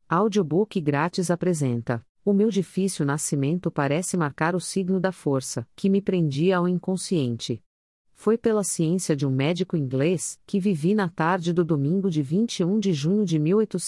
Audiobook grátis apresenta: O meu difícil nascimento parece marcar o signo da força, que me prendia ao inconsciente. Foi pela ciência de um médico inglês, que vivi na tarde do domingo de 21 de junho de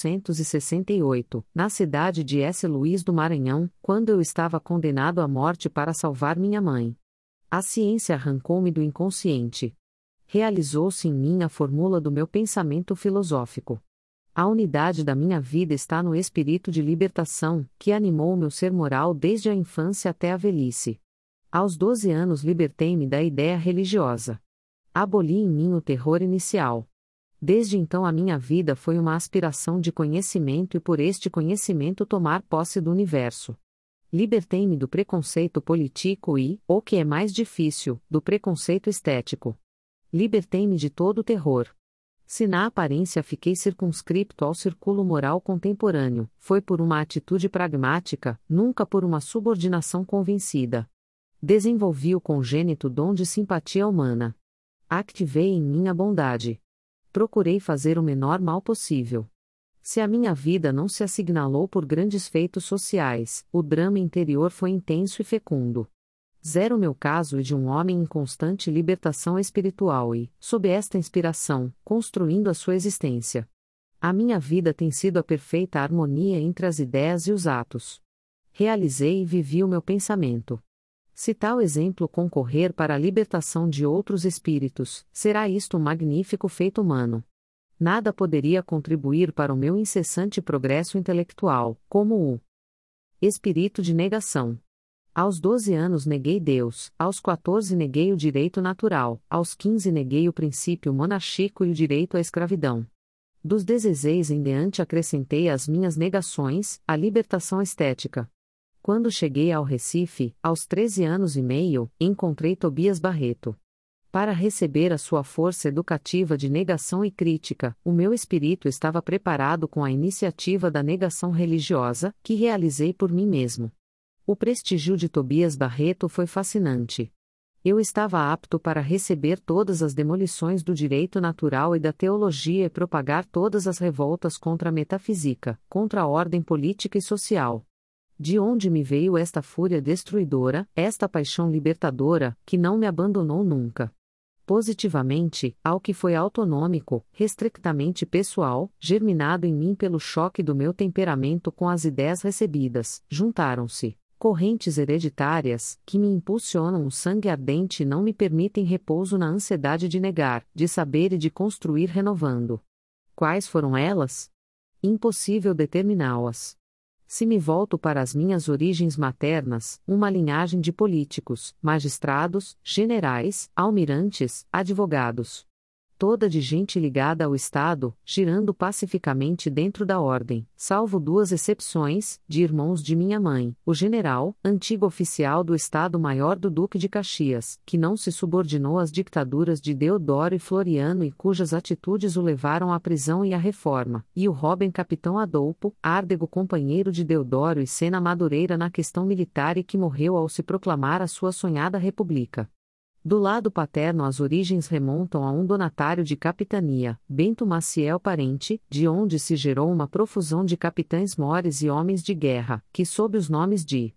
1868, na cidade de S. Luís do Maranhão, quando eu estava condenado à morte para salvar minha mãe. A ciência arrancou-me do inconsciente. Realizou-se em mim a fórmula do meu pensamento filosófico. A unidade da minha vida está no espírito de libertação, que animou meu ser moral desde a infância até a velhice. Aos 12 anos libertei-me da ideia religiosa. Aboli em mim o terror inicial. Desde então a minha vida foi uma aspiração de conhecimento e por este conhecimento tomar posse do universo. Libertei-me do preconceito político e, o que é mais difícil, do preconceito estético. Libertei-me de todo o terror. Se na aparência fiquei circunscripto ao círculo moral contemporâneo, foi por uma atitude pragmática, nunca por uma subordinação convencida. Desenvolvi o congênito dom de simpatia humana. Activei em mim a bondade. Procurei fazer o menor mal possível. Se a minha vida não se assinalou por grandes feitos sociais, o drama interior foi intenso e fecundo. Zero meu caso e de um homem em constante libertação espiritual e, sob esta inspiração, construindo a sua existência. A minha vida tem sido a perfeita harmonia entre as ideias e os atos. Realizei e vivi o meu pensamento. Se tal exemplo concorrer para a libertação de outros espíritos, será isto um magnífico feito humano. Nada poderia contribuir para o meu incessante progresso intelectual, como o espírito de negação. Aos 12 anos neguei Deus, aos 14 neguei o direito natural, aos 15 neguei o princípio monárquico e o direito à escravidão. Dos 16 em diante acrescentei às minhas negações, a libertação estética. Quando cheguei ao Recife, aos 13 anos e meio, encontrei Tobias Barreto. Para receber a sua força educativa de negação e crítica, o meu espírito estava preparado com a iniciativa da negação religiosa, que realizei por mim mesmo. O prestígio de Tobias Barreto foi fascinante. Eu estava apto para receber todas as demolições do direito natural e da teologia e propagar todas as revoltas contra a metafísica, contra a ordem política e social. De onde me veio esta fúria destruidora, esta paixão libertadora, que não me abandonou nunca? Positivamente, ao que foi autonômico, restritamente pessoal, germinado em mim pelo choque do meu temperamento com as ideias recebidas, juntaram-se correntes hereditárias, que me impulsionam o sangue ardente e não me permitem repouso na ansiedade de negar, de saber e de construir renovando. Quais foram elas? Impossível determiná-las. Se me volto para as minhas origens maternas, uma linhagem de políticos, magistrados, generais, almirantes, advogados. Toda de gente ligada ao Estado, girando pacificamente dentro da ordem, salvo duas exceções, de irmãos de minha mãe, o general, antigo oficial do Estado-Maior do Duque de Caxias, que não se subordinou às ditaduras de Deodoro e Floriano e cujas atitudes o levaram à prisão e à reforma, e o Robem Capitão Adolfo, árdego companheiro de Deodoro e Sena Madureira na questão militar e que morreu ao se proclamar a sua sonhada república. Do lado paterno as origens remontam a um donatário de capitania, Bento Maciel Parente, de onde se gerou uma profusão de capitães mores e homens de guerra, que sob os nomes de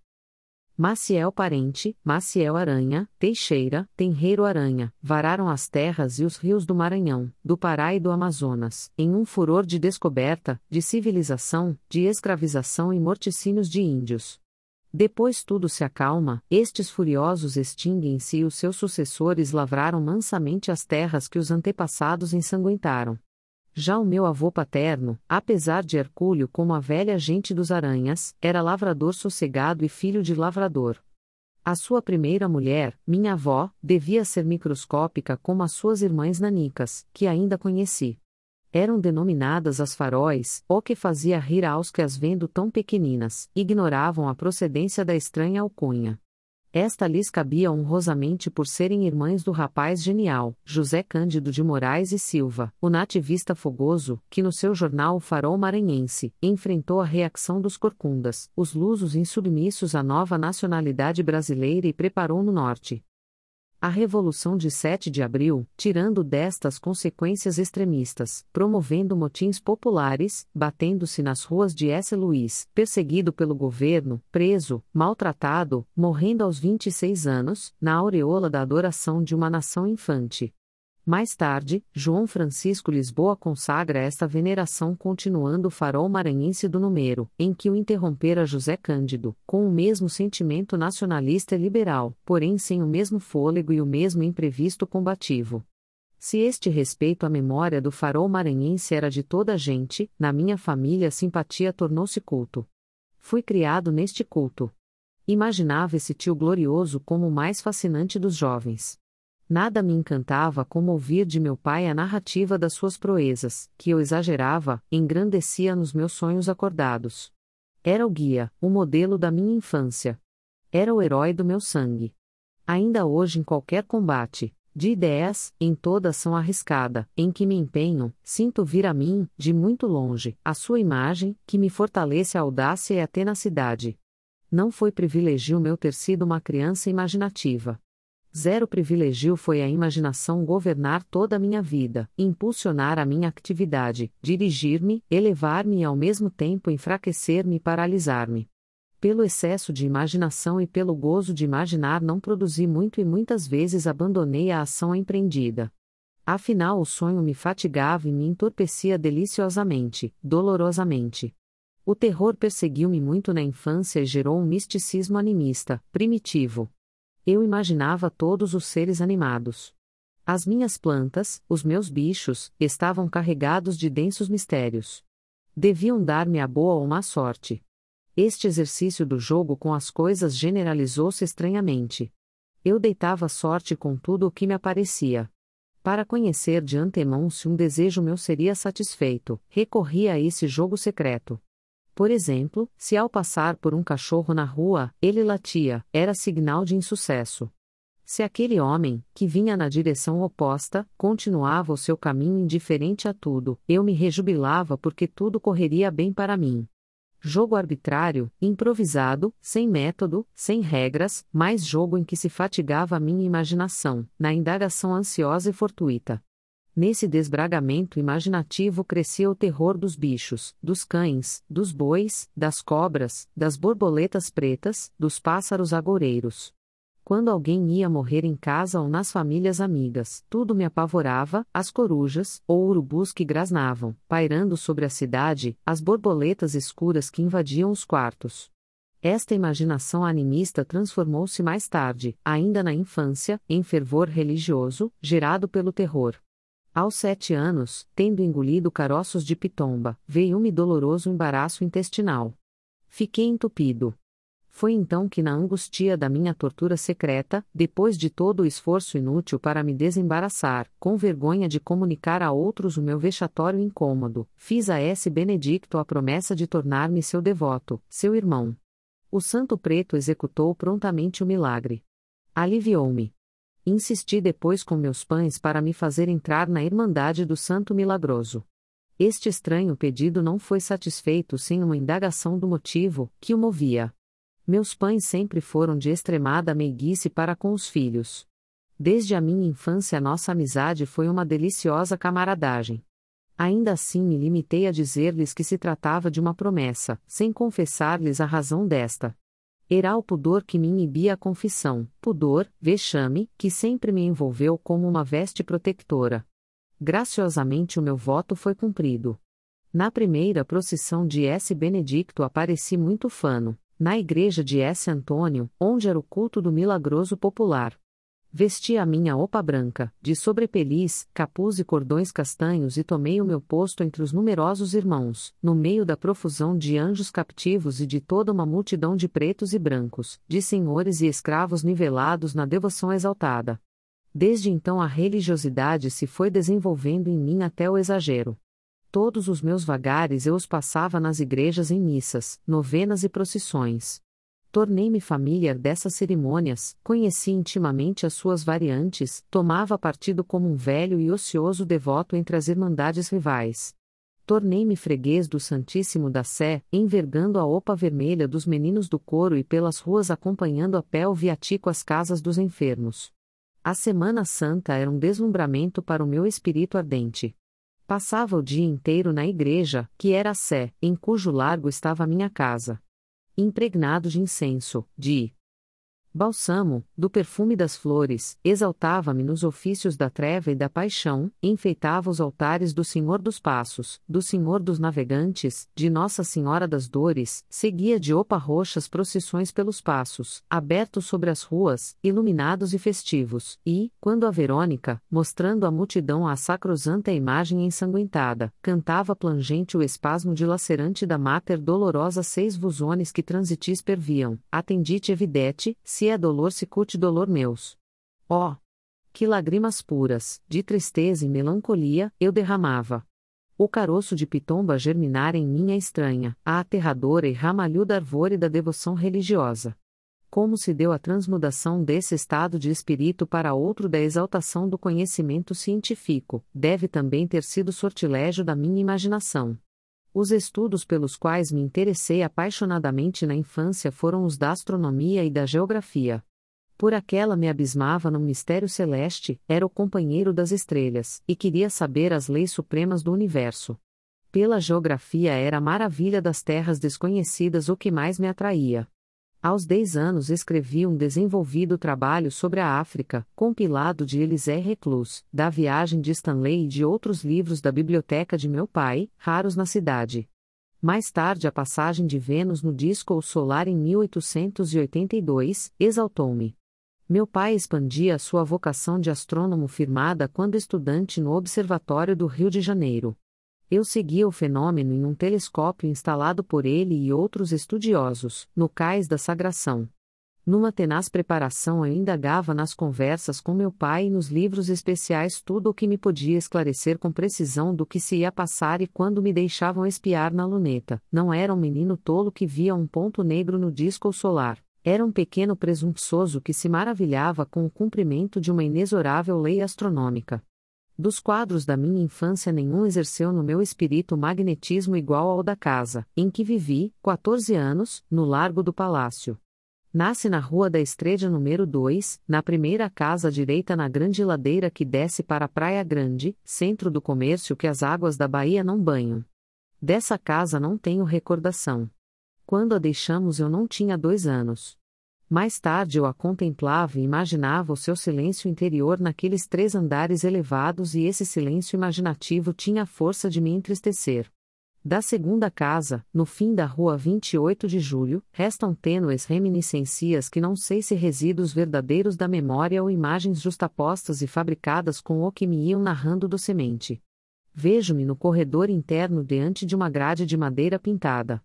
Maciel Parente, Maciel Aranha, Teixeira, Tenreiro Aranha, vararam as terras e os rios do Maranhão, do Pará e do Amazonas, em um furor de descoberta, de civilização, de escravização e morticínios de índios. Depois tudo se acalma, estes furiosos extinguem-se e os seus sucessores lavraram mansamente as terras que os antepassados ensanguentaram. Já o meu avô paterno, apesar de hercúleo como a velha gente dos Aranhas, era lavrador sossegado e filho de lavrador. A sua primeira mulher, minha avó, devia ser microscópica como as suas irmãs nanicas, que ainda conheci. Eram denominadas as faróis, o que fazia rir aos que as vendo tão pequeninas, ignoravam a procedência da estranha alcunha. Esta lhes cabia honrosamente por serem irmãs do rapaz genial, José Cândido de Moraes e Silva, o nativista fogoso, que no seu jornal O Farol Maranhense, enfrentou a reação dos corcundas, os lusos insubmissos à nova nacionalidade brasileira e preparou no norte A Revolução de 7 de abril, tirando destas consequências extremistas, promovendo motins populares, batendo-se nas ruas de S. Luís, perseguido pelo governo, preso, maltratado, morrendo aos 26 anos, na aureola da adoração de uma nação infante. Mais tarde, João Francisco Lisboa consagra esta veneração continuando o farol maranhense do número, em que o interrompera José Cândido, com o mesmo sentimento nacionalista e liberal, porém sem o mesmo fôlego e o mesmo imprevisto combativo. Se este respeito à memória do farol maranhense era de toda a gente, na minha família a simpatia tornou-se culto. Fui criado neste culto. Imaginava esse tio glorioso como o mais fascinante dos jovens. Nada me encantava como ouvir de meu pai a narrativa das suas proezas, que eu exagerava, engrandecia nos meus sonhos acordados. Era o guia, o modelo da minha infância. Era o herói do meu sangue. Ainda hoje em qualquer combate, de ideias, em toda ação arriscada, em que me empenho, sinto vir a mim, de muito longe, a sua imagem, que me fortalece a audácia e a tenacidade. Não foi privilégio meu ter sido uma criança imaginativa. Zero privilégio foi a imaginação governar toda a minha vida, impulsionar a minha atividade, dirigir-me, elevar-me e ao mesmo tempo enfraquecer-me e paralisar-me. Pelo excesso de imaginação e pelo gozo de imaginar não produzi muito e muitas vezes abandonei a ação empreendida. Afinal o sonho me fatigava e me entorpecia deliciosamente, dolorosamente. O terror perseguiu-me muito na infância e gerou um misticismo animista, primitivo. Eu imaginava todos os seres animados. As minhas plantas, os meus bichos, estavam carregados de densos mistérios. Deviam dar-me a boa ou má sorte. Este exercício do jogo com as coisas generalizou-se estranhamente. Eu deitava sorte com tudo o que me aparecia. Para conhecer de antemão se um desejo meu seria satisfeito, recorria a esse jogo secreto. Por exemplo, se ao passar por um cachorro na rua, ele latia, era sinal de insucesso. Se aquele homem, que vinha na direção oposta, continuava o seu caminho indiferente a tudo, eu me rejubilava porque tudo correria bem para mim. Jogo arbitrário, improvisado, sem método, sem regras, mas jogo em que se fatigava a minha imaginação, na indagação ansiosa e fortuita. Nesse desbragamento imaginativo crescia o terror dos bichos, dos cães, dos bois, das cobras, das borboletas pretas, dos pássaros agoureiros. Quando alguém ia morrer em casa ou nas famílias amigas, tudo me apavorava, as corujas, ou urubus que grasnavam, pairando sobre a cidade, as borboletas escuras que invadiam os quartos. Esta imaginação animista transformou-se mais tarde, ainda na infância, em fervor religioso, gerado pelo terror. Aos 7 anos, tendo engolido caroços de pitomba, veio-me doloroso embaraço intestinal. Fiquei entupido. Foi então que na angústia da minha tortura secreta, depois de todo o esforço inútil para me desembaraçar, com vergonha de comunicar a outros o meu vexatório incômodo, fiz a S. Benedicto a promessa de tornar-me seu devoto, seu irmão. O santo preto executou prontamente o milagre. Aliviou-me. Insisti depois com meus pães para me fazer entrar na Irmandade do Santo Milagroso. Este estranho pedido não foi satisfeito sem uma indagação do motivo que o movia. Meus pães sempre foram de extremada meiguice para com os filhos. Desde a minha infância nossa amizade foi uma deliciosa camaradagem. Ainda assim me limitei a dizer-lhes que se tratava de uma promessa, sem confessar-lhes a razão desta. Era o pudor que me inibia a confissão, pudor, vexame, que sempre me envolveu como uma veste protectora. Graciosamente o meu voto foi cumprido. Na primeira procissão de S. Benedicto apareci muito ufano, na igreja de S. Antônio, onde era o culto do milagroso popular. Vesti a minha opa branca, de sobrepeliz, capuz e cordões castanhos e tomei o meu posto entre os numerosos irmãos, no meio da profusão de anjos captivos e de toda uma multidão de pretos e brancos, de senhores e escravos nivelados na devoção exaltada. Desde então a religiosidade se foi desenvolvendo em mim até o exagero. Todos os meus vagares eu os passava nas igrejas em missas, novenas e procissões. Tornei-me familiar dessas cerimônias, conheci intimamente as suas variantes, tomava partido como um velho e ocioso devoto entre as irmandades rivais. Tornei-me freguês do Santíssimo da Sé, envergando a opa vermelha dos meninos do coro e pelas ruas acompanhando a pé o viatico às casas dos enfermos. A Semana Santa era um deslumbramento para o meu espírito ardente. Passava o dia inteiro na igreja, que era a Sé, em cujo largo estava a minha casa. Impregnado de incenso, de bálsamo, do perfume das flores, exaltava-me nos ofícios da treva e da paixão, enfeitava os altares do Senhor dos Passos, do Senhor dos Navegantes, de Nossa Senhora das Dores, seguia de opa roxas procissões pelos passos, abertos sobre as ruas, iluminados e festivos, e, quando a Verônica, mostrando à multidão a sacrosanta imagem ensanguentada, cantava plangente o espasmo dilacerante da Mater dolorosa seis vusones que transitis perviam, attendite evidete, se é dolor sicut dolor meus. Oh! Que lágrimas puras, de tristeza e melancolia, eu derramava. O caroço de pitomba germinara em minha estranha, a aterradora e ramalhuda arvore da devoção religiosa. Como se deu a transmudação desse estado de espírito para outro da exaltação do conhecimento científico, deve também ter sido sortilégio da minha imaginação. Os estudos pelos quais me interessei apaixonadamente na infância foram os da astronomia e da geografia. Por aquela me abismava no mistério celeste, era o companheiro das estrelas, e queria saber as leis supremas do universo. Pela geografia era a maravilha das terras desconhecidas o que mais me atraía. Aos 10 anos escrevi um desenvolvido trabalho sobre a África, compilado de Elisée Reclus, da viagem de Stanley e de outros livros da biblioteca de meu pai, raros na cidade. Mais tarde a passagem de Vênus no disco solar em 1882, exaltou-me. Meu pai expandia a sua vocação de astrônomo firmada quando estudante no Observatório do Rio de Janeiro. Eu seguia o fenômeno em um telescópio instalado por ele e outros estudiosos, no Cais da Sagração. Numa tenaz preparação eu indagava nas conversas com meu pai e nos livros especiais tudo o que me podia esclarecer com precisão do que se ia passar e quando me deixavam espiar na luneta, não era um menino tolo que via um ponto negro no disco solar, era um pequeno presunçoso que se maravilhava com o cumprimento de uma inexorável lei astronômica. Dos quadros da minha infância nenhum exerceu no meu espírito magnetismo igual ao da casa, em que vivi, 14 anos, no Largo do Palácio. Nasce na Rua da Estrela número 2, na primeira casa à direita na grande ladeira que desce para a Praia Grande, centro do comércio que as águas da Bahia não banham. Dessa casa não tenho recordação. Quando a deixamos eu não tinha 2 anos. Mais tarde eu a contemplava e imaginava o seu silêncio interior naqueles 3 andares elevados e esse silêncio imaginativo tinha a força de me entristecer. Da segunda casa, no fim da rua 28 de Julho, restam tênues reminiscências que não sei se resíduos verdadeiros da memória ou imagens justapostas e fabricadas com o que me iam narrando do semente. Vejo-me no corredor interno diante de uma grade de madeira pintada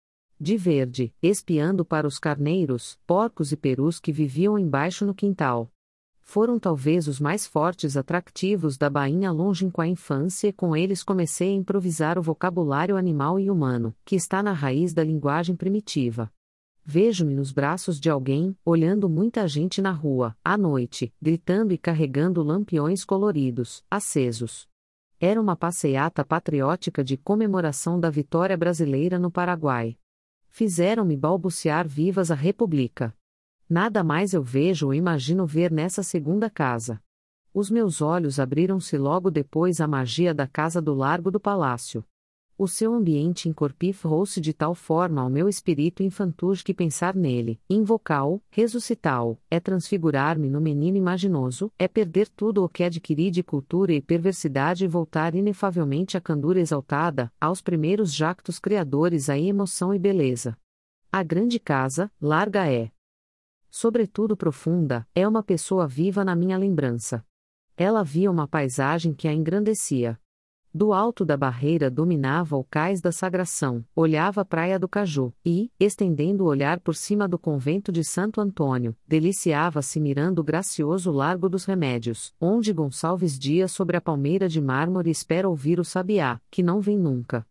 de verde, espiando para os carneiros, porcos e perus que viviam embaixo no quintal. Foram talvez os mais fortes atractivos da bainha longínqua infância e com eles comecei a improvisar o vocabulário animal e humano, que está na raiz da linguagem primitiva. Vejo-me nos braços de alguém, olhando muita gente na rua, à noite, gritando e carregando lampiões coloridos, acesos. Era uma passeata patriótica de comemoração da vitória brasileira no Paraguai. Fizeram-me balbuciar vivas a República. Nada mais eu vejo ou imagino ver nessa segunda casa. Os meus olhos abriram-se logo depois à magia da casa do Largo do Palácio. O seu ambiente incorporou-se de tal forma ao meu espírito infantil que pensar nele, invocá-o, ressuscitá-o, é transfigurar-me no menino imaginoso, é perder tudo o que adquiri de cultura e perversidade e voltar inefavelmente à candura exaltada, aos primeiros jactos criadores à emoção e beleza. A grande casa, larga é. Sobretudo profunda, é uma pessoa viva na minha lembrança. Ela via uma paisagem que a engrandecia. Do alto da barreira dominava o cais da Sagração, olhava a praia do Caju, e, estendendo o olhar por cima do convento de Santo Antônio, deliciava-se mirando o gracioso Largo dos Remédios, onde Gonçalves Dias sobre a palmeira de mármore espera ouvir o sabiá, que não vem nunca.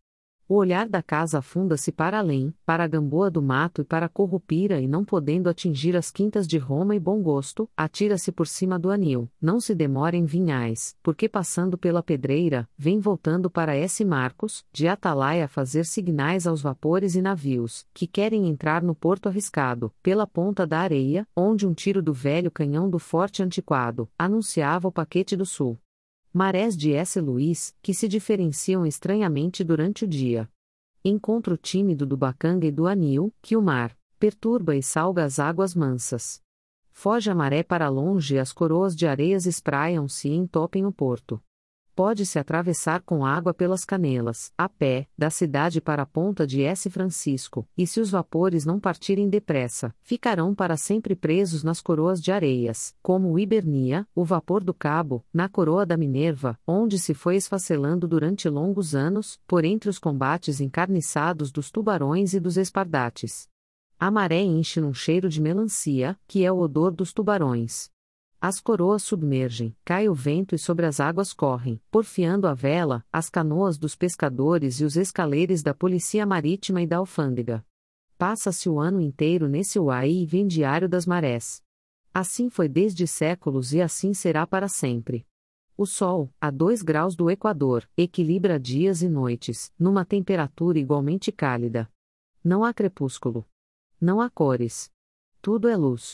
O olhar da casa afunda-se para além, para a Gamboa do Mato e para Corrupira e não podendo atingir as quintas de Roma e Bom Gosto, atira-se por cima do anil, não se demora em Vinhais, porque passando pela Pedreira, vem voltando para S. Marcos, de Atalaia a fazer signais aos vapores e navios, que querem entrar no porto arriscado, pela ponta da areia, onde um tiro do velho canhão do forte antiquado, anunciava o paquete do sul. Marés de S. Luís, que se diferenciam estranhamente durante o dia. Encontro tímido do Bacanga e do Anil, que o mar perturba e salga as águas mansas. Foge a maré para longe e as coroas de areias espraiam-se e entopem o porto. Pode-se atravessar com água pelas canelas, a pé, da cidade para a ponta de S. Francisco, e se os vapores não partirem depressa, ficarão para sempre presos nas coroas de areias, como o Hibernia, o vapor do Cabo, na coroa da Minerva, onde se foi esfacelando durante longos anos, por entre os combates encarniçados dos tubarões e dos espardates. A maré enche num cheiro de melancia, que é o odor dos tubarões. As coroas submergem, cai o vento e sobre as águas correm, porfiando a vela, as canoas dos pescadores e os escaleres da polícia marítima e da alfândega. Passa-se o ano inteiro nesse vai e vem diário das marés. Assim foi desde séculos e assim será para sempre. O Sol, a 2 graus do Equador, equilibra dias e noites, numa temperatura igualmente cálida. Não há crepúsculo. Não há cores. Tudo é luz.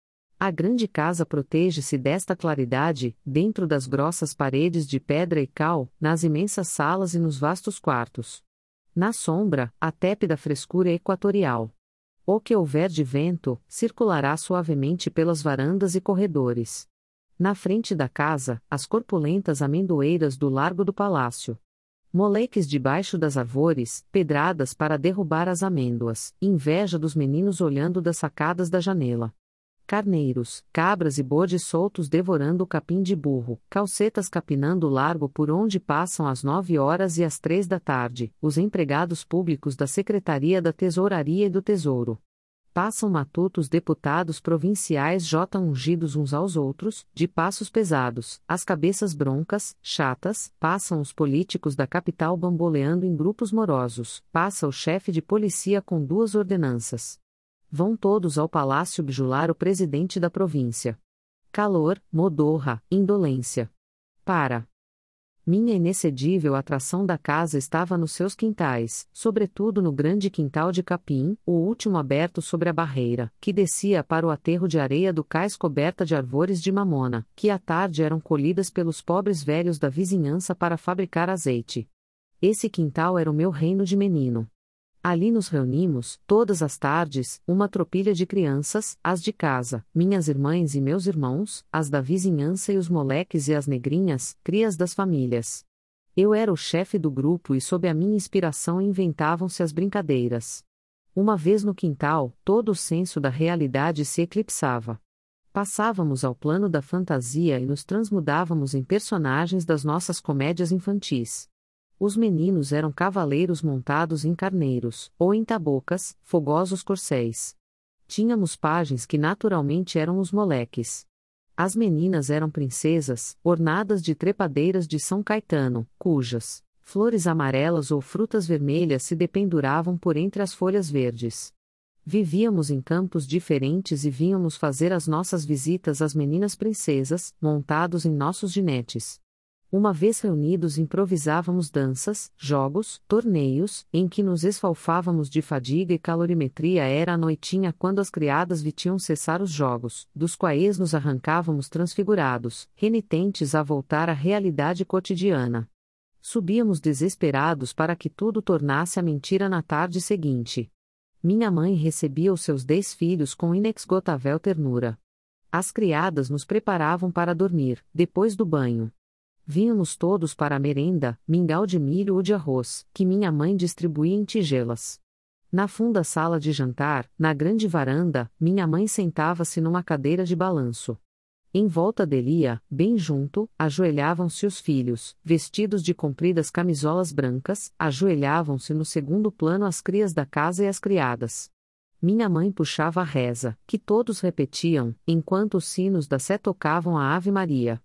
A grande casa protege-se desta claridade, dentro das grossas paredes de pedra e cal, nas imensas salas e nos vastos quartos. Na sombra, a tépida frescura equatorial. O que houver de vento, circulará suavemente pelas varandas e corredores. Na frente da casa, as corpulentas amendoeiras do largo do palácio. Moleques debaixo das árvores, pedradas para derrubar as amêndoas, inveja dos meninos olhando das sacadas da janela. Carneiros, cabras e bodes soltos devorando o capim de burro, calcetas capinando o largo por onde passam às 9 horas e às 3 da tarde, os empregados públicos da Secretaria da Tesouraria e do Tesouro. Passam matutos deputados provinciais ungidos uns aos outros, de passos pesados, as cabeças broncas, chatas, passam os políticos da capital bamboleando em grupos morosos, passa o chefe de polícia com 2 ordenanças. Vão todos ao palácio bjular o presidente da província. Calor, modorra, indolência. Para. Minha inexcedível atração da casa estava nos seus quintais, sobretudo no grande quintal de capim, o último aberto sobre a barreira, que descia para o aterro de areia do cais coberta de árvores de mamona, que à tarde eram colhidas pelos pobres velhos da vizinhança para fabricar azeite. Esse quintal era o meu reino de menino. Ali nos reunimos, todas as tardes, uma tropilha de crianças, as de casa, minhas irmãs e meus irmãos, as da vizinhança e os moleques e as negrinhas, crias das famílias. Eu era o chefe do grupo e sob a minha inspiração inventavam-se as brincadeiras. Uma vez no quintal, todo o senso da realidade se eclipsava. Passávamos ao plano da fantasia e nos transmudávamos em personagens das nossas comédias infantis. Os meninos eram cavaleiros montados em carneiros, ou em tabocas, fogosos corcéis. Tínhamos pajens que naturalmente eram os moleques. As meninas eram princesas, ornadas de trepadeiras de São Caetano, cujas flores amarelas ou frutas vermelhas se dependuravam por entre as folhas verdes. Vivíamos em campos diferentes e vínhamos fazer as nossas visitas às meninas princesas, montados em nossos jinetes. Uma vez reunidos improvisávamos danças, jogos, torneios, em que nos esfalfávamos de fadiga e calorimetria era a noitinha quando as criadas vitiam cessar os jogos, dos quais nos arrancávamos transfigurados, renitentes a voltar à realidade cotidiana. Subíamos desesperados para que tudo tornasse a mentira na tarde seguinte. Minha mãe recebia os seus 10 filhos com inexgotável ternura. As criadas nos preparavam para dormir, depois do banho. Vínhamos todos para a merenda, mingau de milho ou de arroz, que minha mãe distribuía em tigelas. Na funda sala de jantar, na grande varanda, minha mãe sentava-se numa cadeira de balanço. Em volta delia, bem junto, ajoelhavam-se os filhos, vestidos de compridas camisolas brancas, ajoelhavam-se no segundo plano as crias da casa e as criadas. Minha mãe puxava a reza, que todos repetiam, enquanto os sinos da sé tocavam a Ave Maria.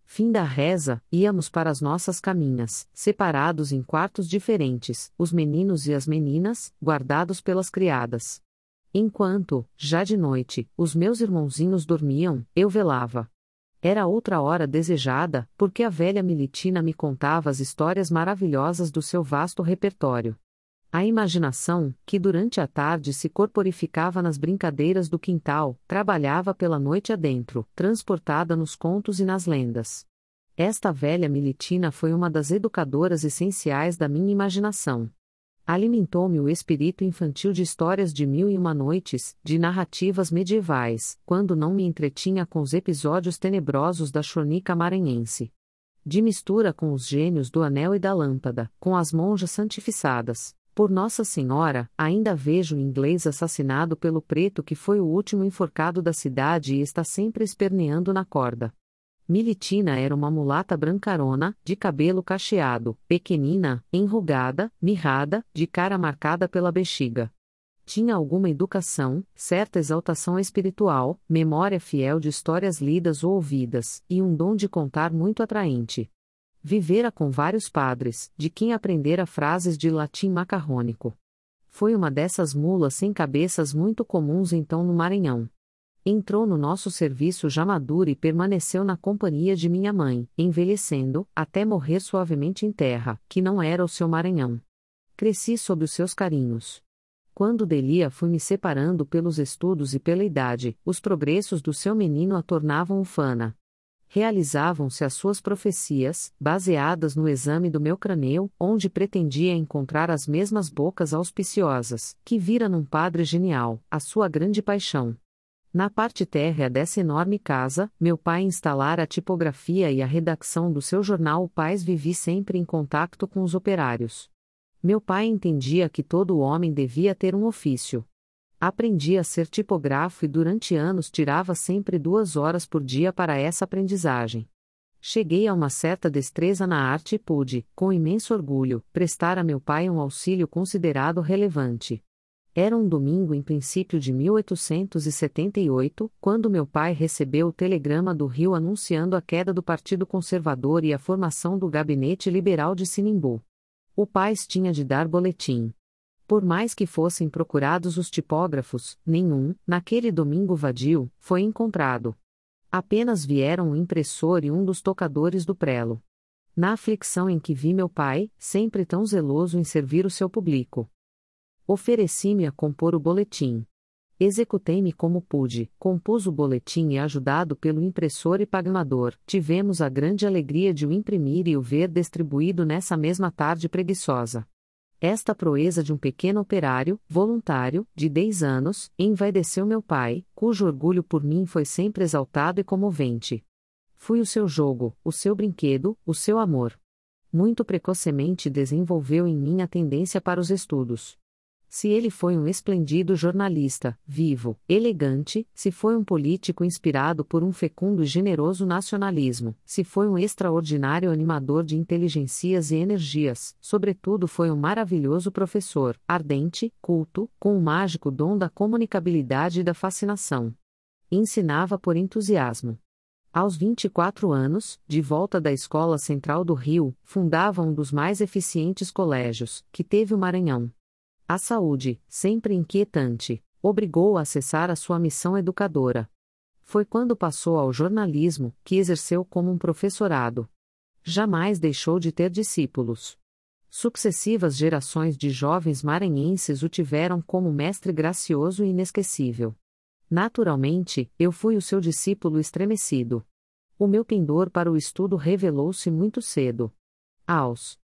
Fim da reza, íamos para as nossas caminhas, separados em quartos diferentes, os meninos e as meninas, guardados pelas criadas. Enquanto, já de noite, os meus irmãozinhos dormiam, eu velava. Era outra hora desejada, porque a velha Militina me contava as histórias maravilhosas do seu vasto repertório. A imaginação, que durante a tarde se corporificava nas brincadeiras do quintal, trabalhava pela noite adentro, transportada nos contos e nas lendas. Esta velha Militina foi uma das educadoras essenciais da minha imaginação. Alimentou-me o espírito infantil de histórias de mil e uma noites, de narrativas medievais, quando não me entretinha com os episódios tenebrosos da chronica maranhense. De mistura com os gênios do anel e da lâmpada, com as monjas santificadas. Por Nossa Senhora, ainda vejo o inglês assassinado pelo preto que foi o último enforcado da cidade e está sempre esperneando na corda. Militina era uma mulata brancarona, de cabelo cacheado, pequenina, enrugada, mirrada, de cara marcada pela bexiga. Tinha alguma educação, certa exaltação espiritual, memória fiel de histórias lidas ou ouvidas, e um dom de contar muito atraente. Vivera com vários padres, de quem aprendera frases de latim macarrônico. Foi uma dessas mulas sem cabeças muito comuns então no Maranhão. Entrou no nosso serviço já madura e permaneceu na companhia de minha mãe, envelhecendo, até morrer suavemente em terra, que não era o seu Maranhão. Cresci sob os seus carinhos. Quando delia fui me separando pelos estudos e pela idade, os progressos do seu menino a tornavam ufana. Realizavam-se as suas profecias, baseadas no exame do meu crânio, onde pretendia encontrar as mesmas bocas auspiciosas, que vira num padre genial, a sua grande paixão. Na parte térrea dessa enorme casa, meu pai instalara a tipografia e a redação do seu jornal. O Pais vivi sempre em contato com os operários. Meu pai entendia que todo homem devia ter um ofício. Aprendi a ser tipógrafo e durante anos tirava sempre 2 horas por dia para essa aprendizagem. Cheguei a uma certa destreza na arte e pude, com imenso orgulho, prestar a meu pai um auxílio considerado relevante. Era um domingo em princípio de 1878, quando meu pai recebeu o telegrama do Rio anunciando a queda do Partido Conservador e a formação do Gabinete Liberal de Sinimbu. O Pais tinha de dar boletim. Por mais que fossem procurados os tipógrafos, nenhum, naquele domingo vadio, foi encontrado. Apenas vieram um impressor e um dos tocadores do prelo. Na aflição em que vi meu pai, sempre tão zeloso em servir o seu público, ofereci-me a compor o boletim. Executei-me como pude, compus o boletim e, ajudado pelo impressor e pagador, tivemos a grande alegria de o imprimir e o ver distribuído nessa mesma tarde preguiçosa. Esta proeza de um pequeno operário, voluntário, de 10 anos, envaideceu meu pai, cujo orgulho por mim foi sempre exaltado e comovente. Fui o seu jogo, o seu brinquedo, o seu amor. Muito precocemente desenvolveu em mim a tendência para os estudos. Se ele foi um esplêndido jornalista, vivo, elegante, se foi um político inspirado por um fecundo e generoso nacionalismo, se foi um extraordinário animador de inteligências e energias, sobretudo foi um maravilhoso professor, ardente, culto, com o mágico dom da comunicabilidade e da fascinação. Ensinava por entusiasmo. Aos 24 anos, de volta da Escola Central do Rio, fundava um dos mais eficientes colégios que teve o Maranhão. A saúde, sempre inquietante, obrigou-o a cessar a sua missão educadora. Foi quando passou ao jornalismo que exerceu como um professorado. Jamais deixou de ter discípulos. Sucessivas gerações de jovens maranhenses o tiveram como mestre gracioso e inesquecível. Naturalmente, eu fui o seu discípulo estremecido. O meu pendor para o estudo revelou-se muito cedo. Aos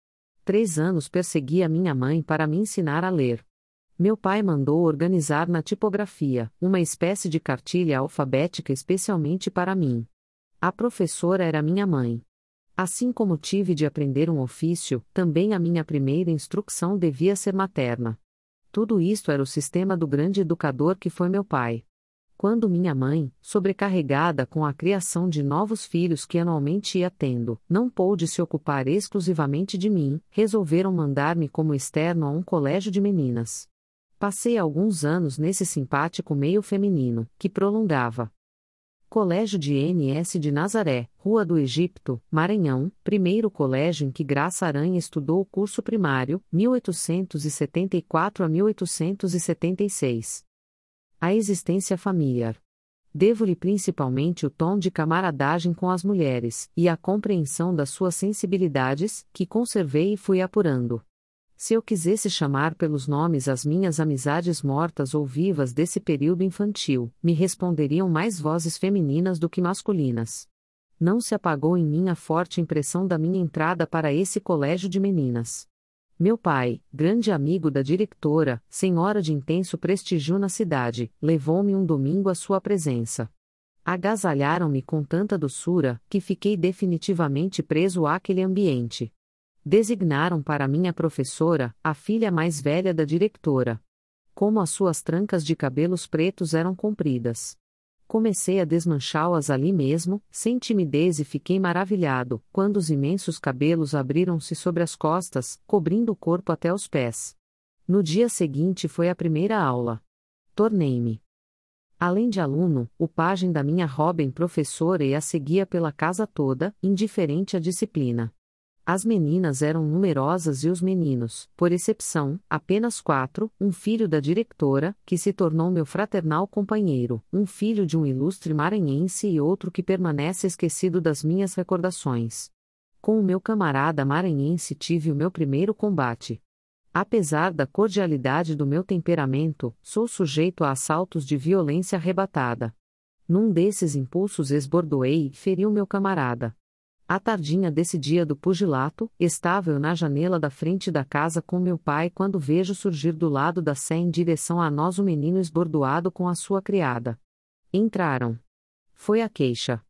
3 anos persegui a minha mãe para me ensinar a ler. Meu pai mandou organizar na tipografia uma espécie de cartilha alfabética especialmente para mim. A professora era minha mãe. Assim como tive de aprender um ofício, também a minha primeira instrução devia ser materna. Tudo isto era o sistema do grande educador que foi meu pai. Quando minha mãe, sobrecarregada com a criação de novos filhos que anualmente ia tendo, não pôde se ocupar exclusivamente de mim, resolveram mandar-me como externo a um colégio de meninas. Passei alguns anos nesse simpático meio feminino, que prolongava Colégio de NS de Nazaré, Rua do Egito, Maranhão, primeiro colégio em que Graça Aranha estudou o curso primário, 1874 a 1876. A existência familiar. Devo-lhe principalmente o tom de camaradagem com as mulheres, e a compreensão das suas sensibilidades, que conservei e fui apurando. Se eu quisesse chamar pelos nomes as minhas amizades mortas ou vivas desse período infantil, me responderiam mais vozes femininas do que masculinas. Não se apagou em mim a forte impressão da minha entrada para esse colégio de meninas. Meu pai, grande amigo da diretora, senhora de intenso prestígio na cidade, levou-me um domingo à sua presença. Agasalharam-me com tanta doçura, que fiquei definitivamente preso àquele ambiente. Designaram para minha professora, a filha mais velha da diretora. Como as suas trancas de cabelos pretos eram compridas. Comecei a desmanchá-las ali mesmo, sem timidez, e fiquei maravilhado, quando os imensos cabelos abriram-se sobre as costas, cobrindo o corpo até os pés. No dia seguinte foi a primeira aula. Tornei-me, além de aluno, o pajem da minha Robin professora e a seguia pela casa toda, indiferente à disciplina. As meninas eram numerosas e os meninos, por exceção, apenas 4, um filho da diretora, que se tornou meu fraternal companheiro, um filho de um ilustre maranhense e outro que permanece esquecido das minhas recordações. Com o meu camarada maranhense tive o meu primeiro combate. Apesar da cordialidade do meu temperamento, sou sujeito a assaltos de violência arrebatada. Num desses impulsos esbordoei e feri o meu camarada. À tardinha desse dia do pugilato, estava eu na janela da frente da casa com meu pai quando vejo surgir do lado da sé em direção a nós o menino esbordoado com a sua criada. Entraram. Foi a queixa.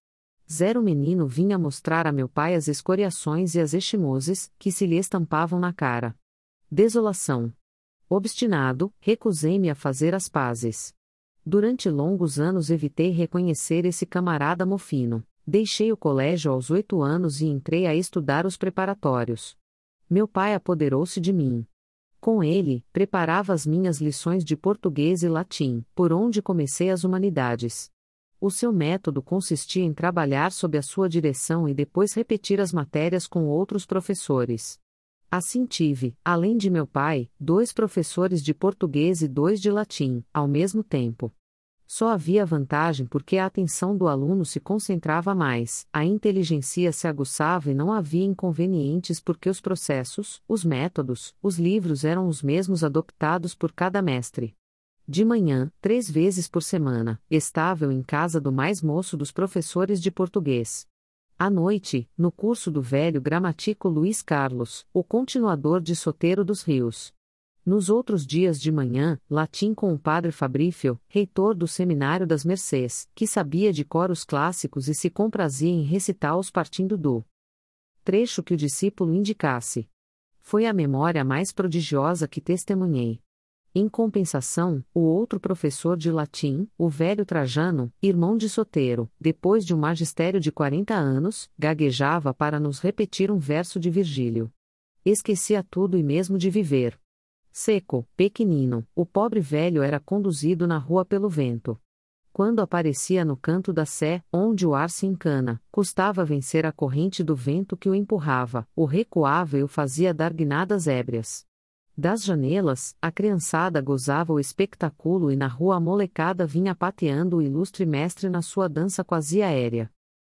O menino vinha mostrar a meu pai as escoriações e as ecchimoses, que se lhe estampavam na cara. Desolação. Obstinado, recusei-me a fazer as pazes. Durante longos anos evitei reconhecer esse camarada mofino. Deixei o colégio aos 8 anos e entrei a estudar os preparatórios. Meu pai apoderou-se de mim. Com ele, preparava as minhas lições de português e latim, por onde comecei as humanidades. O seu método consistia em trabalhar sob a sua direção e depois repetir as matérias com outros professores. Assim tive, além de meu pai, 2 professores de português e 2 de latim, ao mesmo tempo. Só havia vantagem porque a atenção do aluno se concentrava mais, a inteligência se aguçava e não havia inconvenientes porque os processos, os métodos, os livros eram os mesmos adoptados por cada mestre. De manhã, 3 vezes por semana, estava eu em casa do mais moço dos professores de português. À noite, no curso do velho gramático Luiz Carlos, o continuador de Soteiro dos Rios. Nos outros dias de manhã, latim com o padre Fabrício, reitor do Seminário das Mercês, que sabia de cor os clássicos e se comprazia em recitá-los partindo do trecho que o discípulo indicasse. Foi a memória mais prodigiosa que testemunhei. Em compensação, o outro professor de latim, o velho Trajano, irmão de Soteiro, depois de um magistério de 40 anos, gaguejava para nos repetir um verso de Virgílio. Esquecia tudo e mesmo de viver. Seco, pequenino, o pobre velho era conduzido na rua pelo vento. Quando aparecia no canto da sé, onde o ar se encana, custava vencer a corrente do vento que o empurrava, o recuava e o fazia dar guinadas ébrias. Das janelas, a criançada gozava o espectáculo e na rua a molecada vinha pateando o ilustre mestre na sua dança quase aérea.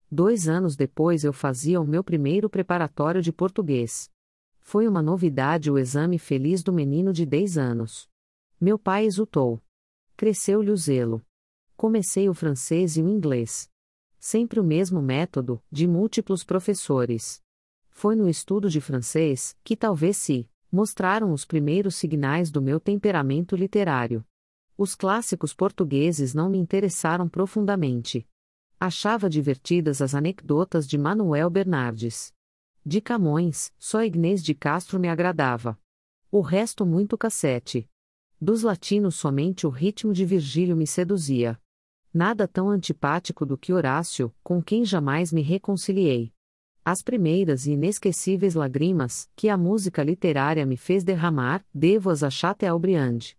2 anos depois eu fazia o meu primeiro preparatório de português. Foi uma novidade o exame feliz do menino de 10 anos. Meu pai exultou. Cresceu-lhe o zelo. Comecei o francês e o inglês. Sempre o mesmo método, de múltiplos professores. Foi no estudo de francês, que talvez se mostraram os primeiros signais do meu temperamento literário. Os clássicos portugueses não me interessaram profundamente. Achava divertidas as anedotas de Manuel Bernardes. De Camões, só Ignez de Castro me agradava. O resto muito cassete. Dos latinos somente o ritmo de Virgílio me seduzia. Nada tão antipático do que Horácio, com quem jamais me reconciliei. As primeiras e inesquecíveis lágrimas, que a música literária me fez derramar, devo-as a Chateaubriand.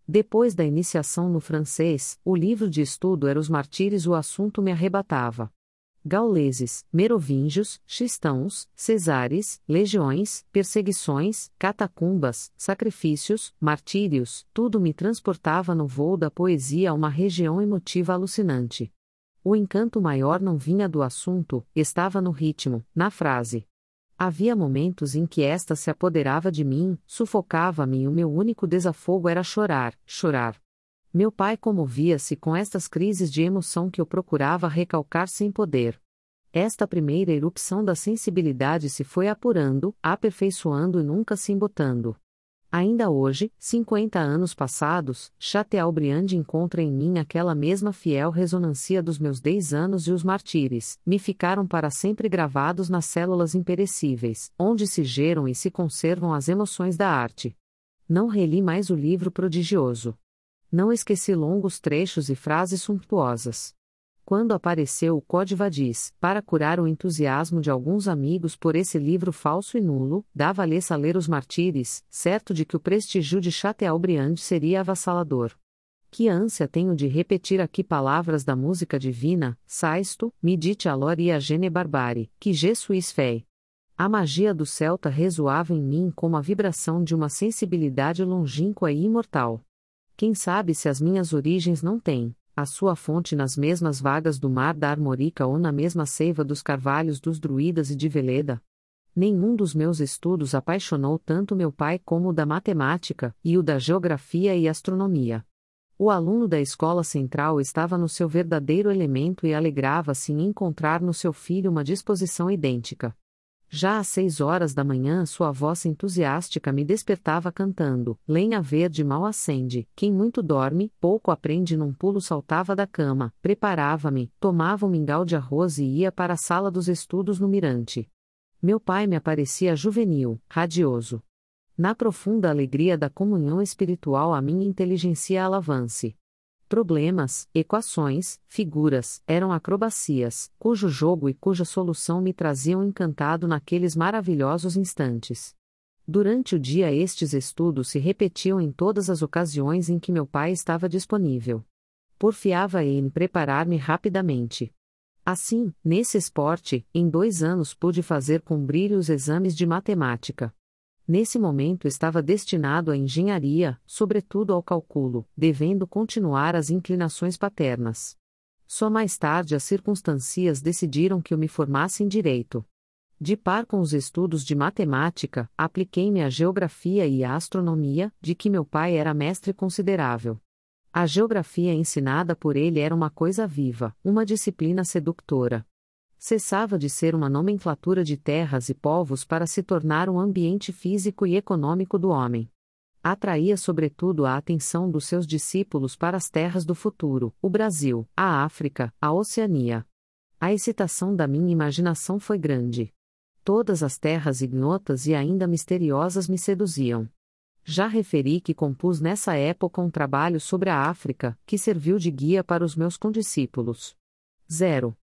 Depois da iniciação no francês, o livro de estudo era Os Martírios, o assunto me arrebatava. Gauleses, merovingios, cristãos, cesares, legiões, perseguições, catacumbas, sacrifícios, martírios, tudo me transportava no voo da poesia a uma região emotiva alucinante. O encanto maior não vinha do assunto, estava no ritmo, na frase. Havia momentos em que esta se apoderava de mim, sufocava-me e o meu único desafogo era chorar, chorar. Meu pai comovia-se com estas crises de emoção que eu procurava recalcar sem poder. Esta primeira erupção da sensibilidade se foi apurando, aperfeiçoando e nunca se embotando. Ainda hoje, 50 anos passados, Chateaubriand encontra em mim aquela mesma fiel ressonância dos meus 10 anos e os martírios, me ficaram para sempre gravados nas células imperecíveis, onde se geram e se conservam as emoções da arte. Não reli mais o livro prodigioso. Não esqueci longos trechos e frases suntuosas. Quando apareceu o Código para curar o entusiasmo de alguns amigos por esse livro falso e nulo, dava-lhes a ler Os Martírios, certo de que o prestígio de Chateaubriand seria avassalador. Que ânsia tenho de repetir aqui palavras da música divina, Saisto, me dite alors e a gene barbare, que je suis fait. A magia do celta ressoava em mim como a vibração de uma sensibilidade longínqua e imortal. Quem sabe se as minhas origens não têm a sua fonte nas mesmas vagas do mar da Armorica ou na mesma seiva dos carvalhos dos druidas e de Veleda? Nenhum dos meus estudos apaixonou tanto meu pai como o da matemática, e o da geografia e astronomia. O aluno da escola central estava no seu verdadeiro elemento e alegrava-se em encontrar no seu filho uma disposição idêntica. Já às 6 horas da manhã sua voz entusiástica me despertava cantando: lenha verde mal acende, quem muito dorme, pouco aprende. Num pulo saltava da cama, preparava-me, tomava um mingau de arroz e ia para a sala dos estudos no Mirante. Meu pai me aparecia juvenil, radioso. Na profunda alegria da comunhão espiritual a minha inteligência alava-se. Problemas, equações, figuras, eram acrobacias, cujo jogo e cuja solução me traziam encantado naqueles maravilhosos instantes. Durante o dia estes estudos se repetiam em todas as ocasiões em que meu pai estava disponível. Porfiava em preparar-me rapidamente. Assim, nesse esporte, em 2 anos pude fazer com brilho os exames de matemática. Nesse momento estava destinado à engenharia, sobretudo ao cálculo, devendo continuar as inclinações paternas. Só mais tarde as circunstâncias decidiram que eu me formasse em direito. De par com os estudos de matemática, apliquei-me à geografia e à astronomia, de que meu pai era mestre considerável. A geografia ensinada por ele era uma coisa viva, uma disciplina sedutora. Cessava de ser uma nomenclatura de terras e povos para se tornar um ambiente físico e econômico do homem. Atraía sobretudo a atenção dos seus discípulos para as terras do futuro, o Brasil, a África, a Oceania. A excitação da minha imaginação foi grande. Todas as terras ignotas e ainda misteriosas me seduziam. Já referi que compus nessa época um trabalho sobre a África, que serviu de guia para os meus condiscípulos. 0.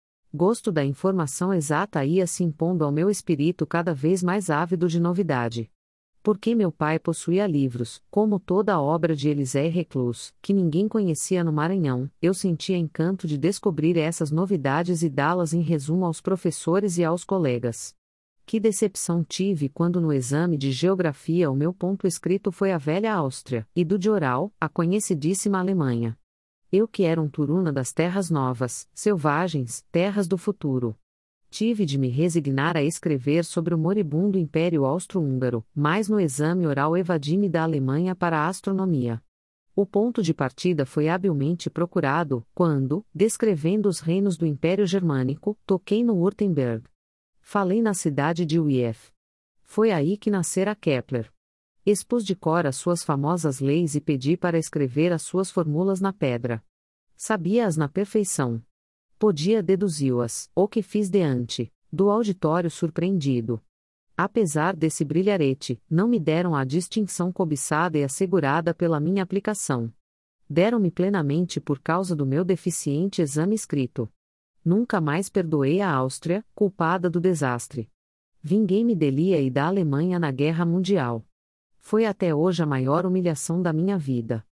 Gosto da informação exata ia se impondo ao meu espírito cada vez mais ávido de novidade. Porque meu pai possuía livros, como toda a obra de Elisée Reclus, que ninguém conhecia no Maranhão, eu sentia encanto de descobrir essas novidades e dá-las em resumo aos professores e aos colegas. Que decepção tive quando no exame de geografia o meu ponto escrito foi a velha Áustria, e do de oral, a conhecidíssima Alemanha. Eu que era um turuna das terras novas, selvagens, terras do futuro. Tive de me resignar a escrever sobre o moribundo Império Austro-Húngaro, mas no exame oral evadi-me da Alemanha para a astronomia. O ponto de partida foi habilmente procurado, quando, descrevendo os reinos do Império Germânico, toquei no Württemberg. Falei na cidade de Wief. Foi aí que nascera Kepler. Expus de cor as suas famosas leis e pedi para escrever as suas formulas na pedra. Sabia-as na perfeição. Podia deduzi-las, o que fiz diante do auditório surpreendido. Apesar desse brilharete, não me deram a distinção cobiçada e assegurada pela minha aplicação. Deram-me plenamente por causa do meu deficiente exame escrito. Nunca mais perdoei a Áustria, culpada do desastre. Vinguei-me dele e da Alemanha na Guerra Mundial. Foi até hoje a maior humilhação da minha vida.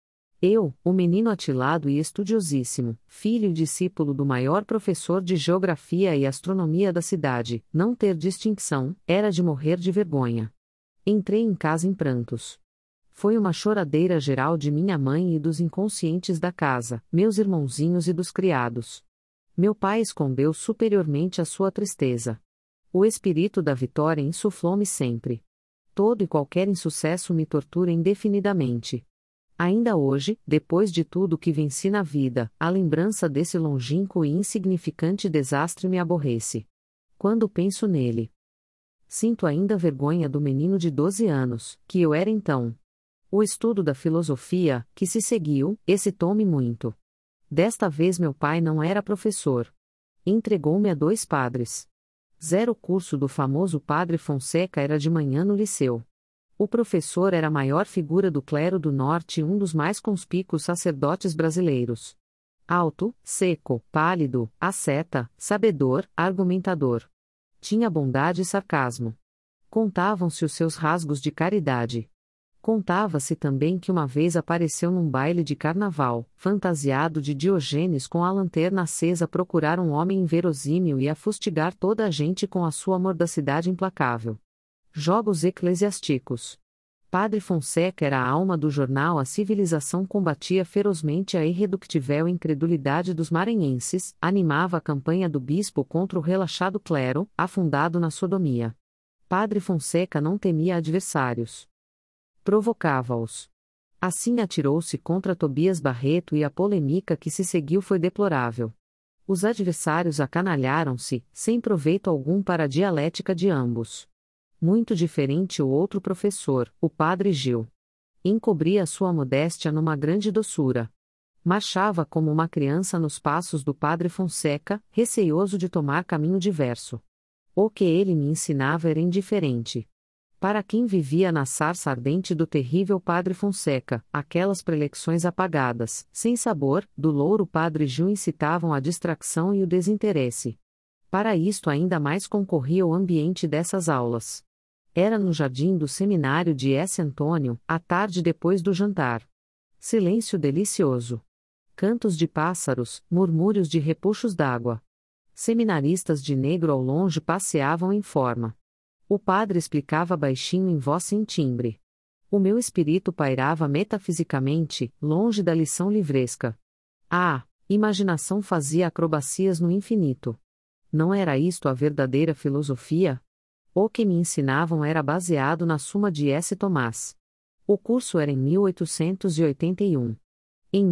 Eu, o menino atilado e estudiosíssimo, filho e discípulo do maior professor de geografia e astronomia da cidade, não ter distinção, era de morrer de vergonha. Entrei em casa em prantos. Foi uma choradeira geral de minha mãe e dos inconscientes da casa, meus irmãozinhos e dos criados. Meu pai escondeu superiormente a sua tristeza. O espírito da vitória insuflou-me sempre. Todo e qualquer insucesso me tortura indefinidamente. Ainda hoje, depois de tudo que venci na vida, a lembrança desse longínquo e insignificante desastre me aborrece. Quando penso nele, sinto ainda vergonha do menino de 12 anos, que eu era então. O estudo da filosofia, que se seguiu, excitou-me muito. Desta vez meu pai não era professor. Entregou-me a 2 padres. O curso do famoso Padre Fonseca era de manhã no liceu. O professor era a maior figura do clero do norte e um dos mais conspícuos sacerdotes brasileiros. Alto, seco, pálido, asceta, sabedor, argumentador. Tinha bondade e sarcasmo. Contavam-se os seus rasgos de caridade. Contava-se também que uma vez apareceu num baile de carnaval, fantasiado de Diogênes com a lanterna acesa a procurar um homem inverossímil e a fustigar toda a gente com a sua mordacidade implacável. Jogos eclesiásticos. Padre Fonseca era a alma do jornal A Civilização, combatia ferozmente a irreductível incredulidade dos maranhenses, animava a campanha do bispo contra o relaxado clero, afundado na sodomia. Padre Fonseca não temia adversários. Provocava-os. Assim atirou-se contra Tobias Barreto e a polêmica que se seguiu foi deplorável. Os adversários acanalharam-se, sem proveito algum para a dialética de ambos. Muito diferente o outro professor, o padre Gil. Encobria sua modéstia numa grande doçura. Marchava como uma criança nos passos do padre Fonseca, receioso de tomar caminho diverso. O que ele me ensinava era indiferente. Para quem vivia na sarça ardente do terrível padre Fonseca, aquelas prelecções apagadas, sem sabor, do louro padre Gil incitavam a distração e o desinteresse. Para isto ainda mais concorria o ambiente dessas aulas. Era no jardim do seminário de S. Antônio, à tarde depois do jantar. Silêncio delicioso. Cantos de pássaros, murmúrios de repuxos d'água. Seminaristas de negro ao longe passeavam em forma. O padre explicava baixinho em voz sem timbre. O meu espírito pairava metafisicamente, longe da lição livresca. Imaginação fazia acrobacias no infinito. Não era isto a verdadeira filosofia? O que me ensinavam era baseado na Suma de S. Tomás. O curso era em 1881. Em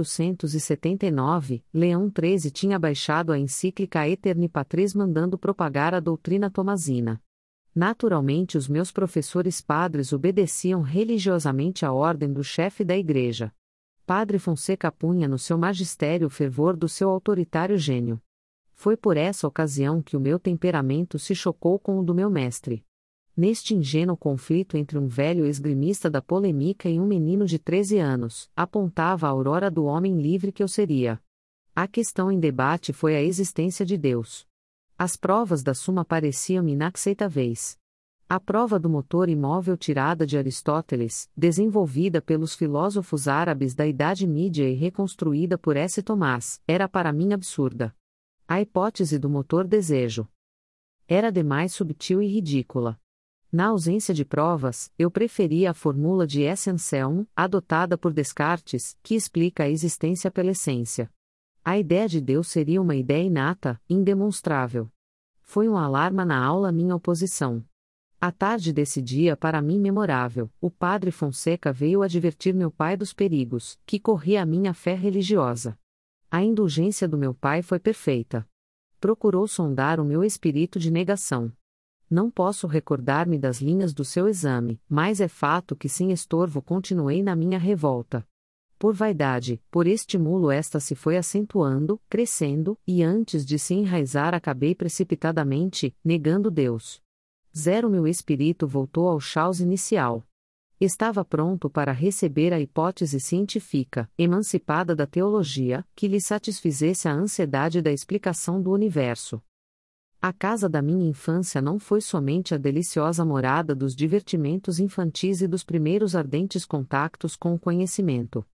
1879, Leão XIII tinha baixado a encíclica Aeterni Patris mandando propagar a doutrina tomazina. Naturalmente os meus professores padres obedeciam religiosamente à ordem do chefe da igreja. Padre Fonseca punha no seu magistério o fervor do seu autoritário gênio. Foi por essa ocasião que o meu temperamento se chocou com o do meu mestre. Neste ingênuo conflito entre um velho esgrimista da polêmica e um menino de 13 anos, apontava a aurora do homem livre que eu seria. A questão em debate foi a existência de Deus. As provas da Suma pareciam-me inaceitáveis. A prova do motor imóvel tirada de Aristóteles, desenvolvida pelos filósofos árabes da Idade Média e reconstruída por S. Tomás, era para mim absurda. A hipótese do motor desejo era demais subtil e ridícula. Na ausência de provas, eu preferia a fórmula de S. Anselmo, adotada por Descartes, que explica a existência pela essência. A ideia de Deus seria uma ideia inata, indemonstrável. Foi um alarma na aula minha oposição. À tarde desse dia para mim memorável, o padre Fonseca veio advertir meu pai dos perigos, que corria a minha fé religiosa. A indulgência do meu pai foi perfeita. Procurou sondar o meu espírito de negação. Não posso recordar-me das linhas do seu exame, mas é fato que sem estorvo continuei na minha revolta. Por vaidade, por estímulo esta se foi acentuando, crescendo, e antes de se enraizar acabei precipitadamente, negando Deus. Meu espírito voltou ao caos inicial. Estava pronto para receber a hipótese científica, emancipada da teologia, que lhe satisfizesse a ansiedade da explicação do universo. A casa da minha infância não foi somente a deliciosa morada dos divertimentos infantis e dos primeiros ardentes contactos com o conhecimento.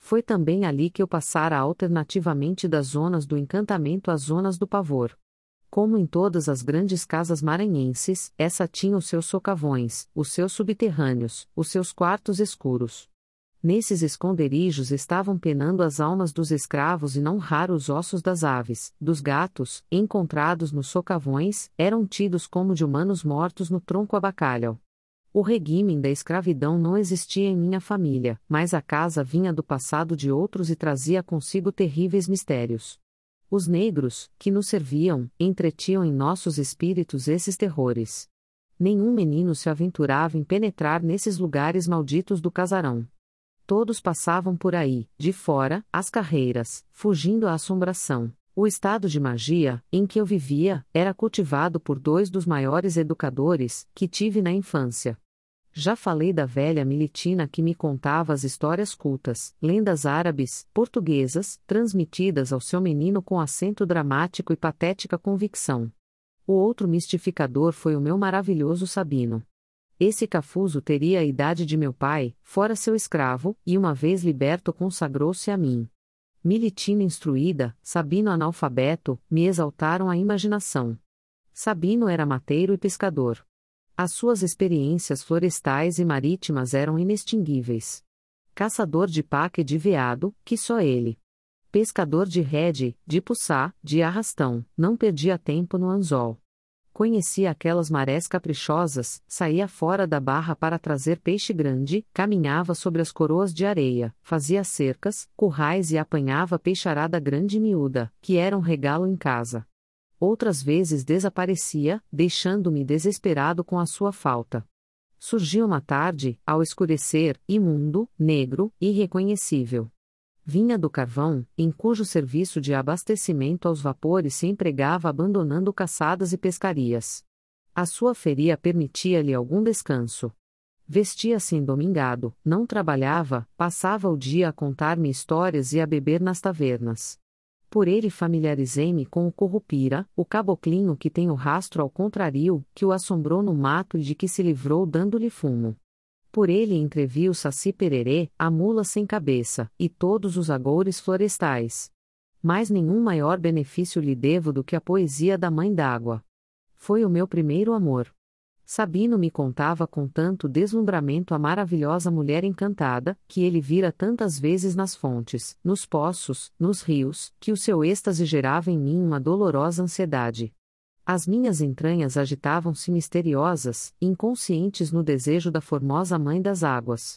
Foi também ali que eu passara alternativamente das zonas do encantamento às zonas do pavor. Como em todas as grandes casas maranhenses, essa tinha os seus socavões, os seus subterrâneos, os seus quartos escuros. Nesses esconderijos estavam penando as almas dos escravos e não raro os ossos das aves, dos gatos, encontrados nos socavões, eram tidos como de humanos mortos no tronco abacalhau. O regime da escravidão não existia em minha família, mas a casa vinha do passado de outros e trazia consigo terríveis mistérios. Os negros, que nos serviam, entretinham em nossos espíritos esses terrores. Nenhum menino se aventurava em penetrar nesses lugares malditos do casarão. Todos passavam por aí, de fora, às carreiras, fugindo à assombração. O estado de magia, em que eu vivia, era cultivado por dois dos maiores educadores que tive na infância. Já falei da velha Militina que me contava as histórias cultas, lendas árabes, portuguesas, transmitidas ao seu menino com acento dramático e patética convicção. O outro mistificador foi o meu maravilhoso Sabino. Esse cafuso teria a idade de meu pai, fora seu escravo, e uma vez liberto consagrou-se a mim. Militina instruída, Sabino analfabeto, me exaltaram a imaginação. Sabino era mateiro e pescador. As suas experiências florestais e marítimas eram inextinguíveis. Caçador de paca e de veado, que só ele. Pescador de rede, de puçá, de arrastão, não perdia tempo no anzol. Conhecia aquelas marés caprichosas, saía fora da barra para trazer peixe grande, caminhava sobre as coroas de areia, fazia cercas, currais e apanhava peixarada grande e miúda, que era um regalo em casa. Outras vezes desaparecia, deixando-me desesperado com a sua falta. Surgia uma tarde, ao escurecer, imundo, negro, irreconhecível. Vinha do carvão, em cujo serviço de abastecimento aos vapores se empregava abandonando caçadas e pescarias. A sua feria permitia-lhe algum descanso. Vestia-se endomingado, não trabalhava, passava o dia a contar-me histórias e a beber nas tavernas. Por ele familiarizei-me com o currupira, o caboclinho que tem o rastro ao contrário, que o assombrou no mato e de que se livrou dando-lhe fumo. Por ele entrevi o saci-pererê, a mula sem cabeça, e todos os agoures florestais. Mas nenhum maior benefício lhe devo do que a poesia da Mãe d'Água. Foi o meu primeiro amor. Sabino me contava com tanto deslumbramento a maravilhosa mulher encantada, que ele vira tantas vezes nas fontes, nos poços, nos rios, que o seu êxtase gerava em mim uma dolorosa ansiedade. As minhas entranhas agitavam-se misteriosas, inconscientes no desejo da formosa Mãe das Águas.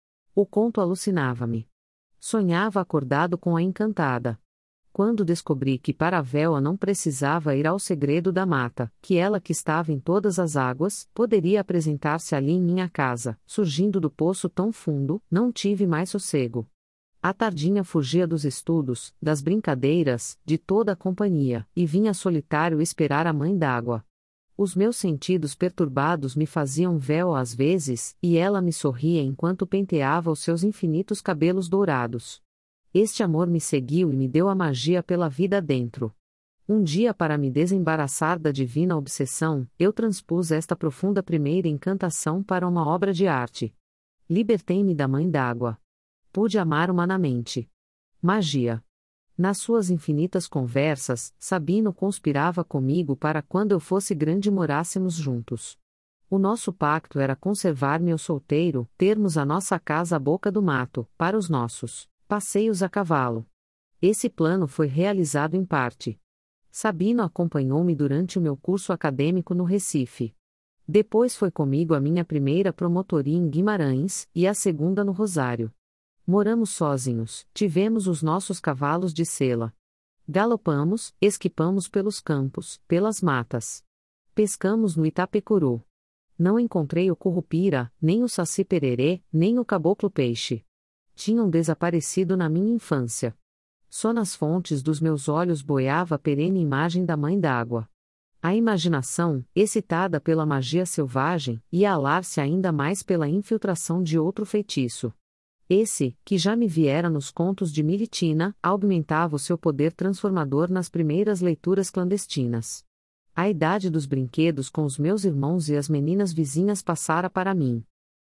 O conto alucinava-me. Sonhava acordado com a encantada. Quando descobri que para vê-la não precisava ir ao segredo da mata, que ela que estava em todas as águas, poderia apresentar-se ali em minha casa, surgindo do poço tão fundo, não tive mais sossego. À tardinha fugia dos estudos, das brincadeiras, de toda a companhia, e vinha solitário esperar a Mãe d'Água. Os meus sentidos perturbados me faziam véu às vezes, e ela me sorria enquanto penteava os seus infinitos cabelos dourados. Este amor me seguiu e me deu a magia pela vida dentro. Um dia, para me desembaraçar da divina obsessão, eu transpus esta profunda primeira encantação para uma obra de arte. Libertei-me da Mãe d'Água. Pude amar humanamente. Magia. Nas suas infinitas conversas, Sabino conspirava comigo para quando eu fosse grande morássemos juntos. O nosso pacto era conservar-me eu solteiro, termos a nossa casa à boca do mato, para os nossos passeios a cavalo. Esse plano foi realizado em parte. Sabino acompanhou-me durante o meu curso acadêmico no Recife. Depois foi comigo a minha primeira promotoria em Guimarães, e a segunda no Rosário. Moramos sozinhos, tivemos os nossos cavalos de sela. Galopamos, esquipamos pelos campos, pelas matas. Pescamos no Itapecuru. Não encontrei o currupira, nem o saci-pererê, nem o caboclo-peixe. Tinham desaparecido na minha infância. Só nas fontes dos meus olhos boiava a perene imagem da Mãe d'Água. A imaginação, excitada pela magia selvagem, ia alar-se ainda mais pela infiltração de outro feitiço. Esse, que já me viera nos contos de Militina, aumentava o seu poder transformador nas primeiras leituras clandestinas. A idade dos brinquedos com os meus irmãos e as meninas vizinhas passara para mim.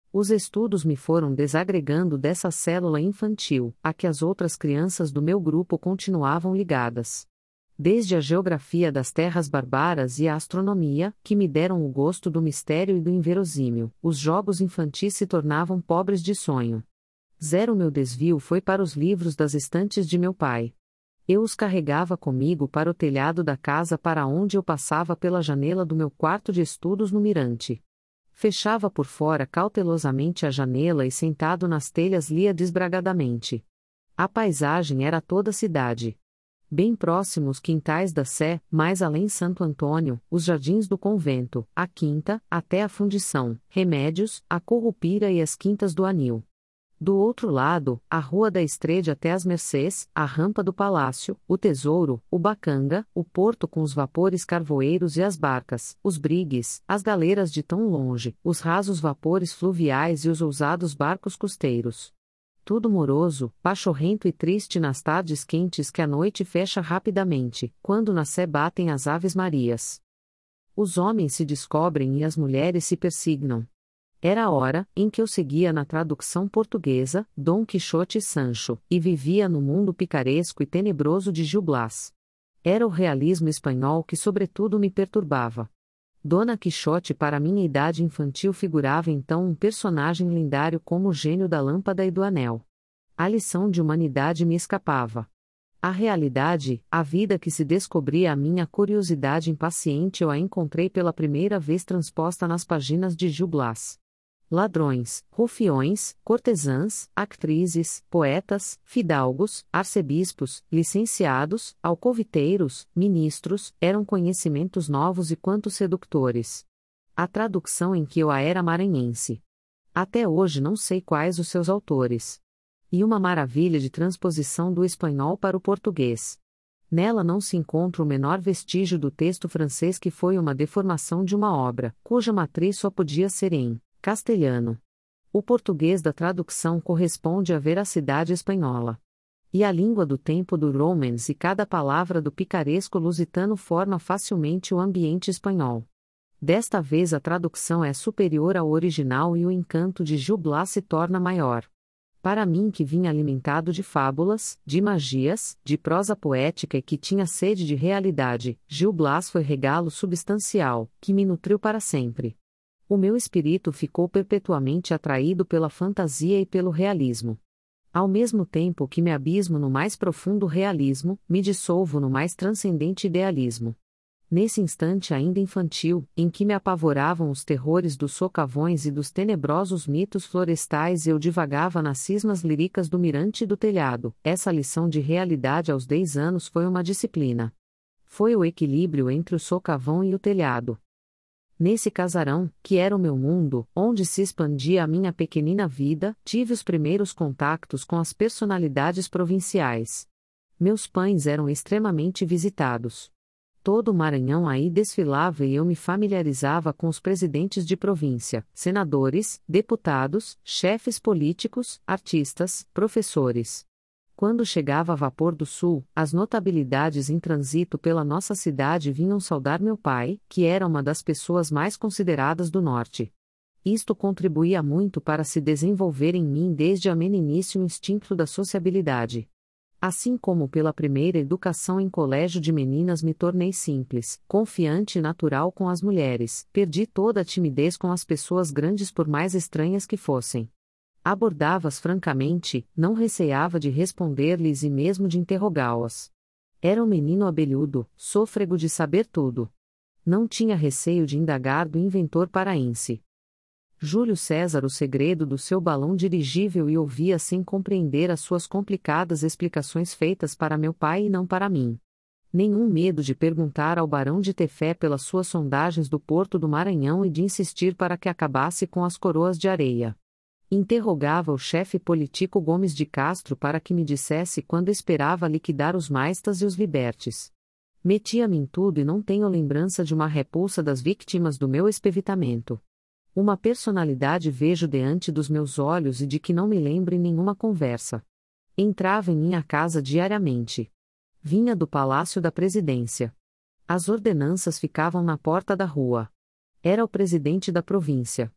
Os estudos me foram desagregando dessa célula infantil, a que as outras crianças do meu grupo continuavam ligadas. Desde a geografia das terras bárbaras e a astronomia, que me deram o gosto do mistério e do inverossímil, os jogos infantis se tornavam pobres de sonho. Meu desvio foi para os livros das estantes de meu pai. Eu os carregava comigo para o telhado da casa para onde eu passava pela janela do meu quarto de estudos no mirante. Fechava por fora cautelosamente a janela e sentado nas telhas lia desbragadamente. A paisagem era toda a cidade. Bem próximo os quintais da Sé, mais além Santo Antônio, os jardins do convento, a quinta, até a fundição, Remédios, a Corrupira e as quintas do Anil. Do outro lado, a Rua da Estrede até as Mercês, a rampa do Palácio, o Tesouro, o Bacanga, o porto com os vapores carvoeiros e as barcas, os brigues, as galeiras de tão longe, os rasos vapores fluviais e os ousados barcos costeiros. Tudo moroso, pachorrento e triste nas tardes quentes que a noite fecha rapidamente, quando na sé batem as aves-marias. Os homens se descobrem e as mulheres se persignam. Era a hora em que eu seguia na tradução portuguesa, Dom Quixote e Sancho, e vivia no mundo picaresco e tenebroso de Gil Blas. Era o realismo espanhol que sobretudo me perturbava. Dona Quixote para minha idade infantil figurava então um personagem lendário como o gênio da lâmpada e do anel. A lição de humanidade me escapava. A realidade, a vida que se descobria à minha curiosidade impaciente eu a encontrei pela primeira vez transposta nas páginas de Gil Blas. Ladrões, rufiões, cortesãs, atrizes, poetas, fidalgos, arcebispos, licenciados, alcoviteiros, ministros, eram conhecimentos novos e quanto sedutores. A tradução em que eu a era maranhense. Até hoje não sei quais os seus autores. E uma maravilha de transposição do espanhol para o português. Nela não se encontra o menor vestígio do texto francês que foi uma deformação de uma obra, cuja matriz só podia ser em castelhano. O português da tradução corresponde à veracidade espanhola. E a língua do tempo do Romance e cada palavra do picaresco lusitano forma facilmente o ambiente espanhol. Desta vez a tradução é superior ao original e o encanto de Gil Blas se torna maior. Para mim que vinha alimentado de fábulas, de magias, de prosa poética e que tinha sede de realidade, Gil Blas foi regalo substancial, que me nutriu para sempre. O meu espírito ficou perpetuamente atraído pela fantasia e pelo realismo. Ao mesmo tempo que me abismo no mais profundo realismo, me dissolvo no mais transcendente idealismo. Nesse instante ainda infantil, em que me apavoravam os terrores dos socavões e dos tenebrosos mitos florestais eu divagava nas cismas líricas do mirante e do telhado, essa lição de realidade aos 10 anos foi uma disciplina. Foi o equilíbrio entre o socavão e o telhado. Nesse casarão, que era o meu mundo, onde se expandia a minha pequenina vida, tive os primeiros contatos com as personalidades provinciais. Meus pães eram extremamente visitados. Todo o Maranhão aí desfilava e eu me familiarizava com os presidentes de província, senadores, deputados, chefes políticos, artistas, professores. Quando chegava a Vapor do Sul, as notabilidades em trânsito pela nossa cidade vinham saudar meu pai, que era uma das pessoas mais consideradas do Norte. Isto contribuía muito para se desenvolver em mim desde a meninice o instinto da sociabilidade. Assim como pela primeira educação em colégio de meninas me tornei simples, confiante e natural com as mulheres, perdi toda a timidez com as pessoas grandes por mais estranhas que fossem. Abordava-as francamente, não receava de responder-lhes e mesmo de interrogá-las. Era um menino abelhudo, sôfrego de saber tudo. Não tinha receio de indagar do inventor paraense. Júlio César o segredo do seu balão dirigível e ouvia sem compreender as suas complicadas explicações feitas para meu pai e não para mim. Nenhum medo de perguntar ao barão de Tefé pelas suas sondagens do Porto do Maranhão e de insistir para que acabasse com as coroas de areia. Interrogava o chefe político Gomes de Castro para que me dissesse quando esperava liquidar os maistas e os libertes. Metia-me em tudo e não tenho lembrança de uma repulsa das vítimas do meu espevitamento. Uma personalidade vejo diante dos meus olhos e de que não me lembro em nenhuma conversa. Entrava em minha casa diariamente. Vinha do Palácio da Presidência. As ordenanças ficavam na porta da rua. Era o presidente da província.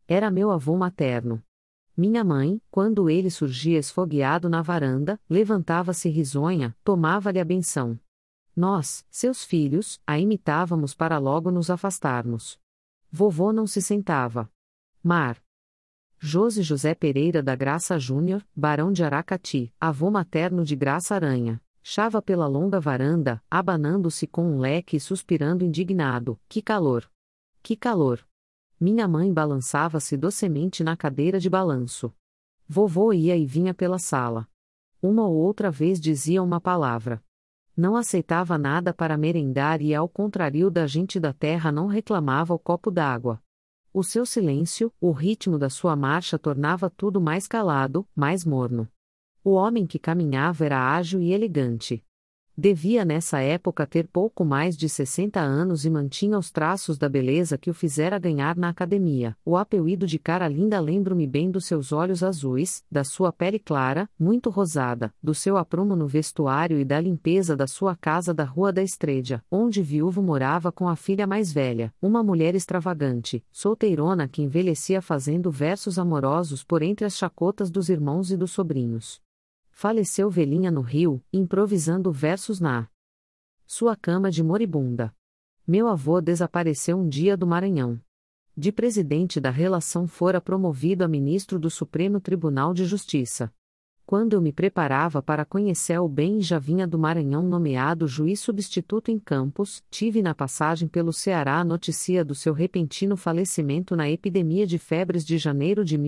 Era meu avô materno. Minha mãe, quando ele surgia esfogueado na varanda, levantava-se risonha, tomava-lhe a benção. Nós, seus filhos, a imitávamos para logo nos afastarmos. Vovô não se sentava. Mar. José José Pereira da Graça Júnior, barão de Aracati, avô materno de Graça Aranha, chava pela longa varanda, abanando-se com um leque e suspirando indignado: que calor! Que calor! Minha mãe balançava-se docemente na cadeira de balanço. Vovô ia e vinha pela sala. Uma ou outra vez dizia uma palavra. Não aceitava nada para merendar e, ao contrário da gente da terra, não reclamava o copo d'água. O seu silêncio, o ritmo da sua marcha tornava tudo mais calado, mais morno. O homem que caminhava era ágil e elegante. Devia nessa época ter pouco mais de 60 anos e mantinha os traços da beleza que o fizera ganhar na academia. O apelido de cara linda, lembro-me bem dos seus olhos azuis, da sua pele clara, muito rosada, do seu aprumo no vestuário e da limpeza da sua casa da Rua da Estrela, onde viúvo morava com a filha mais velha, uma mulher extravagante, solteirona que envelhecia fazendo versos amorosos por entre as chacotas dos irmãos e dos sobrinhos. Faleceu velhinha no Rio, improvisando versos na sua cama de moribunda. Meu avô desapareceu um dia do Maranhão. De presidente da relação fora promovido a ministro do Supremo Tribunal de Justiça. Quando eu me preparava para conhecer o bem e já vinha do Maranhão nomeado juiz substituto em Campos, tive na passagem pelo Ceará a notícia do seu repentino falecimento na epidemia de febres de janeiro de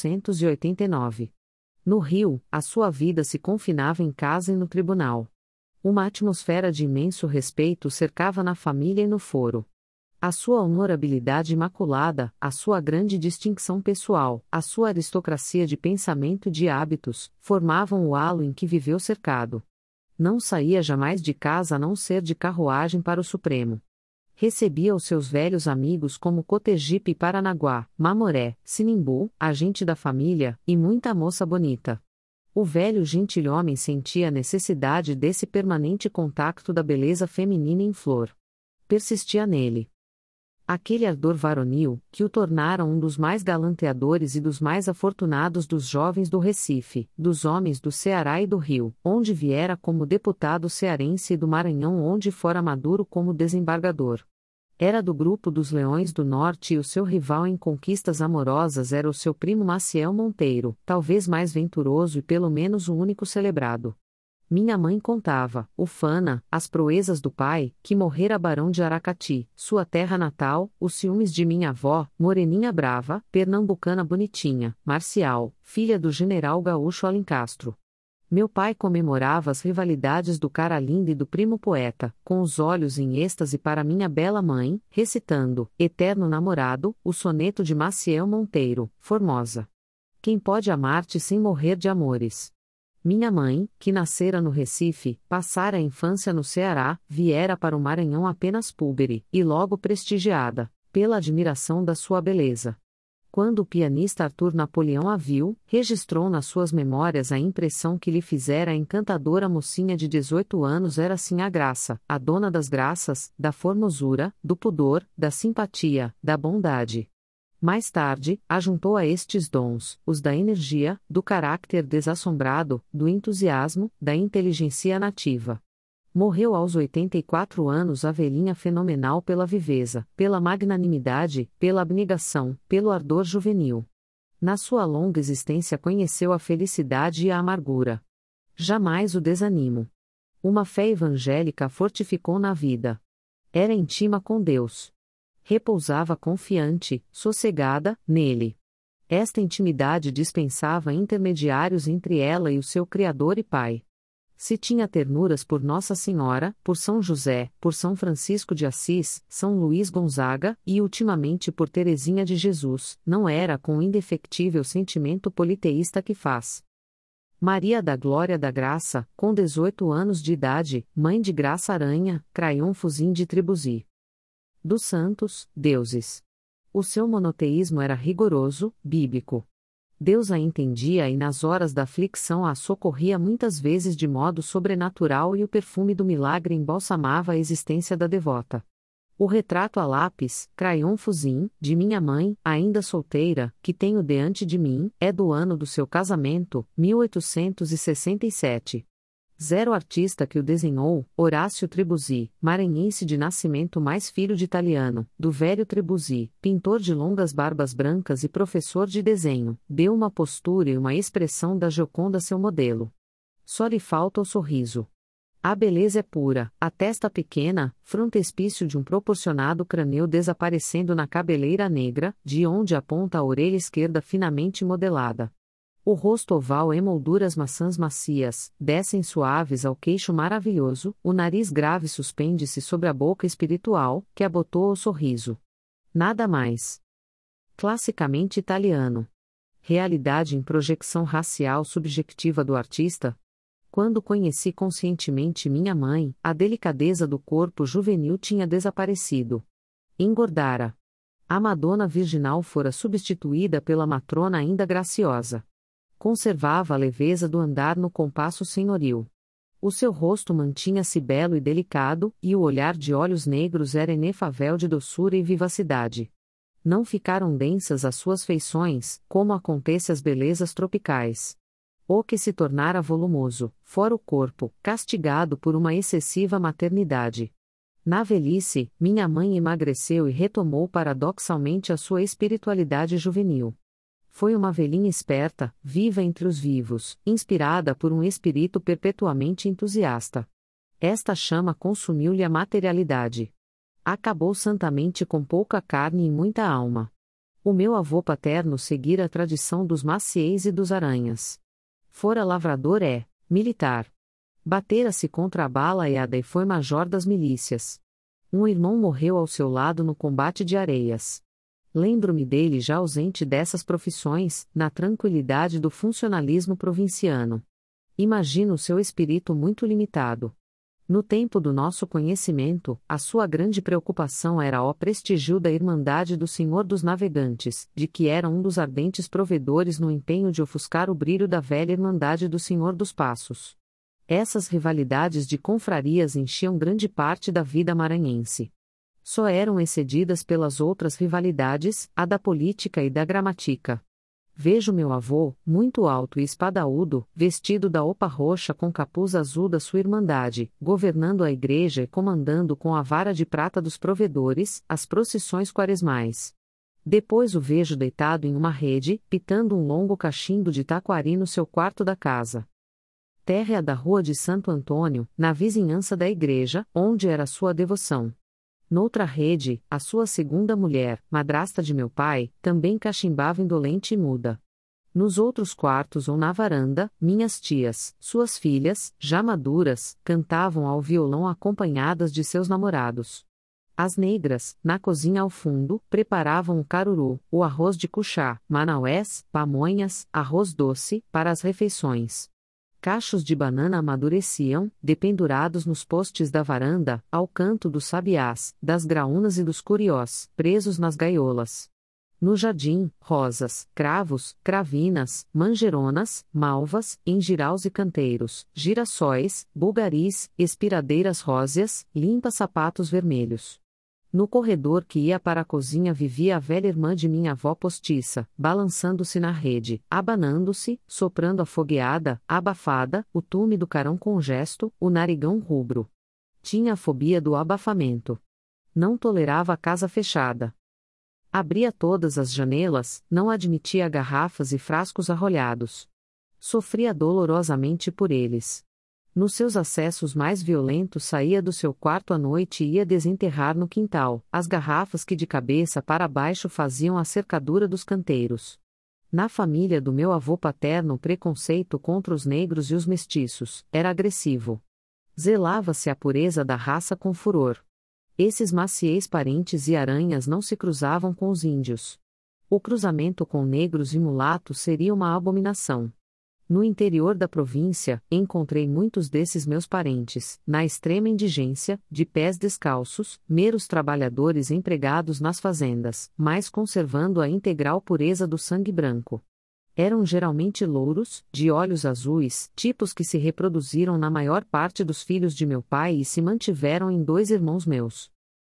1889. No Rio, a sua vida se confinava em casa e no tribunal. Uma atmosfera de imenso respeito cercava na família e no foro. A sua honorabilidade imaculada, a sua grande distinção pessoal, a sua aristocracia de pensamento e de hábitos, formavam o halo em que viveu cercado. Não saía jamais de casa a não ser de carruagem para o Supremo. Recebia os seus velhos amigos como Cotegipe e Paranaguá, Mamoré, Sinimbu, agente da família, e muita moça bonita. O velho gentilhomem sentia a necessidade desse permanente contacto da beleza feminina em flor. Persistia nele aquele ardor varonil, que o tornara um dos mais galanteadores e dos mais afortunados dos jovens do Recife, dos homens do Ceará e do Rio, onde viera como deputado cearense, e do Maranhão, onde fora maduro como desembargador. Era do grupo dos Leões do Norte e o seu rival em conquistas amorosas era o seu primo Maciel Monteiro, talvez mais venturoso e pelo menos o único celebrado. Minha mãe contava, ufana, as proezas do pai, que morrera barão de Aracati, sua terra natal, os ciúmes de minha avó, moreninha brava, pernambucana bonitinha, marcial, filha do general gaúcho Alencastro. Meu pai comemorava as rivalidades do cara lindo e do primo poeta, com os olhos em êxtase para minha bela mãe, recitando, eterno namorado, o soneto de Maciel Monteiro, Formosa. Quem pode amar-te sem morrer de amores? Minha mãe, que nascera no Recife, passara a infância no Ceará, viera para o Maranhão apenas púbere, e logo prestigiada, pela admiração da sua beleza. Quando o pianista Arthur Napoleão a viu, registrou nas suas memórias a impressão que lhe fizera a encantadora mocinha de 18 anos era sim a graça, a dona das graças, da formosura, do pudor, da simpatia, da bondade. Mais tarde, ajuntou a estes dons, os da energia, do caráter desassombrado, do entusiasmo, da inteligência nativa. Morreu aos 84 anos a velhinha fenomenal pela viveza, pela magnanimidade, pela abnegação, pelo ardor juvenil. Na sua longa existência conheceu a felicidade e a amargura. Jamais o desânimo. Uma fé evangélica a fortificou na vida. Era íntima com Deus. Repousava confiante, sossegada, nele. Esta intimidade dispensava intermediários entre ela e o seu Criador e Pai. Se tinha ternuras por Nossa Senhora, por São José, por São Francisco de Assis, São Luís Gonzaga, e ultimamente por Teresinha de Jesus, não era com o indefectível sentimento politeísta que faz. Maria da Glória da Graça, com 18 anos de idade, mãe de Graça Aranha, Crayon Fuzim de Tribuzi. Dos santos, deuses. O seu monoteísmo era rigoroso, bíblico. Deus a entendia e nas horas da aflição a socorria muitas vezes de modo sobrenatural e o perfume do milagre embalsamava a existência da devota. O retrato a lápis, crayon fusim, de minha mãe, ainda solteira, que tenho diante de mim, é do ano do seu casamento, 1867. Zero artista que o desenhou, Horácio Tribuzzi, maranhense de nascimento mais filho de italiano, do velho Tribuzzi, pintor de longas barbas brancas e professor de desenho, deu uma postura e uma expressão da Gioconda seu modelo. Só lhe falta o sorriso. A beleza é pura, a testa pequena, frontispício de um proporcionado crânio desaparecendo na cabeleira negra, de onde aponta a orelha esquerda finamente modelada. O rosto oval emolduras maçãs macias, descem suaves ao queixo maravilhoso, o nariz grave suspende-se sobre a boca espiritual, que abotoa o sorriso. Nada mais. Classicamente italiano. Realidade em projeção racial subjetiva do artista. Quando conheci conscientemente minha mãe, a delicadeza do corpo juvenil tinha desaparecido. Engordara. A Madonna virginal fora substituída pela matrona ainda graciosa. Conservava a leveza do andar no compasso senhoril. O seu rosto mantinha-se belo e delicado, e o olhar de olhos negros era inefável de doçura e vivacidade. Não ficaram densas as suas feições, como acontece às belezas tropicais. O que se tornara volumoso, fora o corpo, castigado por uma excessiva maternidade. Na velhice, minha mãe emagreceu e retomou paradoxalmente a sua espiritualidade juvenil. Foi uma velhinha esperta, viva entre os vivos, inspirada por um espírito perpetuamente entusiasta. Esta chama consumiu-lhe a materialidade. Acabou santamente com pouca carne e muita alma. O meu avô paterno seguira a tradição dos Maciéis e dos Aranhas. Fora lavrador militar. Batera-se contra a bala e foi major das milícias. Um irmão morreu ao seu lado no combate de Areias. Lembro-me dele já ausente dessas profissões, na tranquilidade do funcionalismo provinciano. Imagino o seu espírito muito limitado. No tempo do nosso conhecimento, a sua grande preocupação era o prestígio da Irmandade do Senhor dos Navegantes, de que era um dos ardentes provedores no empenho de ofuscar o brilho da velha Irmandade do Senhor dos Passos. Essas rivalidades de confrarias enchiam grande parte da vida maranhense. Só eram excedidas pelas outras rivalidades, a da política e da gramática. Vejo meu avô, muito alto e espadaúdo, vestido da opa roxa com capuz azul da sua irmandade, governando a igreja e comandando com a vara de prata dos provedores, as procissões quaresmais. Depois o vejo deitado em uma rede, pitando um longo cachimbo de taquari no seu quarto da casa. Térrea da rua de Santo Antônio, na vizinhança da igreja, onde era sua devoção. Noutra rede, a sua segunda mulher, madrasta de meu pai, também cachimbava indolente e muda. Nos outros quartos ou na varanda, minhas tias, suas filhas, já maduras, cantavam ao violão acompanhadas de seus namorados. As negras, na cozinha ao fundo, preparavam o caruru, o arroz de cuchá, manaués, pamonhas, arroz doce, para as refeições. Cachos de banana amadureciam, dependurados nos postes da varanda, ao canto dos sabiás, das graúnas e dos curiós, presos nas gaiolas. No jardim, rosas, cravos, cravinas, manjeronas, malvas, enjiraus e canteiros, girassóis, bulgaris, espiradeiras róseas, limpas sapatos vermelhos. No corredor que ia para a cozinha vivia a velha irmã de minha avó postiça, balançando-se na rede, abanando-se, soprando a fogueada, abafada, o tume do carão com gesto, o narigão rubro. Tinha a fobia do abafamento. Não tolerava a casa fechada. Abria todas as janelas, não admitia garrafas e frascos arrolhados. Sofria dolorosamente por eles. Nos seus acessos mais violentos saía do seu quarto à noite e ia desenterrar no quintal as garrafas que de cabeça para baixo faziam a cercadura dos canteiros. Na família do meu avô paterno o preconceito contra os negros e os mestiços era agressivo. Zelava-se a pureza da raça com furor. Esses Maciéis parentes e Aranhas não se cruzavam com os índios. O cruzamento com negros e mulatos seria uma abominação. No interior da província, encontrei muitos desses meus parentes, na extrema indigência, de pés descalços, meros trabalhadores empregados nas fazendas, mas conservando a integral pureza do sangue branco. Eram geralmente louros, de olhos azuis, tipos que se reproduziram na maior parte dos filhos de meu pai e se mantiveram em 2 irmãos meus.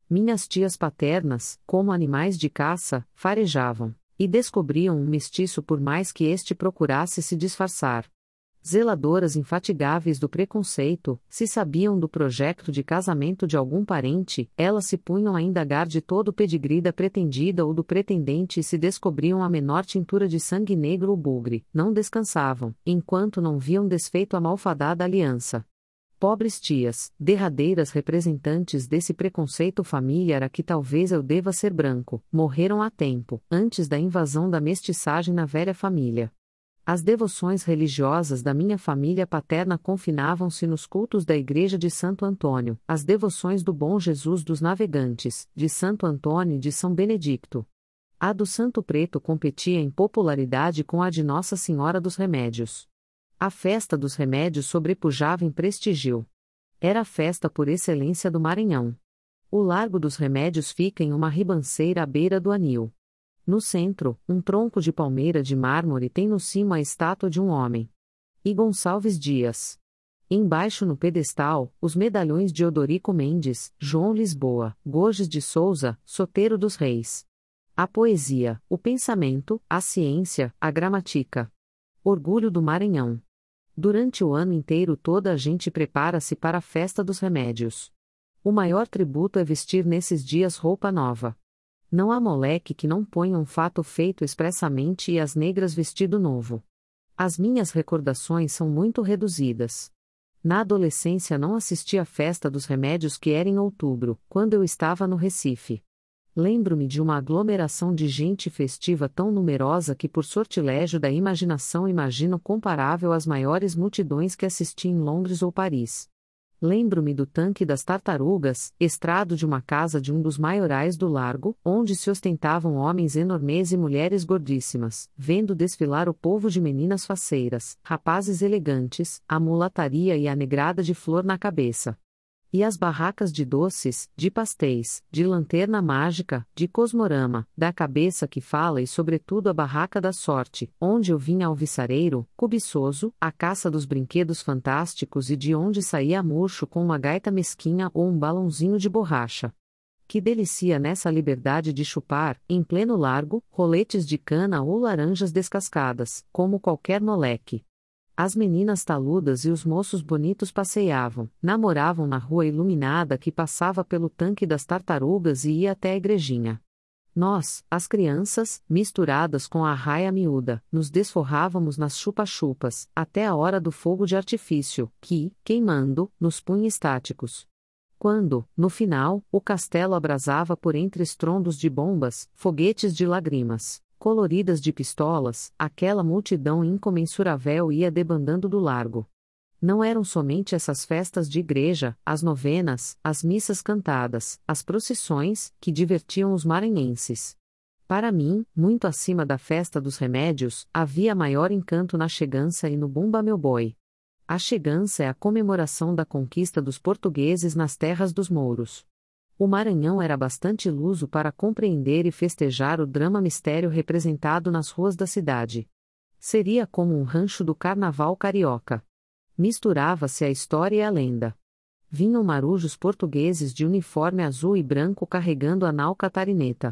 Minhas tias paternas, como animais de caça, farejavam, e descobriam um mestiço por mais que este procurasse se disfarçar. Zeladoras infatigáveis do preconceito, se sabiam do projeto de casamento de algum parente, elas se punham a indagar de todo o pedigree da pretendida ou do pretendente e se descobriam a menor tintura de sangue negro ou bugre, não descansavam, enquanto não viam desfeito a malfadada aliança. Pobres tias, derradeiras representantes desse preconceito familiar a que talvez eu deva ser branco, morreram a tempo, antes da invasão da mestiçagem na velha família. As devoções religiosas da minha família paterna confinavam-se nos cultos da Igreja de Santo Antônio, as devoções do Bom Jesus dos Navegantes, de Santo Antônio e de São Benedicto. A do Santo Preto competia em popularidade com a de Nossa Senhora dos Remédios. A festa dos remédios sobrepujava em prestígio. Era a festa por excelência do Maranhão. O Largo dos Remédios fica em uma ribanceira à beira do anil. No centro, um tronco de palmeira de mármore tem no cimo a estátua de um homem. E Gonçalves Dias. Embaixo no pedestal, os medalhões de Odorico Mendes, João Lisboa, Gorges de Souza, Soteiro dos Reis. A poesia, o pensamento, a ciência, a gramática. Orgulho do Maranhão. Durante o ano inteiro toda a gente prepara-se para a festa dos remédios. O maior tributo é vestir nesses dias roupa nova. Não há moleque que não ponha um fato feito expressamente e as negras vestido novo. As minhas recordações são muito reduzidas. Na adolescência não assisti à festa dos remédios que era em outubro, quando eu estava no Recife. Lembro-me de uma aglomeração de gente festiva tão numerosa que por sortilégio da imaginação imagino comparável às maiores multidões que assisti em Londres ou Paris. Lembro-me do tanque das tartarugas, estrado de uma casa de um dos maiorais do Largo, onde se ostentavam homens enormes e mulheres gordíssimas, vendo desfilar o povo de meninas faceiras, rapazes elegantes, a mulataria e a negrada de flor na cabeça. E as barracas de doces, de pastéis, de lanterna mágica, de cosmorama, da cabeça que fala e sobretudo a barraca da sorte, onde eu vinha alviçareiro, cobiçoso, a caça dos brinquedos fantásticos e de onde saía murcho com uma gaita mesquinha ou um balãozinho de borracha. Que delicia nessa liberdade de chupar, em pleno largo, roletes de cana ou laranjas descascadas, como qualquer moleque. As meninas taludas e os moços bonitos passeavam, namoravam na rua iluminada que passava pelo tanque das tartarugas e ia até a igrejinha. Nós, as crianças, misturadas com a arraia miúda, nos desforrávamos nas chupa-chupas, até a hora do fogo de artifício, que, queimando, nos punha estáticos. Quando, no final, o castelo abrasava por entre estrondos de bombas, foguetes de lágrimas coloridas de pistolas, aquela multidão incomensurável ia debandando do largo. Não eram somente essas festas de igreja, as novenas, as missas cantadas, as procissões, que divertiam os maranhenses. Para mim, muito acima da festa dos remédios, havia maior encanto na chegança e no Bumba Meu Boi. A chegança é a comemoração da conquista dos portugueses nas terras dos mouros. O Maranhão era bastante luso para compreender e festejar o drama-mistério representado nas ruas da cidade. Seria como um rancho do carnaval carioca. Misturava-se a história e a lenda. Vinham marujos portugueses de uniforme azul e branco carregando a nau catarineta.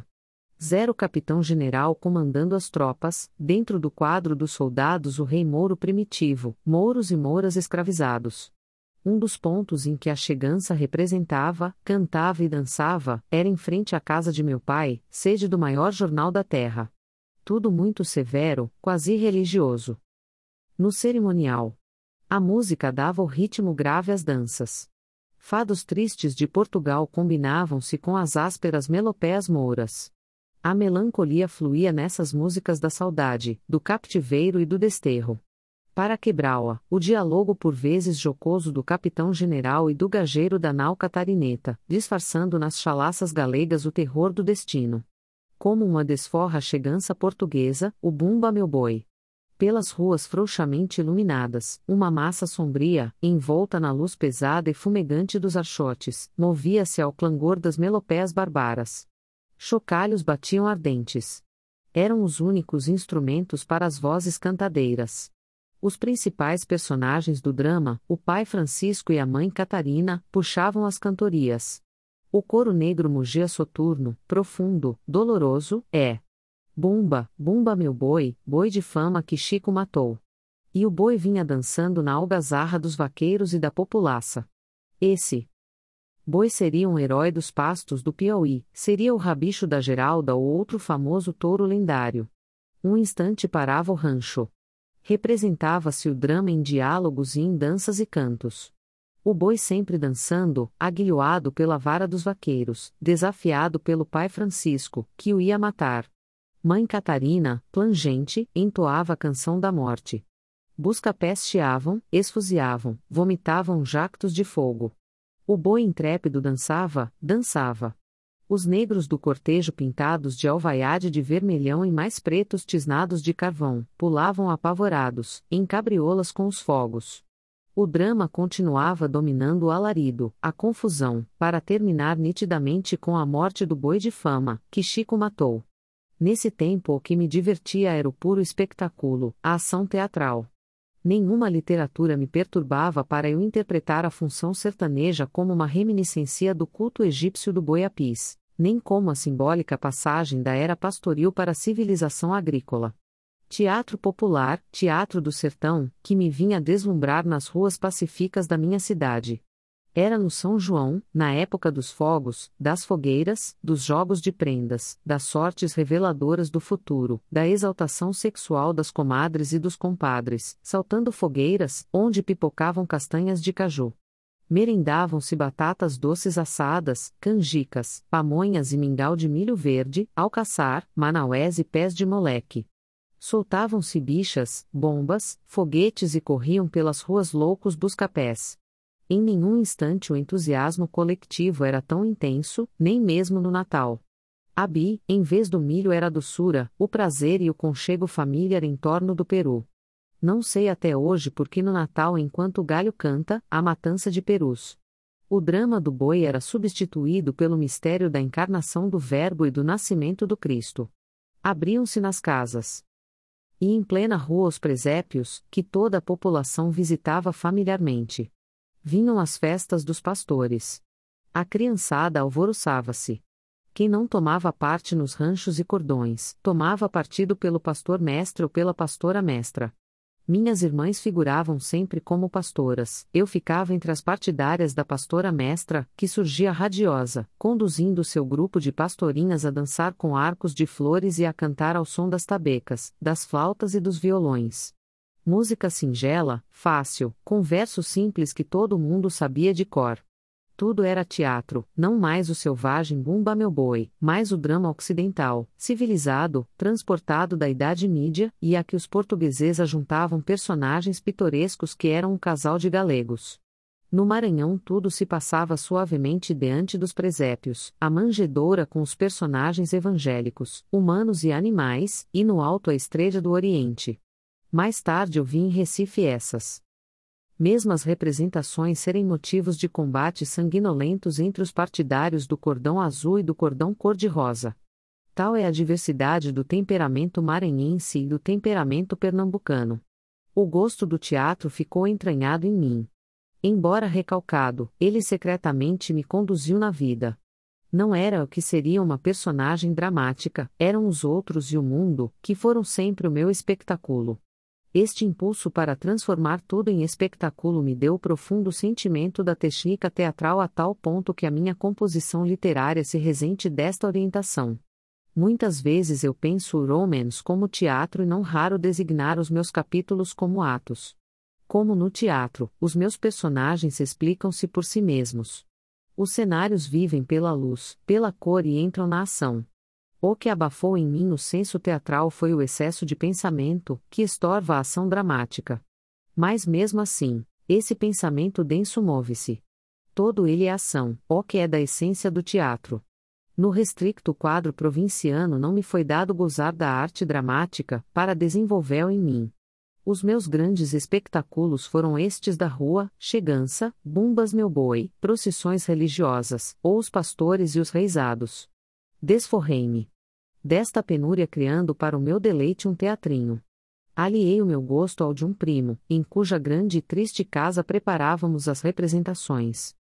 0 Capitão-General comandando as tropas, dentro do quadro dos soldados o rei Mouro primitivo, mouros e mouras escravizados. Um dos pontos em que a chegança representava, cantava e dançava, era em frente à casa de meu pai, sede do maior jornal da terra. Tudo muito severo, quase religioso. No cerimonial, a música dava o ritmo grave às danças. Fados tristes de Portugal combinavam-se com as ásperas melopéas mouras. A melancolia fluía nessas músicas da saudade, do captiveiro e do desterro. Para quebrá-la, o diálogo por vezes jocoso do capitão-general e do gageiro da nau catarineta, disfarçando nas chalaças galegas o terror do destino. Como uma desforra chegança portuguesa, o Bumba Meu Boi. Pelas ruas frouxamente iluminadas, uma massa sombria, envolta na luz pesada e fumegante dos archotes, movia-se ao clangor das melopéas barbaras. Chocalhos batiam ardentes. Eram os únicos instrumentos para as vozes cantadeiras. Os principais personagens do drama, o pai Francisco e a mãe Catarina, puxavam as cantorias. O couro negro mugia soturno, profundo, doloroso, é. Bumba, bumba meu boi, boi de fama que Chico matou. E o boi vinha dançando na algazarra dos vaqueiros e da populaça. Esse boi seria um herói dos pastos do Piauí, seria o rabicho da Geralda ou outro famoso touro lendário. Um instante parava o rancho. Representava-se o drama em diálogos e em danças e cantos. O boi sempre dançando, aguilhoado pela vara dos vaqueiros, desafiado pelo pai Francisco, que o ia matar. Mãe Catarina, plangente, entoava a canção da morte. Busca-pés chiavam, esfuziavam, vomitavam jactos de fogo. O boi intrépido dançava, dançava. Os negros do cortejo pintados de alvaiade de vermelhão e mais pretos tisnados de carvão, pulavam apavorados, em cabriolas com os fogos. O drama continuava dominando o alarido, a confusão, para terminar nitidamente com a morte do boi de fama, que Chico matou. Nesse tempo o que me divertia era o puro espectáculo, a ação teatral. Nenhuma literatura me perturbava para eu interpretar a função sertaneja como uma reminiscência do culto egípcio do boi Apis, nem como a simbólica passagem da era pastoril para a civilização agrícola. Teatro popular, teatro do sertão, que me vinha deslumbrar nas ruas pacíficas da minha cidade. Era no São João, na época dos fogos, das fogueiras, dos jogos de prendas, das sortes reveladoras do futuro, da exaltação sexual das comadres e dos compadres, saltando fogueiras, onde pipocavam castanhas de caju. Merendavam-se batatas doces assadas, canjicas, pamonhas e mingau de milho verde, alcaçar, manaués e pés de moleque. Soltavam-se bichas, bombas, foguetes e corriam pelas ruas loucos busca-pés. Em nenhum instante o entusiasmo coletivo era tão intenso, nem mesmo no Natal. Abi, em vez do milho era a doçura, o prazer e o conchego familiar em torno do peru. Não sei até hoje por que no Natal enquanto o galho canta, a matança de perus. O drama do boi era substituído pelo mistério da encarnação do Verbo e do nascimento do Cristo. Abriam-se nas casas. E em plena rua os presépios, que toda a população visitava familiarmente. Vinham as festas dos pastores. A criançada alvoroçava-se. Quem não tomava parte nos ranchos e cordões, tomava partido pelo pastor-mestre ou pela pastora-mestra. Minhas irmãs figuravam sempre como pastoras, eu ficava entre as partidárias da pastora-mestra, que surgia radiosa, conduzindo seu grupo de pastorinhas a dançar com arcos de flores e a cantar ao som das tabecas, das flautas e dos violões. Música singela, fácil, com versos simples que todo mundo sabia de cor. Tudo era teatro, não mais o selvagem Bumba meu boi, mas o drama ocidental, civilizado, transportado da Idade Mídia, e a que os portugueses ajuntavam personagens pitorescos que eram um casal de galegos. No Maranhão tudo se passava suavemente diante dos presépios, a manjedoura com os personagens evangélicos, humanos e animais, e no alto a estrela do Oriente. Mais tarde eu vi em Recife essas mesmas representações serem motivos de combates sanguinolentos entre os partidários do cordão azul e do cordão cor-de-rosa. Tal é a diversidade do temperamento maranhense e do temperamento pernambucano. O gosto do teatro ficou entranhado em mim. Embora recalcado, ele secretamente me conduziu na vida. Não era o que seria uma personagem dramática, eram os outros e o mundo, que foram sempre o meu espetáculo. Este impulso para transformar tudo em espetáculo me deu o profundo sentimento da técnica teatral a tal ponto que a minha composição literária se ressente desta orientação. Muitas vezes eu penso o romance como teatro e não raro designar os meus capítulos como atos. Como no teatro, os meus personagens explicam-se por si mesmos. Os cenários vivem pela luz, pela cor e entram na ação. O que abafou em mim o senso teatral foi o excesso de pensamento, que estorva a ação dramática. Mas mesmo assim, esse pensamento denso move-se. Todo ele é ação, o que é da essência do teatro. No restricto quadro provinciano não me foi dado gozar da arte dramática, para desenvolvê-la em mim. Os meus grandes espetáculos foram estes da rua, chegança, bumbas meu boi, procissões religiosas, ou os pastores e os reisados. Desforrei-me desta penúria criando para o meu deleite um teatrinho. Aliei o meu gosto ao de um primo, em cuja grande e triste casa preparávamos as representações.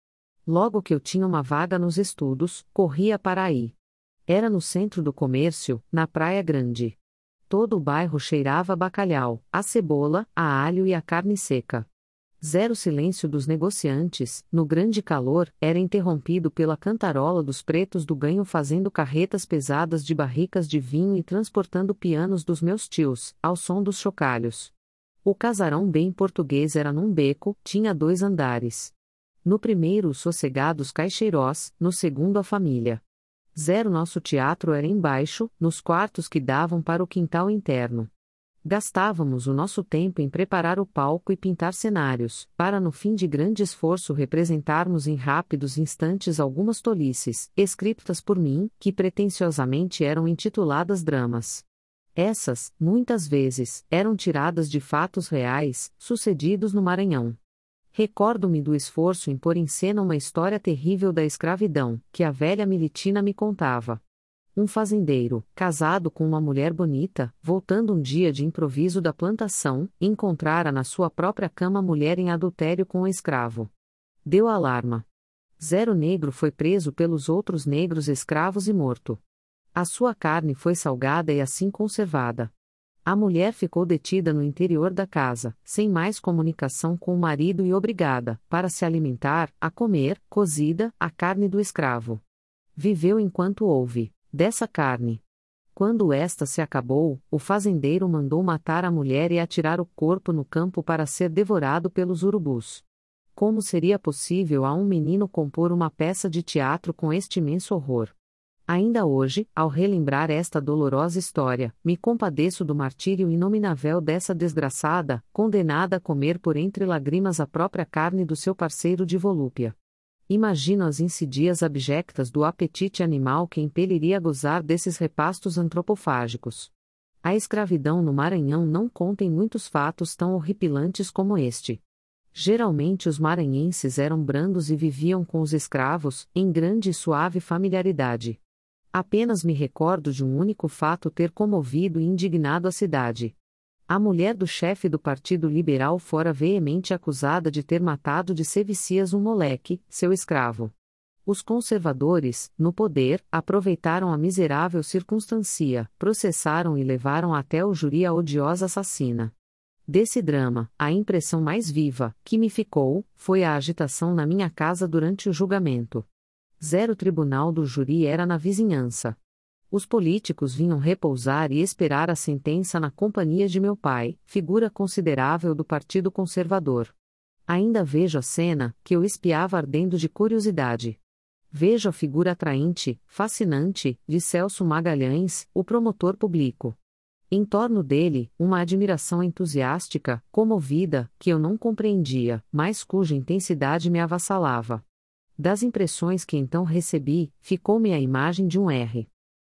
Logo que eu tinha uma vaga nos estudos, corria para aí. Era no centro do comércio, na Praia Grande. Todo o bairro cheirava a bacalhau, a cebola, a alho e a carne seca. Zero silêncio dos negociantes, no grande calor, era interrompido pela cantarola dos pretos do ganho fazendo carretas pesadas de barricas de vinho e transportando pianos dos meus tios, ao som dos chocalhos. O casarão bem português era num beco, tinha 2 andares. No primeiro os sossegados caixeirós, no segundo a família. Zero nosso teatro era embaixo, nos quartos que davam para o quintal interno. Gastávamos o nosso tempo em preparar o palco e pintar cenários, para no fim de grande esforço representarmos em rápidos instantes algumas tolices, escritas por mim, que pretensiosamente eram intituladas dramas. Essas, muitas vezes, eram tiradas de fatos reais, sucedidos no Maranhão. Recordo-me do esforço em pôr em cena uma história terrível da escravidão, que a velha Militina me contava. Um fazendeiro, casado com uma mulher bonita, voltando um dia de improviso da plantação, encontrara na sua própria cama a mulher em adultério com o escravo. Deu alarma. Zero negro foi preso pelos outros negros escravos e morto. A sua carne foi salgada e assim conservada. A mulher ficou detida no interior da casa, sem mais comunicação com o marido e obrigada, para se alimentar, a comer, cozida, a carne do escravo. Viveu enquanto houve dessa carne. Quando esta se acabou, o fazendeiro mandou matar a mulher e atirar o corpo no campo para ser devorado pelos urubus. Como seria possível a um menino compor uma peça de teatro com este imenso horror? Ainda hoje, ao relembrar esta dolorosa história, me compadeço do martírio inominável dessa desgraçada, condenada a comer por entre lágrimas a própria carne do seu parceiro de volúpia. Imagino as insidias abjectas do apetite animal que impeliria a gozar desses repastos antropofágicos. A escravidão no Maranhão não contém muitos fatos tão horripilantes como este. Geralmente os maranhenses eram brandos e viviam com os escravos, em grande e suave familiaridade. Apenas me recordo de um único fato ter comovido e indignado a cidade. A mulher do chefe do Partido Liberal fora veemente acusada de ter matado de sevicias um moleque, seu escravo. Os conservadores, no poder, aproveitaram a miserável circunstância, processaram e levaram até o júri a odiosa assassina. Desse drama, a impressão mais viva, que me ficou, foi a agitação na minha casa durante o julgamento. Zero tribunal do júri era na vizinhança. Os políticos vinham repousar e esperar a sentença na companhia de meu pai, figura considerável do Partido Conservador. Ainda vejo a cena, que eu espiava ardendo de curiosidade. Vejo a figura atraente, fascinante, de Celso Magalhães, o promotor público. Em torno dele, uma admiração entusiástica, comovida, que eu não compreendia, mas cuja intensidade me avassalava. Das impressões que então recebi, ficou-me a imagem de um R.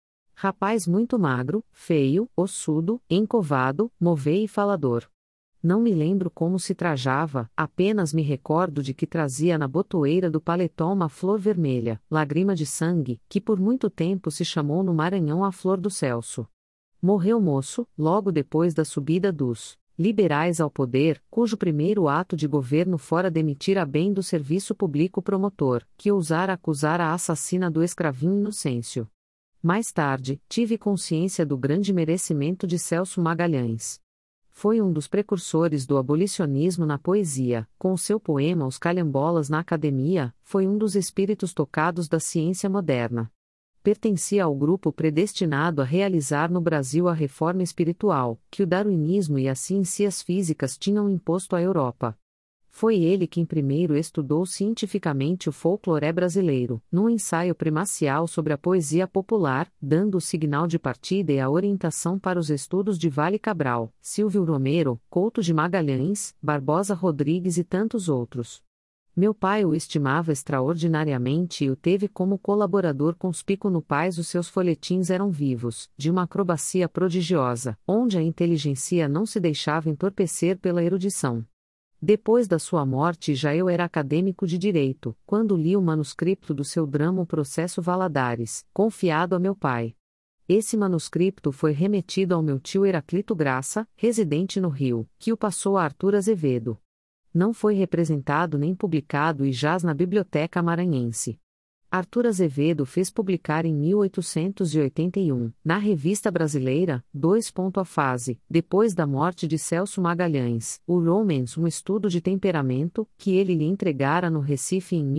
Rapaz muito magro, feio, ossudo, encovado, movei e falador. Não me lembro como se trajava, apenas me recordo de que trazia na botoeira do paletó uma flor vermelha, lágrima de sangue, que por muito tempo se chamou no Maranhão a Flor do Celso. Morreu moço, logo depois da subida dos liberais ao poder, cujo primeiro ato de governo fora demitir a bem do serviço público promotor, que ousara acusar a assassina do escravinho Inocêncio. Mais tarde, tive consciência do grande merecimento de Celso Magalhães. Foi um dos precursores do abolicionismo na poesia, com seu poema Os Calhambolas na Academia, foi um dos espíritos tocados da ciência moderna. Pertencia ao grupo predestinado a realizar no Brasil a reforma espiritual, que o darwinismo e as ciências físicas tinham imposto à Europa. Foi ele quem primeiro estudou cientificamente o folclore brasileiro, num ensaio primacial sobre a poesia popular, dando o signal de partida e a orientação para os estudos de Vale Cabral, Silvio Romero, Couto de Magalhães, Barbosa Rodrigues e tantos outros. Meu pai o estimava extraordinariamente e o teve como colaborador conspícuo no quais os seus folhetins eram vivos, de uma acrobacia prodigiosa, onde a inteligência não se deixava entorpecer pela erudição. Depois da sua morte já eu era acadêmico de direito, quando li o manuscrito do seu drama O Processo Valadares, confiado a meu pai. Esse manuscrito foi remetido ao meu tio Heraclito Graça, residente no Rio, que o passou a Arthur Azevedo. Não foi representado nem publicado e jaz na Biblioteca Maranhense. Arthur Azevedo fez publicar em 1881, na Revista Brasileira, a fase, depois da morte de Celso Magalhães, o Romance, um estudo de temperamento, que ele lhe entregara no Recife em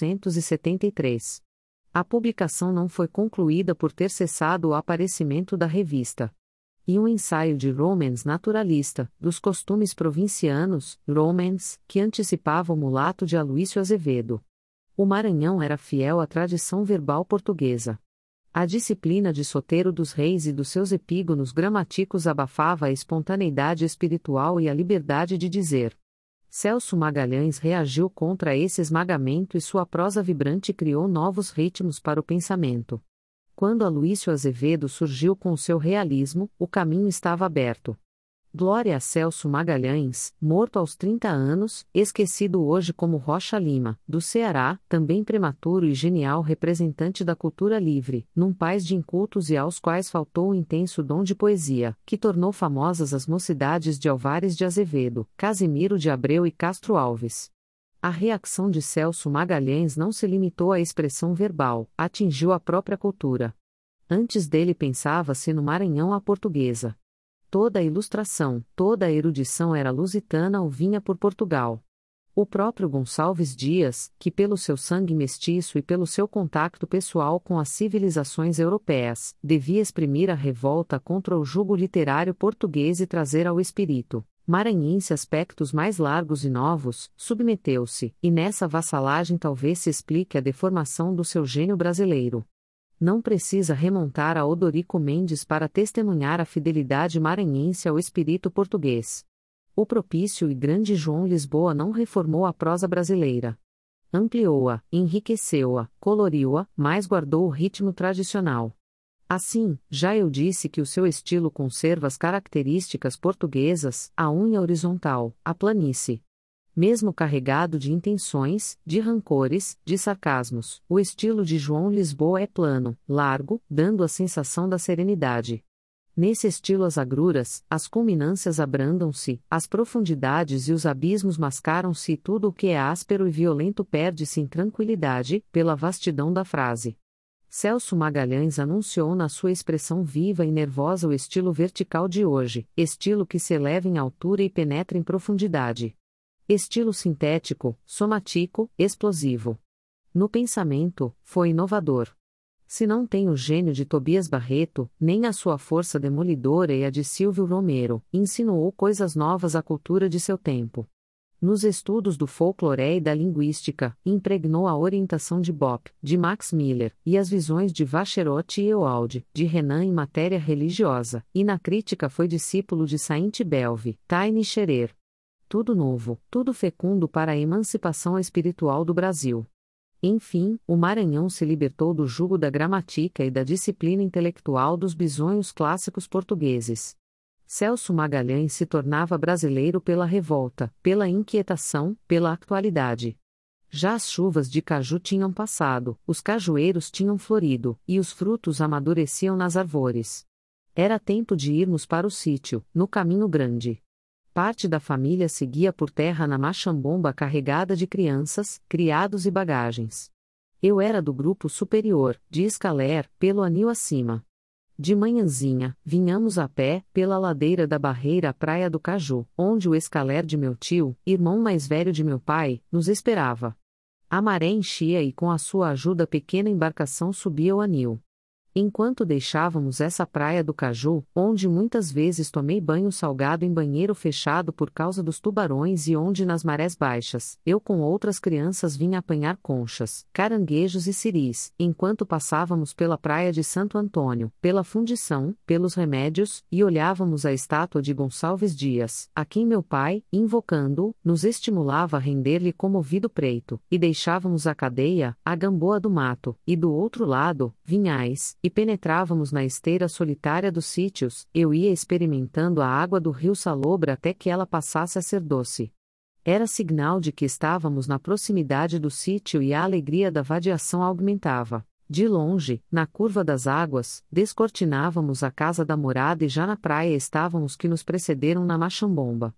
1873. A publicação não foi concluída por ter cessado o aparecimento da revista. E um ensaio de Romance naturalista, dos costumes provincianos, Romance, que antecipava o mulato de Aloísio Azevedo. O Maranhão era fiel à tradição verbal portuguesa. A disciplina de Soteiro dos Reis e dos seus epígonos gramaticos abafava a espontaneidade espiritual e a liberdade de dizer. Celso Magalhães reagiu contra esse esmagamento e sua prosa vibrante criou novos ritmos para o pensamento. Quando Aloísio Azevedo surgiu com o seu realismo, o caminho estava aberto. Glória a Celso Magalhães, morto aos 30 anos, esquecido hoje como Rocha Lima, do Ceará, também prematuro e genial representante da cultura livre, num país de incultos e aos quais faltou o intenso dom de poesia, que tornou famosas as mocidades de Álvares de Azevedo, Casimiro de Abreu e Castro Alves. A reacção de Celso Magalhães não se limitou à expressão verbal, atingiu a própria cultura. Antes dele pensava-se no Maranhão à portuguesa. Toda a ilustração, toda a erudição era lusitana ou vinha por Portugal. O próprio Gonçalves Dias, que pelo seu sangue mestiço e pelo seu contacto pessoal com as civilizações europeias, devia exprimir a revolta contra o jugo literário português e trazer ao espírito maranhense aspectos mais largos e novos, submeteu-se, e nessa vassalagem talvez se explique a deformação do seu gênio brasileiro. Não precisa remontar a Odorico Mendes para testemunhar a fidelidade maranhense ao espírito português. O propício e grande João Lisboa não reformou a prosa brasileira. Ampliou-a, enriqueceu-a, coloriu-a, mas guardou o ritmo tradicional. Assim, já eu disse que o seu estilo conserva as características portuguesas, a unha horizontal, a planície. Mesmo carregado de intenções, de rancores, de sarcasmos, o estilo de João Lisboa é plano, largo, dando a sensação da serenidade. Nesse estilo as agruras, as culminâncias abrandam-se, as profundidades e os abismos mascaram-se e tudo o que é áspero e violento perde-se em tranquilidade, pela vastidão da frase. Celso Magalhães anunciou na sua expressão viva e nervosa o estilo vertical de hoje, estilo que se eleva em altura e penetra em profundidade. Estilo sintético, somático, explosivo. No pensamento, foi inovador. Se não tem o gênio de Tobias Barreto, nem a sua força demolidora e a de Silvio Romero, insinuou coisas novas à cultura de seu tempo. Nos estudos do folclore e da linguística, impregnou a orientação de Bopp, de Max Miller, e as visões de Vacherotti e Eoaldi, de Renan em matéria religiosa, e na crítica foi discípulo de Saint-Beuve, Taine e Scherer. Tudo novo, tudo fecundo para a emancipação espiritual do Brasil. Enfim, o Maranhão se libertou do jugo da gramática e da disciplina intelectual dos bisonhos clássicos portugueses. Celso Magalhães se tornava brasileiro pela revolta, pela inquietação, pela atualidade. Já as chuvas de caju tinham passado, os cajueiros tinham florido, e os frutos amadureciam nas árvores. Era tempo de irmos para o sítio, no Caminho Grande. Parte da família seguia por terra na machambomba carregada de crianças, criados e bagagens. Eu era do grupo superior, de Escaler, pelo anil acima. De manhãzinha, vinhamos a pé, pela ladeira da barreira à Praia do Caju, onde o Escaler de meu tio, irmão mais velho de meu pai, nos esperava. A maré enchia e com a sua ajuda a pequena embarcação subia o anil. Enquanto deixávamos essa praia do Caju, onde muitas vezes tomei banho salgado em banheiro fechado por causa dos tubarões e onde nas marés baixas, eu com outras crianças vinha apanhar conchas, caranguejos e siris, enquanto passávamos pela praia de Santo Antônio, pela Fundição, pelos Remédios, e olhávamos a estátua de Gonçalves Dias, a quem meu pai, invocando-o, nos estimulava a render-lhe comovido preito, e deixávamos a cadeia, a Gamboa do Mato, e do outro lado, Vinhais, e penetrávamos na esteira solitária dos sítios, eu ia experimentando a água do rio Salobra até que ela passasse a ser doce. Era signal de que estávamos na proximidade do sítio e a alegria da vadiação aumentava. De longe, na curva das águas, descortinávamos a casa da morada e já na praia estávamos que nos precederam na machambomba.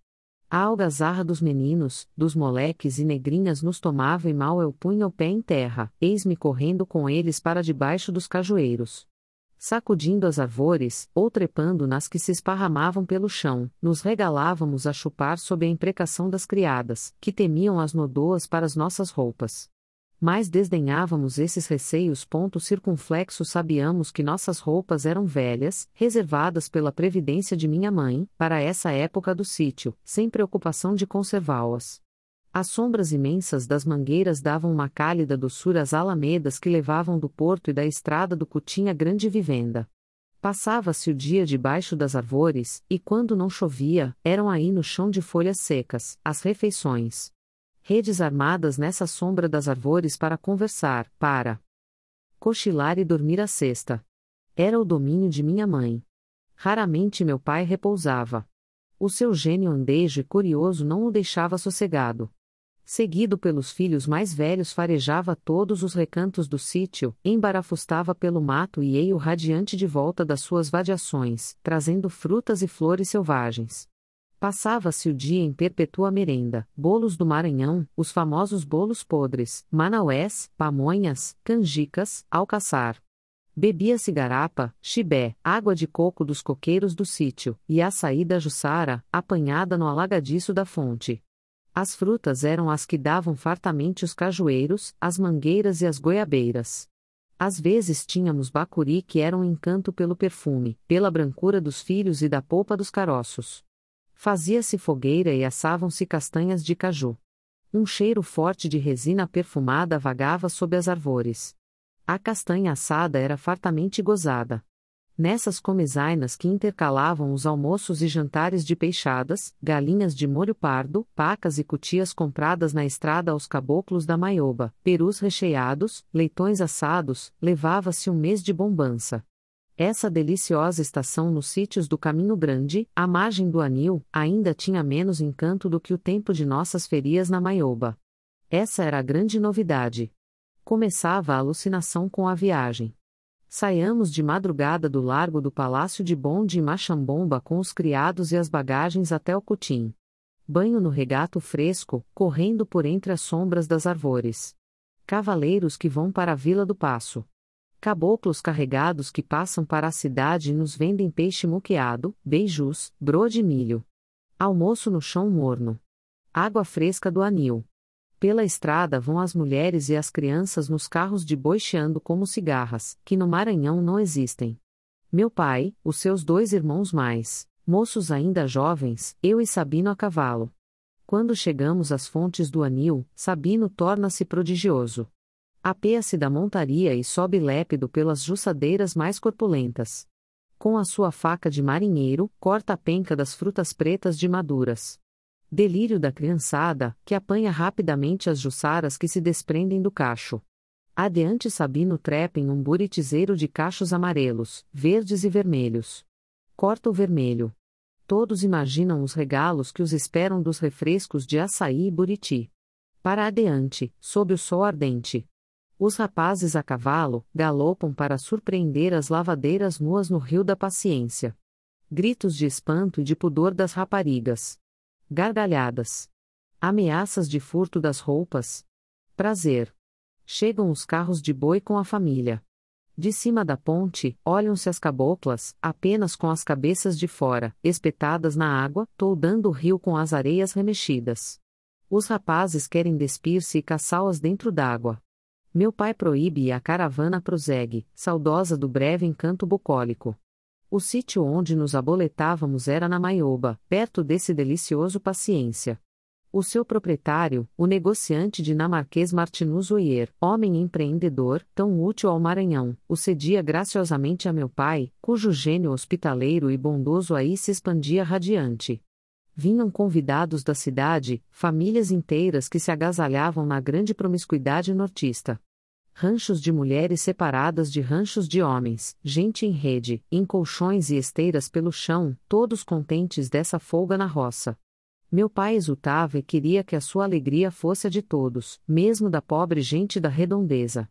A algazarra dos meninos, dos moleques e negrinhas nos tomava e mal eu punha o pé em terra, eis-me correndo com eles para debaixo dos cajueiros. Sacudindo as árvores, ou trepando nas que se esparramavam pelo chão, nos regalávamos a chupar sob a imprecação das criadas, que temiam as nodoas para as nossas roupas. Mas desdenhávamos esses receios. Circunflexo sabíamos que nossas roupas eram velhas, reservadas pela previdência de minha mãe, para essa época do sítio, sem preocupação de conservá-las. As sombras imensas das mangueiras davam uma cálida doçura às alamedas que levavam do porto e da estrada do Cutim à grande vivenda. Passava-se o dia debaixo das árvores, e quando não chovia, eram aí no chão de folhas secas, as refeições. Redes armadas nessa sombra das árvores para conversar, para cochilar e dormir a cesta. Era o domínio de minha mãe. Raramente meu pai repousava. O seu gênio andejo e curioso não o deixava sossegado. Seguido pelos filhos mais velhos, farejava todos os recantos do sítio, embarafustava pelo mato e ia radiante de volta das suas vadiações, trazendo frutas e flores selvagens. Passava-se o dia em perpétua merenda, bolos do Maranhão, os famosos bolos podres, manaués, pamonhas, canjicas, alcaçar. Bebia-se garapa, chibé, água de coco dos coqueiros do sítio, e açaí da Jussara, apanhada no alagadiço da fonte. As frutas eram as que davam fartamente os cajueiros, as mangueiras e as goiabeiras. Às vezes tínhamos bacuri, que era um encanto pelo perfume, pela brancura dos filhos e da polpa dos caroços. Fazia-se fogueira e assavam-se castanhas de caju. Um cheiro forte de resina perfumada vagava sob as árvores. A castanha assada era fartamente gozada. Nessas comezainas que intercalavam os almoços e jantares de peixadas, galinhas de molho pardo, pacas e cutias compradas na estrada aos caboclos da Maioba, perus recheados, leitões assados, levava-se um mês de bombança. Essa deliciosa estação nos sítios do Caminho Grande, à margem do Anil, ainda tinha menos encanto do que o tempo de nossas ferias na Maioba. Essa era a grande novidade. Começava a alucinação com a viagem. Saiamos de madrugada do largo do Palácio de Bonde e Machambomba com os criados e as bagagens até o Cutim. Banho no regato fresco, correndo por entre as sombras das árvores. Cavaleiros que vão para a Vila do Paço. Caboclos carregados que passam para a cidade e nos vendem peixe muqueado, beijus, bro de milho. Almoço no chão morno. Água fresca do Anil. Pela estrada vão as mulheres e as crianças nos carros de boi chiando como cigarras, que no Maranhão não existem. Meu pai, os seus 2 irmãos mais, moços ainda jovens, eu e Sabino a cavalo. Quando chegamos às fontes do Anil, Sabino torna-se prodigioso. Apea-se da montaria e sobe lépido pelas juçadeiras mais corpulentas. Com a sua faca de marinheiro, corta a penca das frutas pretas de maduras. Delírio da criançada, que apanha rapidamente as juçaras que se desprendem do cacho. Adiante Sabino trepa em um buritizeiro de cachos amarelos, verdes e vermelhos. Corta o vermelho. Todos imaginam os regalos que os esperam dos refrescos de açaí e buriti. Para adiante, sob o sol ardente. Os rapazes a cavalo galopam para surpreender as lavadeiras nuas no rio da paciência. Gritos de espanto e de pudor das raparigas. Gargalhadas. Ameaças de furto das roupas. Prazer. Chegam os carros de boi com a família. De cima da ponte, olham-se as caboclas, apenas com as cabeças de fora, espetadas na água, toldando o rio com as areias remexidas. Os rapazes querem despir-se e caçá-las dentro d'água. Meu pai proíbe e a caravana prossegue, saudosa do breve encanto bucólico. O sítio onde nos aboletávamos era na Maioba, perto desse delicioso Paciência. O seu proprietário, o negociante dinamarquês Martinus Oyer, homem empreendedor, tão útil ao Maranhão, o cedia graciosamente a meu pai, cujo gênio hospitaleiro e bondoso aí se expandia radiante. Vinham convidados da cidade, famílias inteiras que se agasalhavam na grande promiscuidade nortista. Ranchos de mulheres separadas de ranchos de homens, gente em rede, em colchões e esteiras pelo chão, todos contentes dessa folga na roça. Meu pai exultava e queria que a sua alegria fosse a de todos, mesmo da pobre gente da redondeza.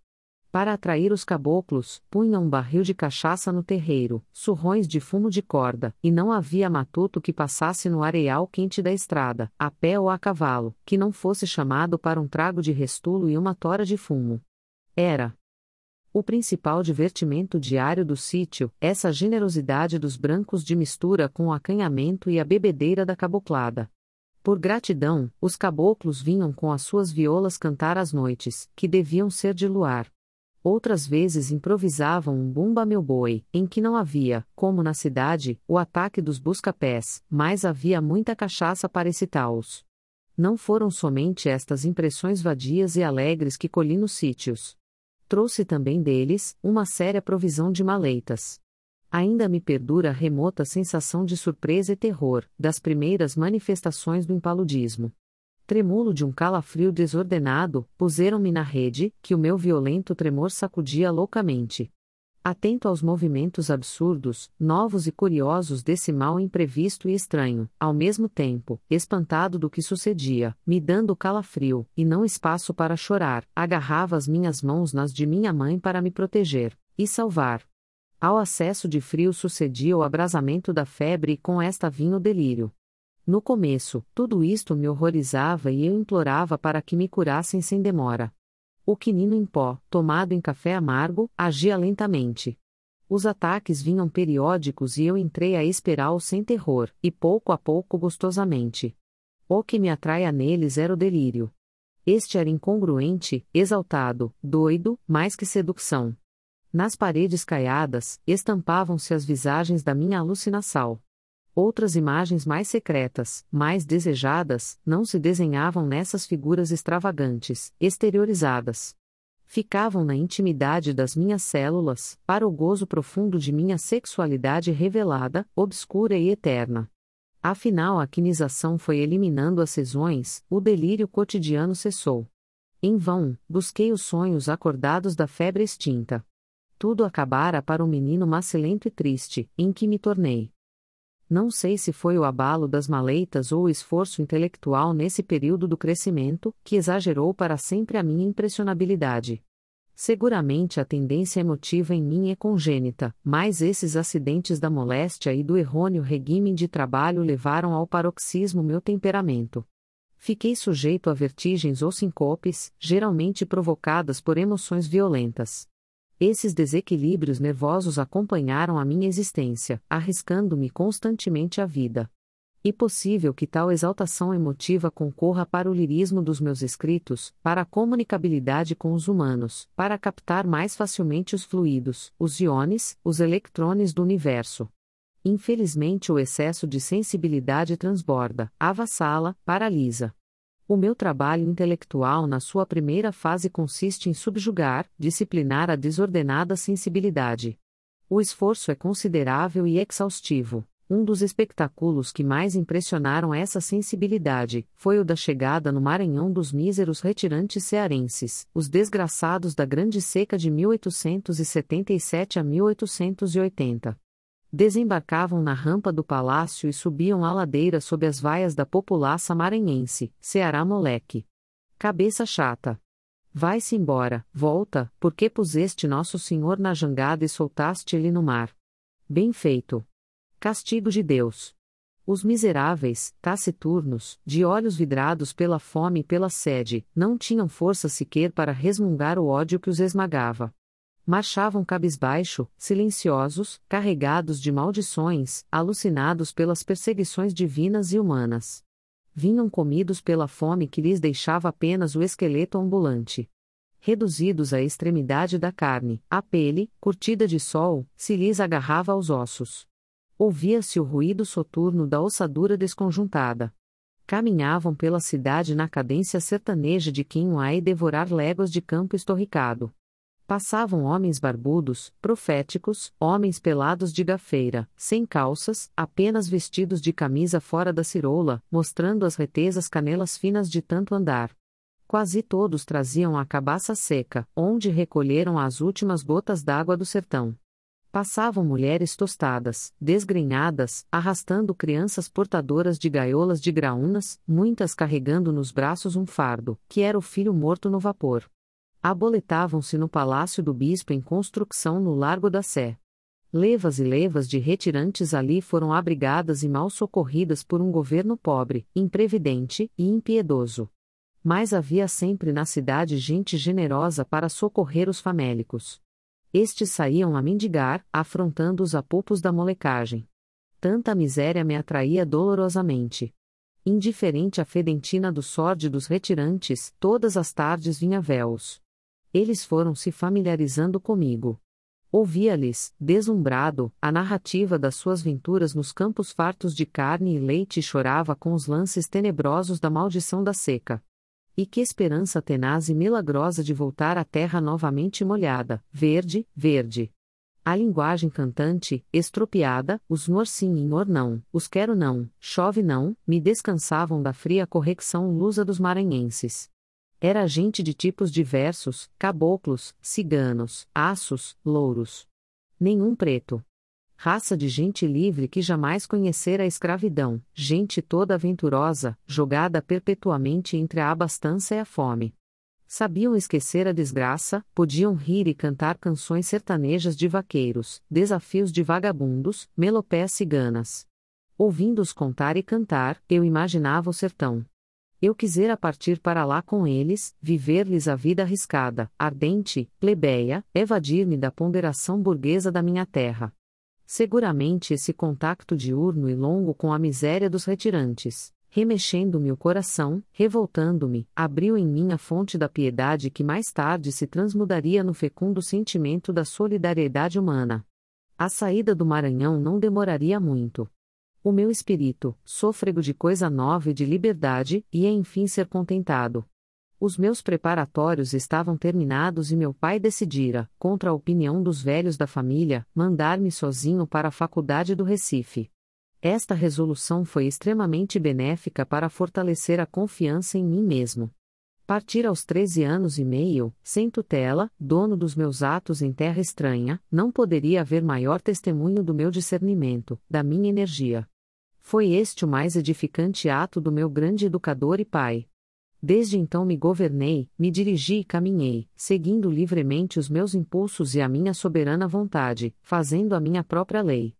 Para atrair os caboclos, punham um barril de cachaça no terreiro, surrões de fumo de corda, e não havia matuto que passasse no areal quente da estrada, a pé ou a cavalo, que não fosse chamado para um trago de restulo e uma tora de fumo. Era o principal divertimento diário do sítio, essa generosidade dos brancos de mistura com o acanhamento e a bebedeira da caboclada. Por gratidão, os caboclos vinham com as suas violas cantar às noites, que deviam ser de luar. Outras vezes improvisavam um bumba meu boi, em que não havia, como na cidade, o ataque dos busca-pés, mas havia muita cachaça para excitá-los. Não foram somente estas impressões vadias e alegres que colhi nos sítios. Trouxe também deles, uma séria provisão de maleitas. Ainda me perdura a remota sensação de surpresa e terror, das primeiras manifestações do impaludismo. Trêmulo de um calafrio desordenado, puseram-me na rede, que o meu violento tremor sacudia loucamente. Atento aos movimentos absurdos, novos e curiosos desse mal imprevisto e estranho, ao mesmo tempo, espantado do que sucedia, me dando calafrio, e não espaço para chorar, agarrava as minhas mãos nas de minha mãe para me proteger e salvar. Ao acesso de frio sucedia o abrasamento da febre e com esta vinha o delírio. No começo, tudo isto me horrorizava e eu implorava para que me curassem sem demora. O quinino em pó, tomado em café amargo, agia lentamente. Os ataques vinham periódicos e eu entrei a esperá-los sem terror, e pouco a pouco gostosamente. O que me atraía neles era o delírio. Este era incongruente, exaltado, doido, mais que sedução. Nas paredes caiadas, estampavam-se as visagens da minha alucinação. Outras imagens mais secretas, mais desejadas, não se desenhavam nessas figuras extravagantes, exteriorizadas. Ficavam na intimidade das minhas células, para o gozo profundo de minha sexualidade revelada, obscura e eterna. Afinal a quinização foi eliminando as sezões, o delírio cotidiano cessou. Em vão, busquei os sonhos acordados da febre extinta. Tudo acabara para um menino macilento e triste, em que me tornei. Não sei se foi o abalo das maleitas ou o esforço intelectual nesse período do crescimento, que exagerou para sempre a minha impressionabilidade. Seguramente a tendência emotiva em mim é congênita, mas esses acidentes da moléstia e do errôneo regime de trabalho levaram ao paroxismo meu temperamento. Fiquei sujeito a vertigens ou sincopes, geralmente provocadas por emoções violentas. Esses desequilíbrios nervosos acompanharam a minha existência, arriscando-me constantemente a vida. E possível que tal exaltação emotiva concorra para o lirismo dos meus escritos, para a comunicabilidade com os humanos, para captar mais facilmente os fluidos, os íons, os eletrões do universo. Infelizmente o excesso de sensibilidade transborda, avassala, paralisa. O meu trabalho intelectual na sua primeira fase consiste em subjugar, disciplinar a desordenada sensibilidade. O esforço é considerável e exaustivo. Um dos espectáculos que mais impressionaram essa sensibilidade foi o da chegada no Maranhão dos míseros retirantes cearenses, os desgraçados da Grande Seca de 1877 a 1880. Desembarcavam na rampa do palácio e subiam a ladeira sob as vaias da populaça maranhense, Ceará moleque. Cabeça chata. Vai-se embora, volta, porque puseste Nosso Senhor na jangada e soltaste ele no mar. Bem feito. Castigo de Deus. Os miseráveis, taciturnos, de olhos vidrados pela fome e pela sede, não tinham força sequer para resmungar o ódio que os esmagava. Marchavam cabisbaixo, silenciosos, carregados de maldições, alucinados pelas perseguições divinas e humanas. Vinham comidos pela fome que lhes deixava apenas o esqueleto ambulante. Reduzidos à extremidade da carne, a pele, curtida de sol, se lhes agarrava aos ossos. Ouvia-se o ruído soturno da ossadura desconjuntada. Caminhavam pela cidade na cadência sertaneja de quem vai devorar léguas de campo estorricado. Passavam homens barbudos, proféticos, homens pelados de gafeira, sem calças, apenas vestidos de camisa fora da ciroula, mostrando as retesas canelas finas de tanto andar. Quase todos traziam a cabaça seca, onde recolheram as últimas gotas d'água do sertão. Passavam mulheres tostadas, desgrenhadas, arrastando crianças portadoras de gaiolas de graúnas, muitas carregando nos braços um fardo, que era o filho morto no vapor. Aboletavam-se no palácio do bispo em construção no Largo da Sé. Levas e levas de retirantes ali foram abrigadas e mal socorridas por um governo pobre, imprevidente e impiedoso. Mas havia sempre na cidade gente generosa para socorrer os famélicos. Estes saíam a mendigar, afrontando os apupos da molecagem. Tanta miséria me atraía dolorosamente. Indiferente à fedentina do sórdidos retirantes, todas as tardes vinha véus. Eles foram se familiarizando comigo. Ouvia-lhes, deslumbrado, a narrativa das suas venturas nos campos fartos de carne e leite e chorava com os lances tenebrosos da maldição da seca. E que esperança tenaz e milagrosa de voltar à terra novamente molhada, verde, verde. A linguagem cantante, estropiada, os nor sim e nor não, os quero não, chove não, me descansavam da fria correcção lusa dos maranhenses. Era gente de tipos diversos, caboclos, ciganos, aços, louros. Nenhum preto. Raça de gente livre que jamais conhecera a escravidão, gente toda aventurosa, jogada perpetuamente entre a abastança e a fome. Sabiam esquecer a desgraça, podiam rir e cantar canções sertanejas de vaqueiros, desafios de vagabundos, melopéas ciganas. Ouvindo-os contar e cantar, eu imaginava o sertão. Eu quisera partir para lá com eles, viver-lhes a vida arriscada, ardente, plebeia, evadir-me da ponderação burguesa da minha terra. Seguramente esse contacto diurno e longo com a miséria dos retirantes, remexendo-me o coração, revoltando-me, abriu em mim a fonte da piedade que mais tarde se transmudaria no fecundo sentimento da solidariedade humana. A saída do Maranhão não demoraria muito. O meu espírito, sôfrego de coisa nova e de liberdade, ia enfim ser contentado. Os meus preparatórios estavam terminados e meu pai decidira, contra a opinião dos velhos da família, mandar-me sozinho para a faculdade do Recife. Esta resolução foi extremamente benéfica para fortalecer a confiança em mim mesmo. Partir aos 13 anos e meio, sem tutela, dono dos meus atos em terra estranha, não poderia haver maior testemunho do meu discernimento, da minha energia. Foi este o mais edificante ato do meu grande educador e pai. Desde então me governei, me dirigi e caminhei, seguindo livremente os meus impulsos e a minha soberana vontade, fazendo a minha própria lei.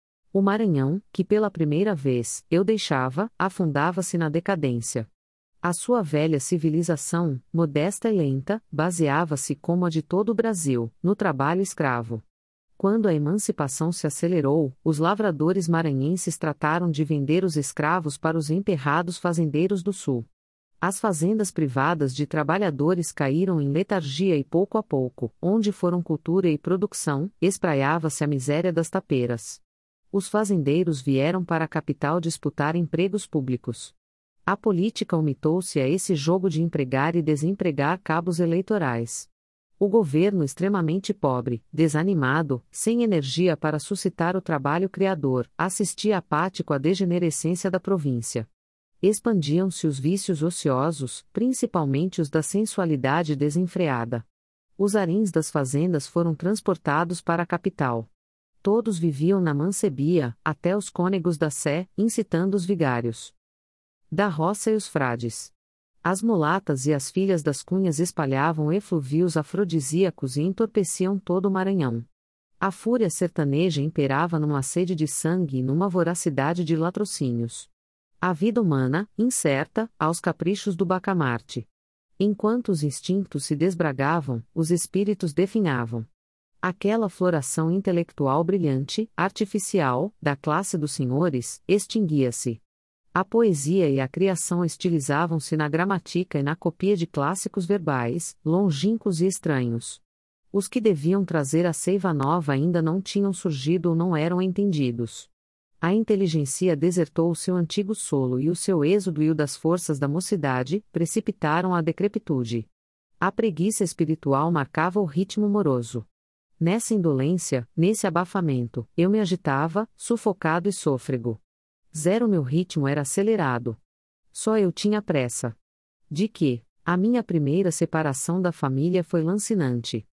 O Maranhão, que pela primeira vez eu deixava, afundava-se na decadência. A sua velha civilização, modesta e lenta, baseava-se como a de todo o Brasil, no trabalho escravo. Quando a emancipação se acelerou, os lavradores maranhenses trataram de vender os escravos para os emperrados fazendeiros do sul. As fazendas privadas de trabalhadores caíram em letargia e pouco a pouco, onde foram cultura e produção, espraiava-se a miséria das tapeiras. Os fazendeiros vieram para a capital disputar empregos públicos. A política limitou-se a esse jogo de empregar e desempregar cabos eleitorais. O governo extremamente pobre, desanimado, sem energia para suscitar o trabalho criador, assistia apático à degenerescência da província. Expandiam-se os vícios ociosos, principalmente os da sensualidade desenfreada. Os haréns das fazendas foram transportados para a capital. Todos viviam na mancebia, até os cônegos da Sé, incitando os vigários da roça e os frades. As mulatas e as filhas das cunhas espalhavam efluvios afrodisíacos e entorpeciam todo o Maranhão. A fúria sertaneja imperava numa sede de sangue e numa voracidade de latrocínios. A vida humana, incerta, aos caprichos do bacamarte. Enquanto os instintos se desbragavam, os espíritos definhavam. Aquela floração intelectual brilhante, artificial, da classe dos senhores, extinguia-se. A poesia e a criação estilizavam-se na gramática e na copia de clássicos verbais, longínquos e estranhos. Os que deviam trazer a seiva nova ainda não tinham surgido ou não eram entendidos. A inteligência desertou o seu antigo solo e o seu êxodo e o das forças da mocidade precipitaram a decrepitude. A preguiça espiritual marcava o ritmo moroso. Nessa indolência, nesse abafamento, eu me agitava, sufocado e sôfrego. Meu ritmo era acelerado. Só eu tinha pressa. De que? A minha primeira separação da família foi lancinante.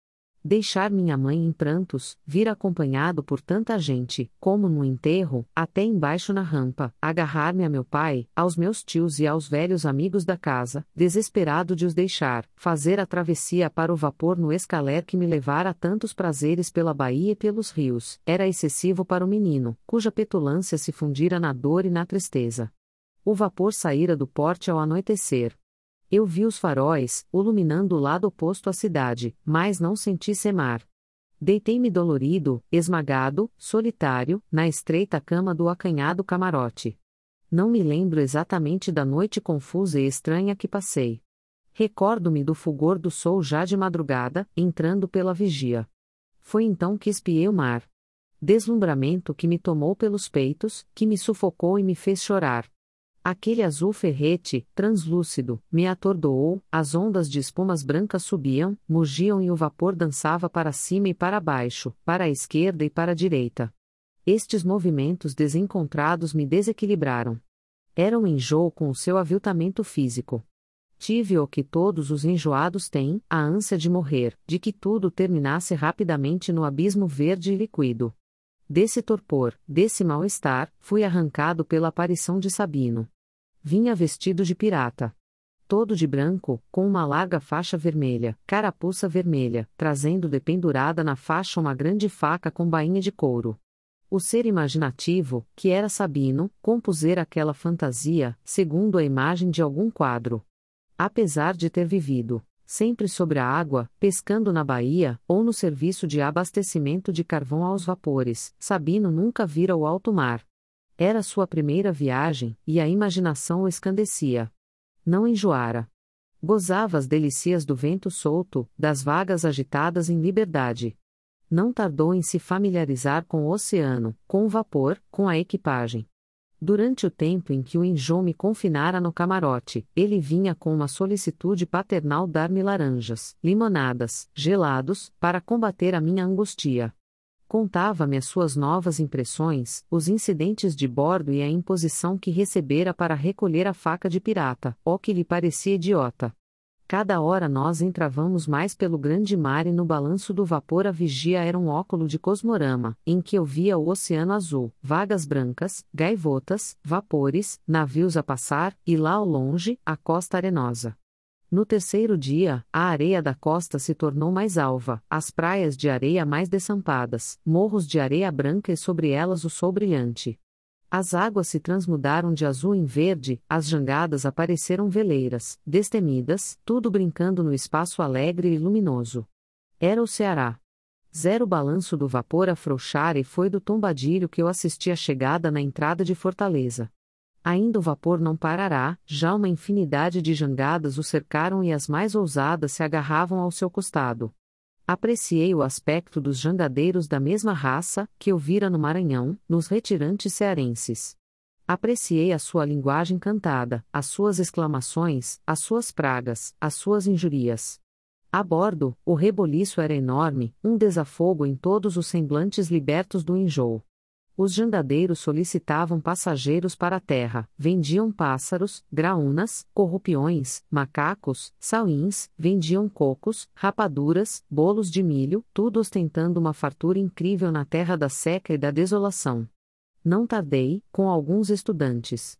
Deixar minha mãe em prantos, vir acompanhado por tanta gente, como no enterro, até embaixo na rampa, agarrar-me a meu pai, aos meus tios e aos velhos amigos da casa, desesperado de os deixar, fazer a travessia para o vapor no escaler que me levara a tantos prazeres pela Bahia e pelos rios, era excessivo para o menino, cuja petulância se fundira na dor e na tristeza. O vapor saíra do porte ao anoitecer. Eu vi os faróis, iluminando o lado oposto à cidade, mas não senti semar. Deitei-me dolorido, esmagado, solitário, na estreita cama do acanhado camarote. Não me lembro exatamente da noite confusa e estranha que passei. Recordo-me do fulgor do sol já de madrugada, entrando pela vigia. Foi então que espiei o mar. Deslumbramento que me tomou pelos peitos, que me sufocou e me fez chorar. Aquele azul ferrete, translúcido, me atordoou, as ondas de espumas brancas subiam, mugiam e o vapor dançava para cima e para baixo, para a esquerda e para a direita. Estes movimentos desencontrados me desequilibraram. Era um enjoo com o seu aviltamento físico. Tive o que todos os enjoados têm, a ânsia de morrer, de que tudo terminasse rapidamente no abismo verde e líquido. Desse torpor, desse mal-estar, fui arrancado pela aparição de Sabino. Vinha vestido de pirata. Todo de branco, com uma larga faixa vermelha, carapuça vermelha, trazendo dependurada na faixa uma grande faca com bainha de couro. O ser imaginativo, que era Sabino, compusera aquela fantasia, segundo a imagem de algum quadro. Apesar de ter vivido sempre sobre a água, pescando na baía, ou no serviço de abastecimento de carvão aos vapores, Sabino nunca vira o alto mar. Era sua primeira viagem, e a imaginação o escandecia. Não enjoara. Gozava as delícias do vento solto, das vagas agitadas em liberdade. Não tardou em se familiarizar com o oceano, com o vapor, com a equipagem. Durante o tempo em que o enjoo me confinara no camarote, ele vinha com uma solicitude paternal dar-me laranjas, limonadas, gelados, para combater a minha angústia. Contava-me as suas novas impressões, os incidentes de bordo e a imposição que recebera para recolher a faca de pirata, ó que lhe parecia idiota. Cada hora nós entravamos mais pelo grande mar e no balanço do vapor a vigia era um óculo de cosmorama, em que eu via o oceano azul, vagas brancas, gaivotas, vapores, navios a passar, e lá ao longe, a costa arenosa. No terceiro dia, a areia da costa se tornou mais alva, as praias de areia mais dessampadas, morros de areia branca e sobre elas o sol brilhante. As águas se transmudaram de azul em verde, as jangadas apareceram veleiras, destemidas, tudo brincando no espaço alegre e luminoso. Era o Ceará. Zero balanço do vapor afrouxara e foi do tombadilho que eu assisti à chegada na entrada de Fortaleza. Ainda o vapor não parará, já uma infinidade de jangadas o cercaram e as mais ousadas se agarravam ao seu costado. Apreciei o aspecto dos jangadeiros da mesma raça que eu vira no Maranhão, nos retirantes cearenses. Apreciei a sua linguagem cantada, as suas exclamações, as suas pragas, as suas injurias. A bordo, o reboliço era enorme, um desafogo em todos os semblantes libertos do enjoo. Os jangadeiros solicitavam passageiros para a terra, vendiam pássaros, graúnas, corrupiões, macacos, sauins, vendiam cocos, rapaduras, bolos de milho, tudo ostentando uma fartura incrível na terra da seca e da desolação. Não tardei, com alguns estudantes,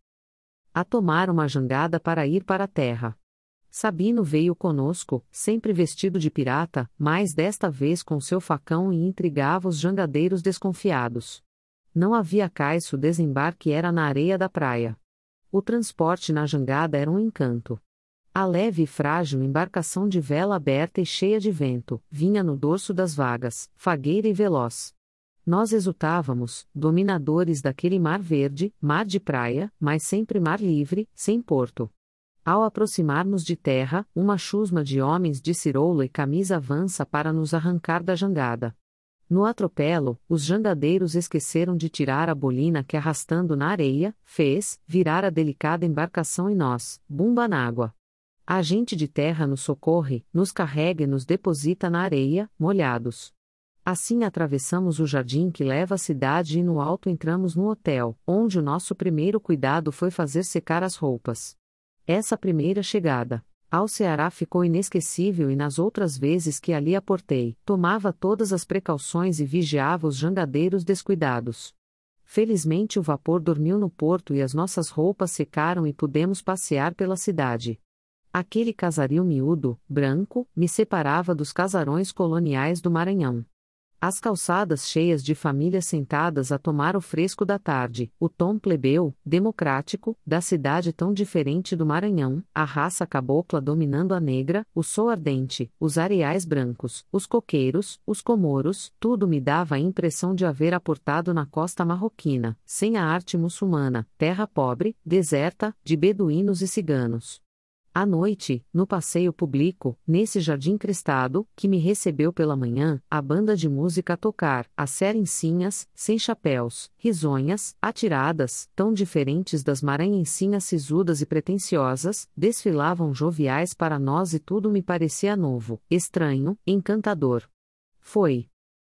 a tomar uma jangada para ir para a terra. Sabino veio conosco, sempre vestido de pirata, mas desta vez com seu facão e intrigava os jangadeiros desconfiados. Não havia cais, o desembarque era na areia da praia. O transporte na jangada era um encanto. A leve e frágil embarcação de vela aberta e cheia de vento, vinha no dorso das vagas, fagueira e veloz. Nós exultávamos, dominadores daquele mar verde, mar de praia, mas sempre mar livre, sem porto. Ao aproximarmos de terra, uma chusma de homens de ciroula e camisa avança para nos arrancar da jangada. No atropelo, os jangadeiros esqueceram de tirar a bolina que, arrastando na areia, fez virar a delicada embarcação e nós, bumba n'água. A gente de terra nos socorre, nos carrega e nos deposita na areia, molhados. Assim atravessamos o jardim que leva à cidade e no alto entramos no hotel, onde o nosso primeiro cuidado foi fazer secar as roupas. Essa primeira chegada, Ao Ceará ficou inesquecível e nas outras vezes que ali aportei, tomava todas as precauções e vigiava os jangadeiros descuidados. Felizmente o vapor dormiu no porto e as nossas roupas secaram e pudemos passear pela cidade. Aquele casario miúdo, branco, me separava dos casarões coloniais do Maranhão. As calçadas cheias de famílias sentadas a tomar o fresco da tarde, o tom plebeu, democrático, da cidade tão diferente do Maranhão, a raça cabocla dominando a negra, o sol ardente, os areais brancos, os coqueiros, os comoros, tudo me dava a impressão de haver aportado na costa marroquina, sem a arte muçulmana, terra pobre, deserta, de beduínos e ciganos. À noite, no passeio público, nesse jardim crestado, que me recebeu pela manhã, a banda de música a tocar, as cerencinhas, sem chapéus, risonhas, atiradas, tão diferentes das maranhensinhas sisudas e pretensiosas, desfilavam joviais para nós e tudo me parecia novo, estranho, encantador. Foi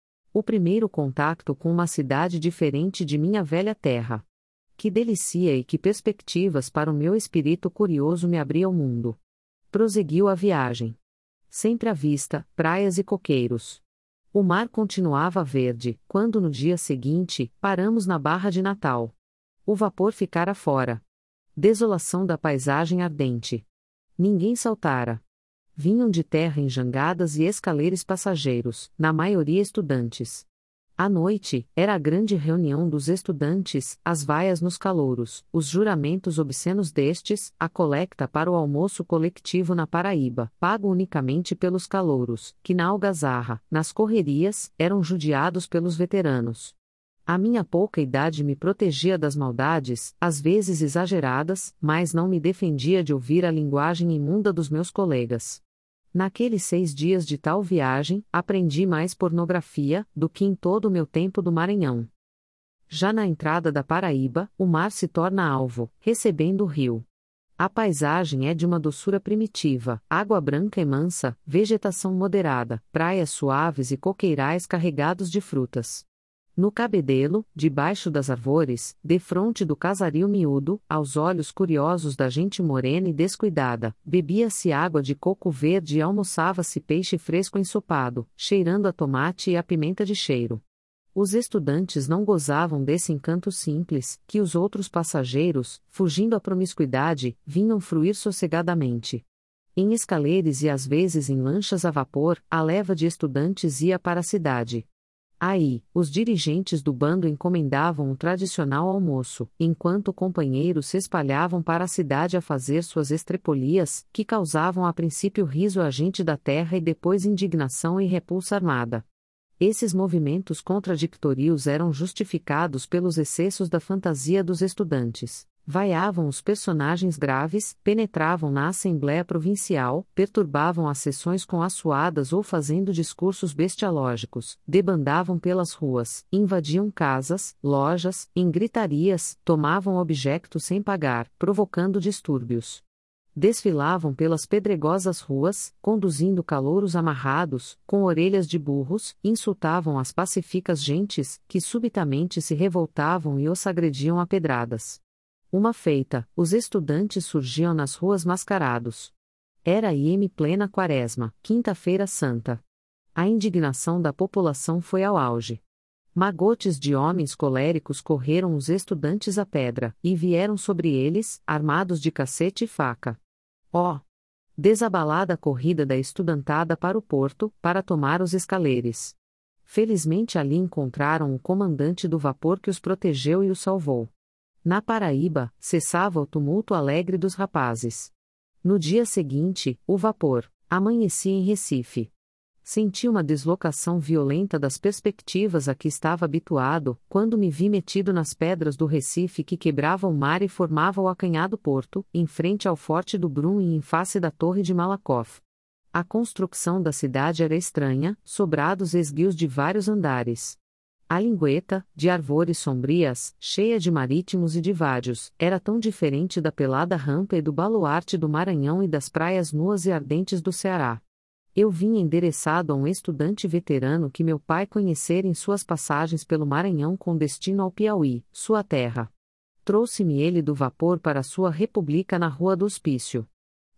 o primeiro contato com uma cidade diferente de minha velha terra. Que delícia e que perspectivas para o meu espírito curioso me abria o mundo. Prosseguiu a viagem. Sempre à vista, praias e coqueiros. O mar continuava verde, quando no dia seguinte, paramos na Barra de Natal. O vapor ficara fora. Desolação da paisagem ardente. Ninguém saltara. Vinham de terra em jangadas e escaleres passageiros, na maioria estudantes. À noite, era a grande reunião dos estudantes, as vaias nos calouros, os juramentos obscenos destes, a colecta para o almoço coletivo na Paraíba, pago unicamente pelos calouros, que na algazarra, nas correrias, eram judiados pelos veteranos. A minha pouca idade me protegia das maldades, às vezes exageradas, mas não me defendia de ouvir a linguagem imunda dos meus colegas. Naqueles 6 dias de tal viagem, aprendi mais pornografia do que em todo o meu tempo do Maranhão. Já na entrada da Paraíba, o mar se torna alvo, recebendo o rio. A paisagem é de uma doçura primitiva, água branca e mansa, vegetação moderada, praias suaves e coqueirais carregados de frutas. No cabedelo, debaixo das árvores, defronte do casario miúdo, aos olhos curiosos da gente morena e descuidada, bebia-se água de coco verde e almoçava-se peixe fresco ensopado, cheirando a tomate e a pimenta de cheiro. Os estudantes não gozavam desse encanto simples, que os outros passageiros, fugindo à promiscuidade, vinham fruir sossegadamente. Em escaleres e às vezes em lanchas a vapor, a leva de estudantes ia para a cidade. Aí, os dirigentes do bando encomendavam o tradicional almoço, enquanto companheiros se espalhavam para a cidade a fazer suas estrepolias, que causavam a princípio riso à gente da terra e depois indignação e repulsa armada. Esses movimentos contraditórios eram justificados pelos excessos da fantasia dos estudantes. Vaiavam os personagens graves, penetravam na Assembleia Provincial, perturbavam as sessões com assoadas ou fazendo discursos bestialógicos, debandavam pelas ruas, invadiam casas, lojas, em gritarias, tomavam objetos sem pagar, provocando distúrbios. Desfilavam pelas pedregosas ruas, conduzindo calouros amarrados, com orelhas de burros, insultavam as pacíficas gentes, que subitamente se revoltavam e os agrediam a pedradas. Uma feita, os estudantes surgiam nas ruas mascarados. Era IM plena quaresma, quinta-feira santa. A indignação da população foi ao auge. Magotes de homens coléricos correram os estudantes à pedra, e vieram sobre eles, armados de cacete e faca. Ó! Desabalada a corrida da estudantada para o porto, para tomar os escaleres. Felizmente ali encontraram o comandante do vapor que os protegeu e os salvou. Na Paraíba, cessava o tumulto alegre dos rapazes. No dia seguinte, o vapor amanhecia em Recife. Senti uma deslocação violenta das perspectivas a que estava habituado, quando me vi metido nas pedras do Recife que quebrava o mar e formava o acanhado porto, em frente ao Forte do Brum e em face da Torre de Malakoff. A construção da cidade era estranha, sobrados esguios de vários andares. A lingueta, de árvores sombrias, cheia de marítimos e de vádios, era tão diferente da pelada rampa e do baluarte do Maranhão e das praias nuas e ardentes do Ceará. Eu vinha endereçado a um estudante veterano que meu pai conhecera em suas passagens pelo Maranhão com destino ao Piauí, sua terra. Trouxe-me ele do vapor para sua república na Rua do Hospício.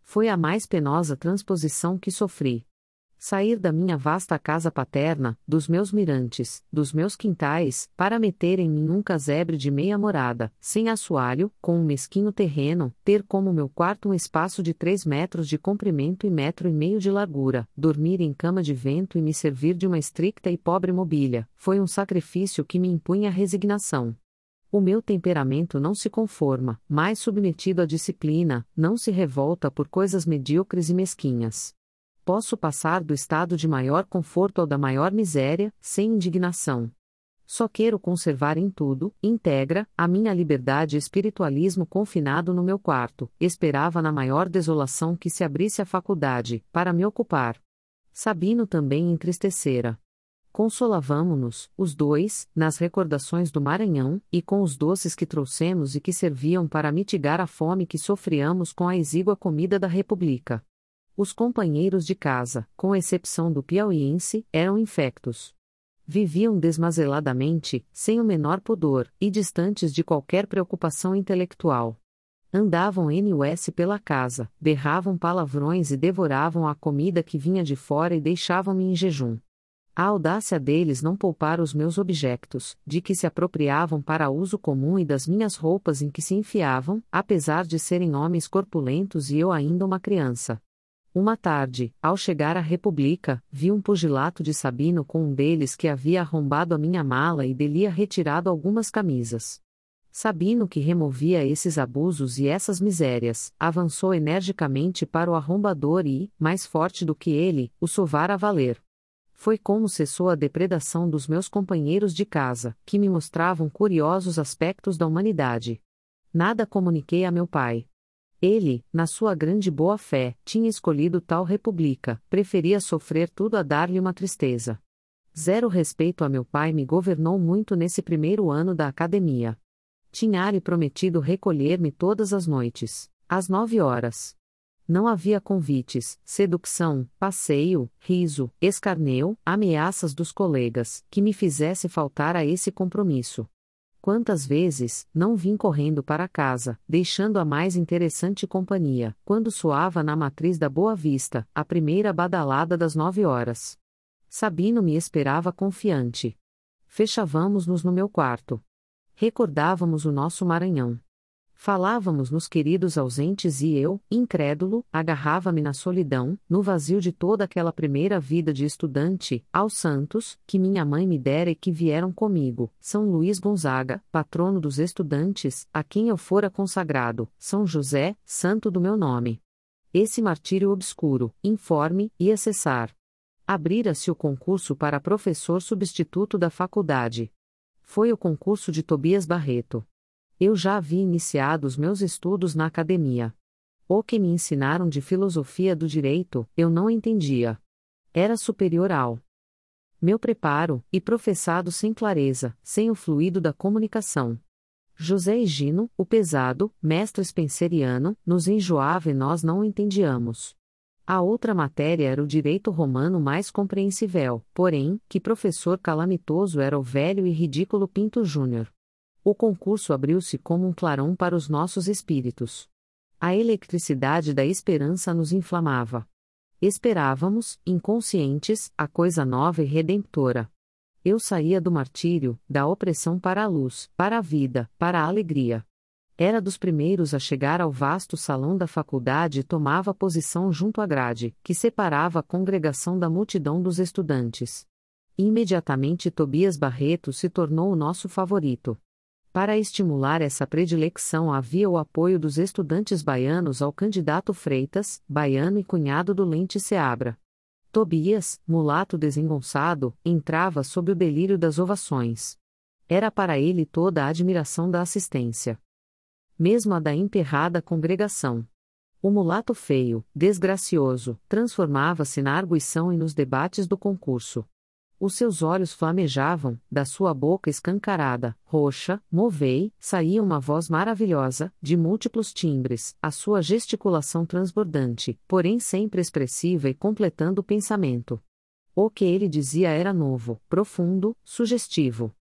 Foi a mais penosa transposição que sofri. Sair da minha vasta casa paterna, dos meus mirantes, dos meus quintais, para meter em mim um casebre de meia morada, sem assoalho, com um mesquinho terreno, ter como meu quarto um espaço de 3 metros de comprimento e 1,5 metros de largura, dormir em cama de vento e me servir de uma estricta e pobre mobília, foi um sacrifício que me impunha resignação. O meu temperamento não se conforma, mais submetido à disciplina, não se revolta por coisas medíocres e mesquinhas. Posso passar do estado de maior conforto ao da maior miséria, sem indignação. Só quero conservar em tudo, íntegra, a minha liberdade e espiritualismo confinado no meu quarto, esperava na maior desolação que se abrisse a faculdade, para me ocupar. Sabino também entristecera. Consolavamo-nos, os dois, nas recordações do Maranhão, e com os doces que trouxemos e que serviam para mitigar a fome que sofríamos com a exígua comida da República. Os companheiros de casa, com exceção do piauiense, eram infectos. Viviam desmazeladamente, sem o menor pudor, e distantes de qualquer preocupação intelectual. Andavam NUS pela casa, berravam palavrões e devoravam a comida que vinha de fora e deixavam-me em jejum. A audácia deles não poupara os meus objetos, de que se apropriavam para uso comum e das minhas roupas em que se enfiavam, apesar de serem homens corpulentos e eu ainda uma criança. Uma tarde, ao chegar à República, vi um pugilato de Sabino com um deles que havia arrombado a minha mala e dele retirado algumas camisas. Sabino, que removia esses abusos e essas misérias, avançou energicamente para o arrombador e, mais forte do que ele, o sovara a valer. Foi como cessou a depredação dos meus companheiros de casa, que me mostravam curiosos aspectos da humanidade. Nada comuniquei a meu pai. Ele, na sua grande boa-fé, tinha escolhido tal república, preferia sofrer tudo a dar-lhe uma tristeza. Zero respeito a meu pai me governou muito nesse primeiro ano da academia. Tinha-lhe prometido recolher-me todas as noites, às 9 horas. Não havia convites, sedução, passeio, riso, escarneu, ameaças dos colegas, que me fizesse faltar a esse compromisso. Quantas vezes, não vim correndo para casa, deixando a mais interessante companhia, quando soava na matriz da Boa Vista, a primeira badalada das 9 horas. Sabino me esperava confiante. Fechávamos-nos no meu quarto. Recordávamos o nosso Maranhão. Falávamos nos queridos ausentes e eu, incrédulo, agarrava-me na solidão, no vazio de toda aquela primeira vida de estudante, aos santos, que minha mãe me dera e que vieram comigo, São Luís Gonzaga, patrono dos estudantes, a quem eu fora consagrado, São José, santo do meu nome. Esse martírio obscuro, informe, ia cessar. Abrira-se o concurso para professor substituto da faculdade. Foi o concurso de Tobias Barreto. Eu já havia iniciado os meus estudos na academia. O que me ensinaram de filosofia do direito, eu não entendia. Era superior ao meu preparo, e professado sem clareza, sem o fluido da comunicação. José Higino, o pesado, mestre spenceriano, nos enjoava e nós não o entendíamos. A outra matéria era o direito romano mais compreensível, porém, que professor calamitoso era o velho e ridículo Pinto Júnior. O concurso abriu-se como um clarão para os nossos espíritos. A eletricidade da esperança nos inflamava. Esperávamos, inconscientes, a coisa nova e redemptora. Eu saía do martírio, da opressão para a luz, para a vida, para a alegria. Era dos primeiros a chegar ao vasto salão da faculdade e tomava posição junto à grade, que separava a congregação da multidão dos estudantes. Imediatamente Tobias Barreto se tornou o nosso favorito. Para estimular essa predileção havia o apoio dos estudantes baianos ao candidato Freitas, baiano e cunhado do Lente Seabra. Tobias, mulato desengonçado, entrava sob o delírio das ovações. Era para ele toda a admiração da assistência. Mesmo a da emperrada congregação. O mulato feio, desgracioso, transformava-se na arguição e nos debates do concurso. Os seus olhos flamejavam, da sua boca escancarada, roxa, movei, saía uma voz maravilhosa, de múltiplos timbres, a sua gesticulação transbordante, porém sempre expressiva e completando o pensamento. O que ele dizia era novo, profundo, sugestivo.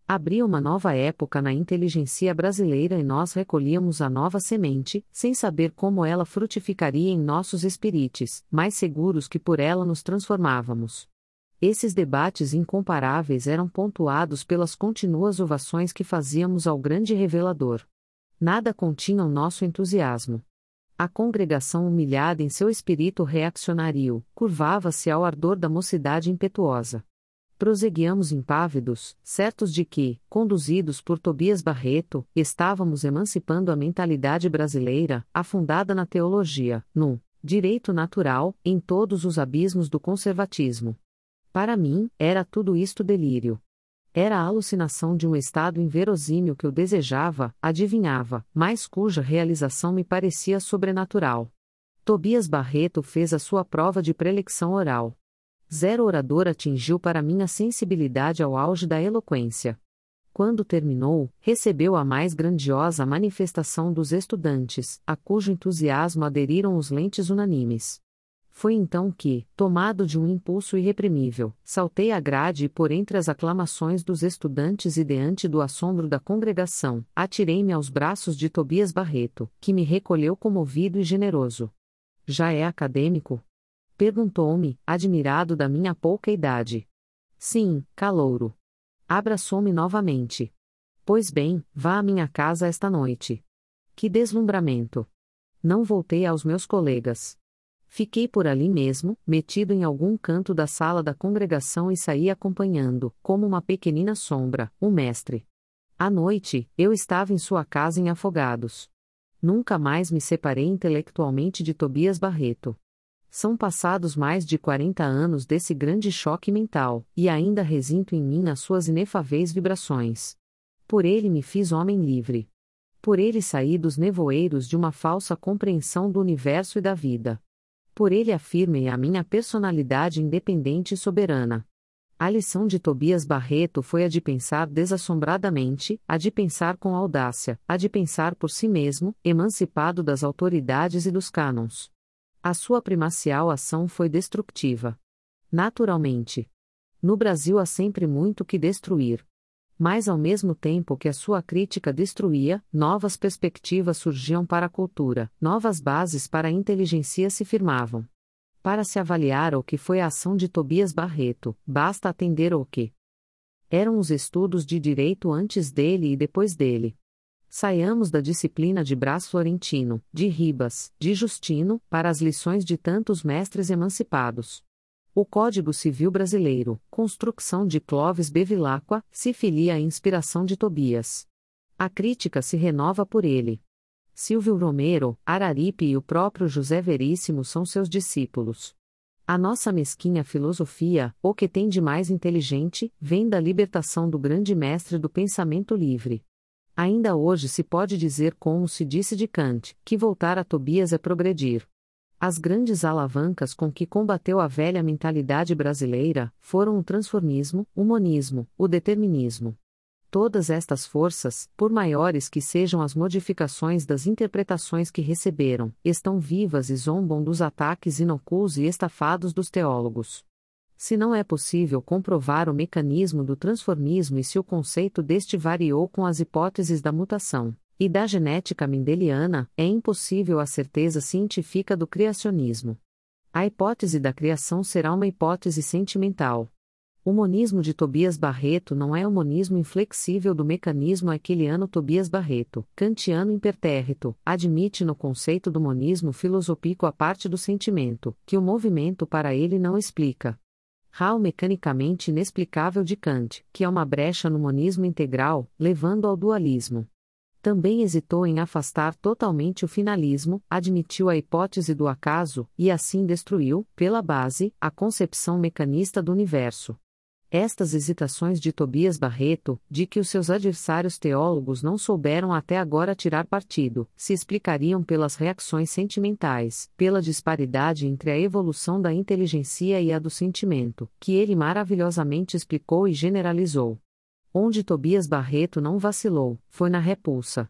Abria uma nova época na inteligência brasileira e nós recolhíamos a nova semente, sem saber como ela frutificaria em nossos espíritos, mais seguros que por ela nos transformávamos. Esses debates incomparáveis eram pontuados pelas contínuas ovações que fazíamos ao grande revelador. Nada continha o nosso entusiasmo. A congregação, humilhada em seu espírito reaccionário, curvava-se ao ardor da mocidade impetuosa. Prosseguíamos impávidos, certos de que, conduzidos por Tobias Barreto, estávamos emancipando a mentalidade brasileira, afundada na teologia, no direito natural, em todos os abismos do conservatismo. Para mim, era tudo isto delírio. Era a alucinação de um estado inverossímil que eu desejava, adivinhava, mas cuja realização me parecia sobrenatural. Tobias Barreto fez a sua prova de prelecção oral. Zero orador atingiu para minha sensibilidade ao auge da eloquência. Quando terminou, recebeu a mais grandiosa manifestação dos estudantes, a cujo entusiasmo aderiram os lentes unânimes. Foi então que, tomado de um impulso irreprimível, saltei a grade e por entre as aclamações dos estudantes e diante do assombro da congregação, atirei-me aos braços de Tobias Barreto, que me recolheu comovido e generoso. Já é acadêmico? Perguntou-me, admirado da minha pouca idade. Sim, calouro. Abraçou-me novamente. Pois bem, vá à minha casa esta noite. Que deslumbramento! Não voltei aos meus colegas. Fiquei por ali mesmo, metido em algum canto da sala da congregação e saí acompanhando, como uma pequenina sombra, o mestre. À noite, eu estava em sua casa em Afogados. Nunca mais me separei intelectualmente de Tobias Barreto. São passados mais de 40 anos desse grande choque mental, e ainda resinto em mim as suas inefáveis vibrações. Por ele me fiz homem livre. Por ele saí dos nevoeiros de uma falsa compreensão do universo e da vida. Por ele afirmei a minha personalidade independente e soberana. A lição de Tobias Barreto foi a de pensar desassombradamente, a de pensar com audácia, a de pensar por si mesmo, emancipado das autoridades e dos cânons. A sua primacial ação foi destructiva. Naturalmente. No Brasil há sempre muito que destruir. Mas ao mesmo tempo que a sua crítica destruía, novas perspectivas surgiam para a cultura, novas bases para a inteligência se firmavam. Para se avaliar o que foi a ação de Tobias Barreto, basta atender ao que eram os estudos de direito antes dele e depois dele. Saiamos da disciplina de Brás Florentino, de Ribas, de Justino, para as lições de tantos mestres emancipados. O Código Civil Brasileiro, construção de Clovis Bevilacqua, se filia à inspiração de Tobias. A crítica se renova por ele. Silvio Romero, Araripe e o próprio José Veríssimo são seus discípulos. A nossa mesquinha filosofia, o que tem de mais inteligente, vem da libertação do grande mestre do pensamento livre. Ainda hoje se pode dizer como se disse de Kant, que voltar a Tobias é progredir. As grandes alavancas com que combateu a velha mentalidade brasileira foram o transformismo, o monismo, o determinismo. Todas estas forças, por maiores que sejam as modificações das interpretações que receberam, estão vivas e zombam dos ataques inocus e estafados dos teólogos. Se não é possível comprovar o mecanismo do transformismo e se o conceito deste variou com as hipóteses da mutação e da genética mendeliana, é impossível a certeza científica do criacionismo. A hipótese da criação será uma hipótese sentimental. O monismo de Tobias Barreto não é o monismo inflexível do mecanismo hegeliano. Tobias Barreto, kantiano impertérrito, admite no conceito do monismo filosófico a parte do sentimento, que o movimento para ele não explica. Rao mecanicamente inexplicável de Kant, que é uma brecha no monismo integral, levando ao dualismo. Também hesitou em afastar totalmente o finalismo, admitiu a hipótese do acaso, e assim destruiu, pela base, a concepção mecanista do universo. Estas hesitações de Tobias Barreto, de que os seus adversários teólogos não souberam até agora tirar partido, se explicariam pelas reações sentimentais, pela disparidade entre a evolução da inteligência e a do sentimento, que ele maravilhosamente explicou e generalizou. Onde Tobias Barreto não vacilou, foi na repulsa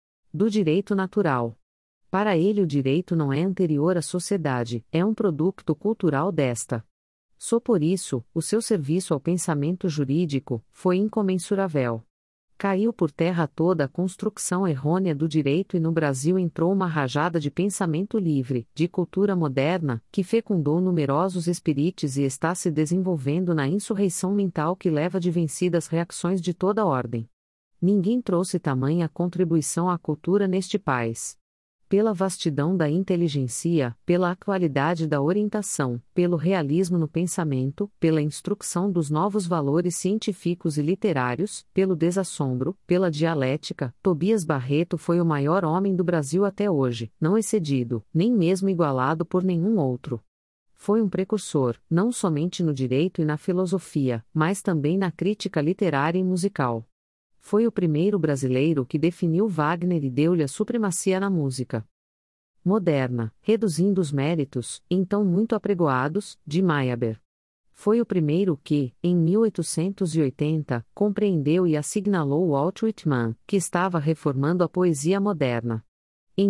do direito natural. Para ele o direito não é anterior à sociedade, é um produto cultural desta. Só por isso, o seu serviço ao pensamento jurídico foi incomensurável. Caiu por terra toda a construção errônea do direito e no Brasil entrou uma rajada de pensamento livre, de cultura moderna, que fecundou numerosos espíritos e está se desenvolvendo na insurreição mental que leva de vencidas reações de toda ordem. Ninguém trouxe tamanha contribuição à cultura neste país. Pela vastidão da inteligência, pela qualidade da orientação, pelo realismo no pensamento, pela instrução dos novos valores científicos e literários, pelo desassombro, pela dialética, Tobias Barreto foi o maior homem do Brasil até hoje, não excedido, nem mesmo igualado por nenhum outro. Foi um precursor, não somente no direito e na filosofia, mas também na crítica literária e musical. Foi o primeiro brasileiro que definiu Wagner e deu-lhe a supremacia na música moderna, reduzindo os méritos, então muito apregoados, de Meyerbeer. Foi o primeiro que, em 1880, compreendeu e assinalou Walt Whitman, que estava reformando a poesia moderna. Em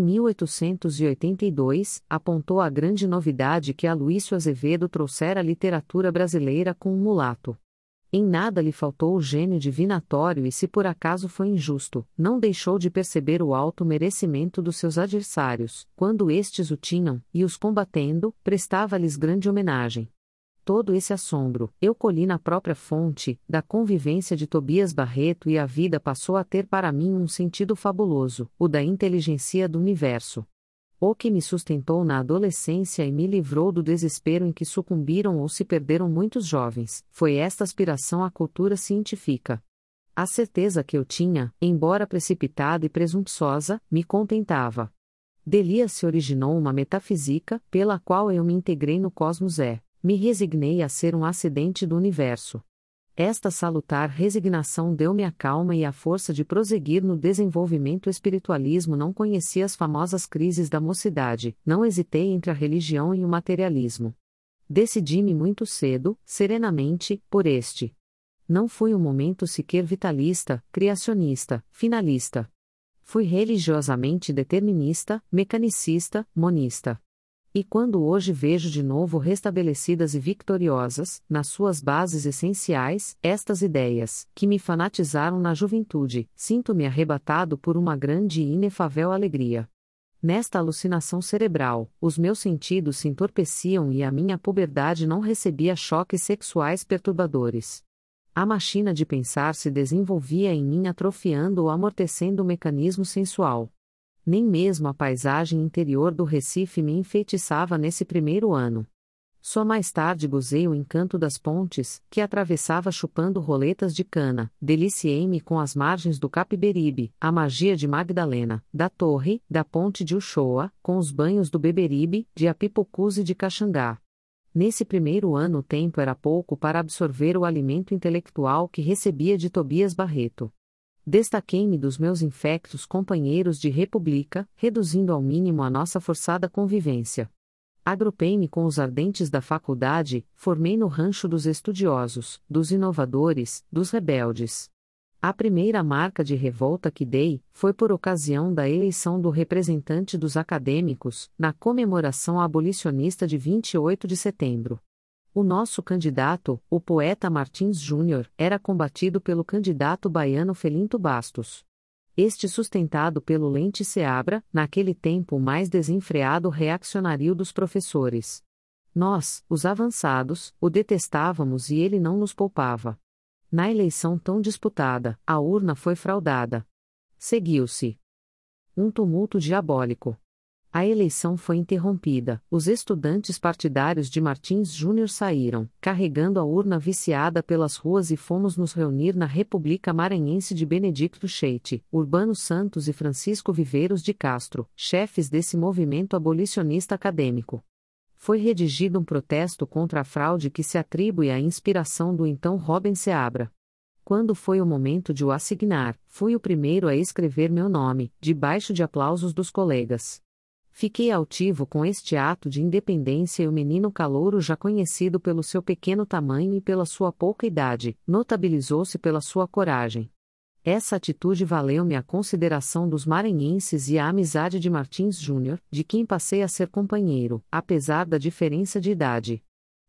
1882, apontou a grande novidade que Aloísio Azevedo trouxera à literatura brasileira com o mulato. Em nada lhe faltou o gênio divinatório e se por acaso foi injusto, não deixou de perceber o alto merecimento dos seus adversários, quando estes o tinham, e os combatendo, prestava-lhes grande homenagem. Todo esse assombro, eu colhi na própria fonte, da convivência de Tobias Barreto e a vida passou a ter para mim um sentido fabuloso, o da inteligência do universo. O que me sustentou na adolescência e me livrou do desespero em que sucumbiram ou se perderam muitos jovens, foi esta aspiração à cultura científica. A certeza que eu tinha, embora precipitada e presunçosa, me contentava. Deli se originou uma metafísica, pela qual eu me integrei no cosmos me resignei a ser um acidente do universo. Esta salutar resignação deu-me a calma e a força de prosseguir no desenvolvimento. O espiritualismo não conhecia as famosas crises da mocidade, não hesitei entre a religião e o materialismo. Decidi-me muito cedo, serenamente, por este. Não fui um momento sequer vitalista, criacionista, finalista. Fui religiosamente determinista, mecanicista, monista. E quando hoje vejo de novo restabelecidas e vitoriosas, nas suas bases essenciais, estas ideias, que me fanatizaram na juventude, sinto-me arrebatado por uma grande e inefável alegria. Nesta alucinação cerebral, os meus sentidos se entorpeciam e a minha puberdade não recebia choques sexuais perturbadores. A máquina de pensar se desenvolvia em mim atrofiando ou amortecendo o mecanismo sensual. Nem mesmo a paisagem interior do Recife me enfeitiçava nesse primeiro ano. Só mais tarde gozei o encanto das pontes, que atravessava chupando roletas de cana, deliciei-me com as margens do Capiberibe, a magia de Magdalena, da Torre, da ponte de Uchoa, com os banhos do Beberibe, de Apipucus e de Caxangá. Nesse primeiro ano o tempo era pouco para absorver o alimento intelectual que recebia de Tobias Barreto. Destaquei-me dos meus infectos companheiros de república, reduzindo ao mínimo a nossa forçada convivência. Agrupei-me com os ardentes da faculdade, formei no rancho dos estudiosos, dos inovadores, dos rebeldes. A primeira marca de revolta que dei, foi por ocasião da eleição do representante dos acadêmicos, na comemoração abolicionista de 28 de setembro. O nosso candidato, o poeta Martins Júnior, era combatido pelo candidato baiano Felinto Bastos. Este sustentado pelo Lente Seabra, naquele tempo o mais desenfreado reaccionário dos professores. Nós, os avançados, o detestávamos e ele não nos poupava. Na eleição tão disputada, a urna foi fraudada. Seguiu-se um tumulto diabólico. A eleição foi interrompida, os estudantes partidários de Martins Júnior saíram, carregando a urna viciada pelas ruas e fomos nos reunir na República Maranhense de Benedicto Scheite, Urbano Santos e Francisco Viveiros de Castro, chefes desse movimento abolicionista acadêmico. Foi redigido um protesto contra a fraude que se atribui à inspiração do então Rubens Seabra. Quando foi o momento de o assignar, fui o primeiro a escrever meu nome, debaixo de aplausos dos colegas. Fiquei altivo com este ato de independência e o menino calouro, já conhecido pelo seu pequeno tamanho e pela sua pouca idade, notabilizou-se pela sua coragem. Essa atitude valeu-me a consideração dos maranhenses e a amizade de Martins Júnior, de quem passei a ser companheiro, apesar da diferença de idade.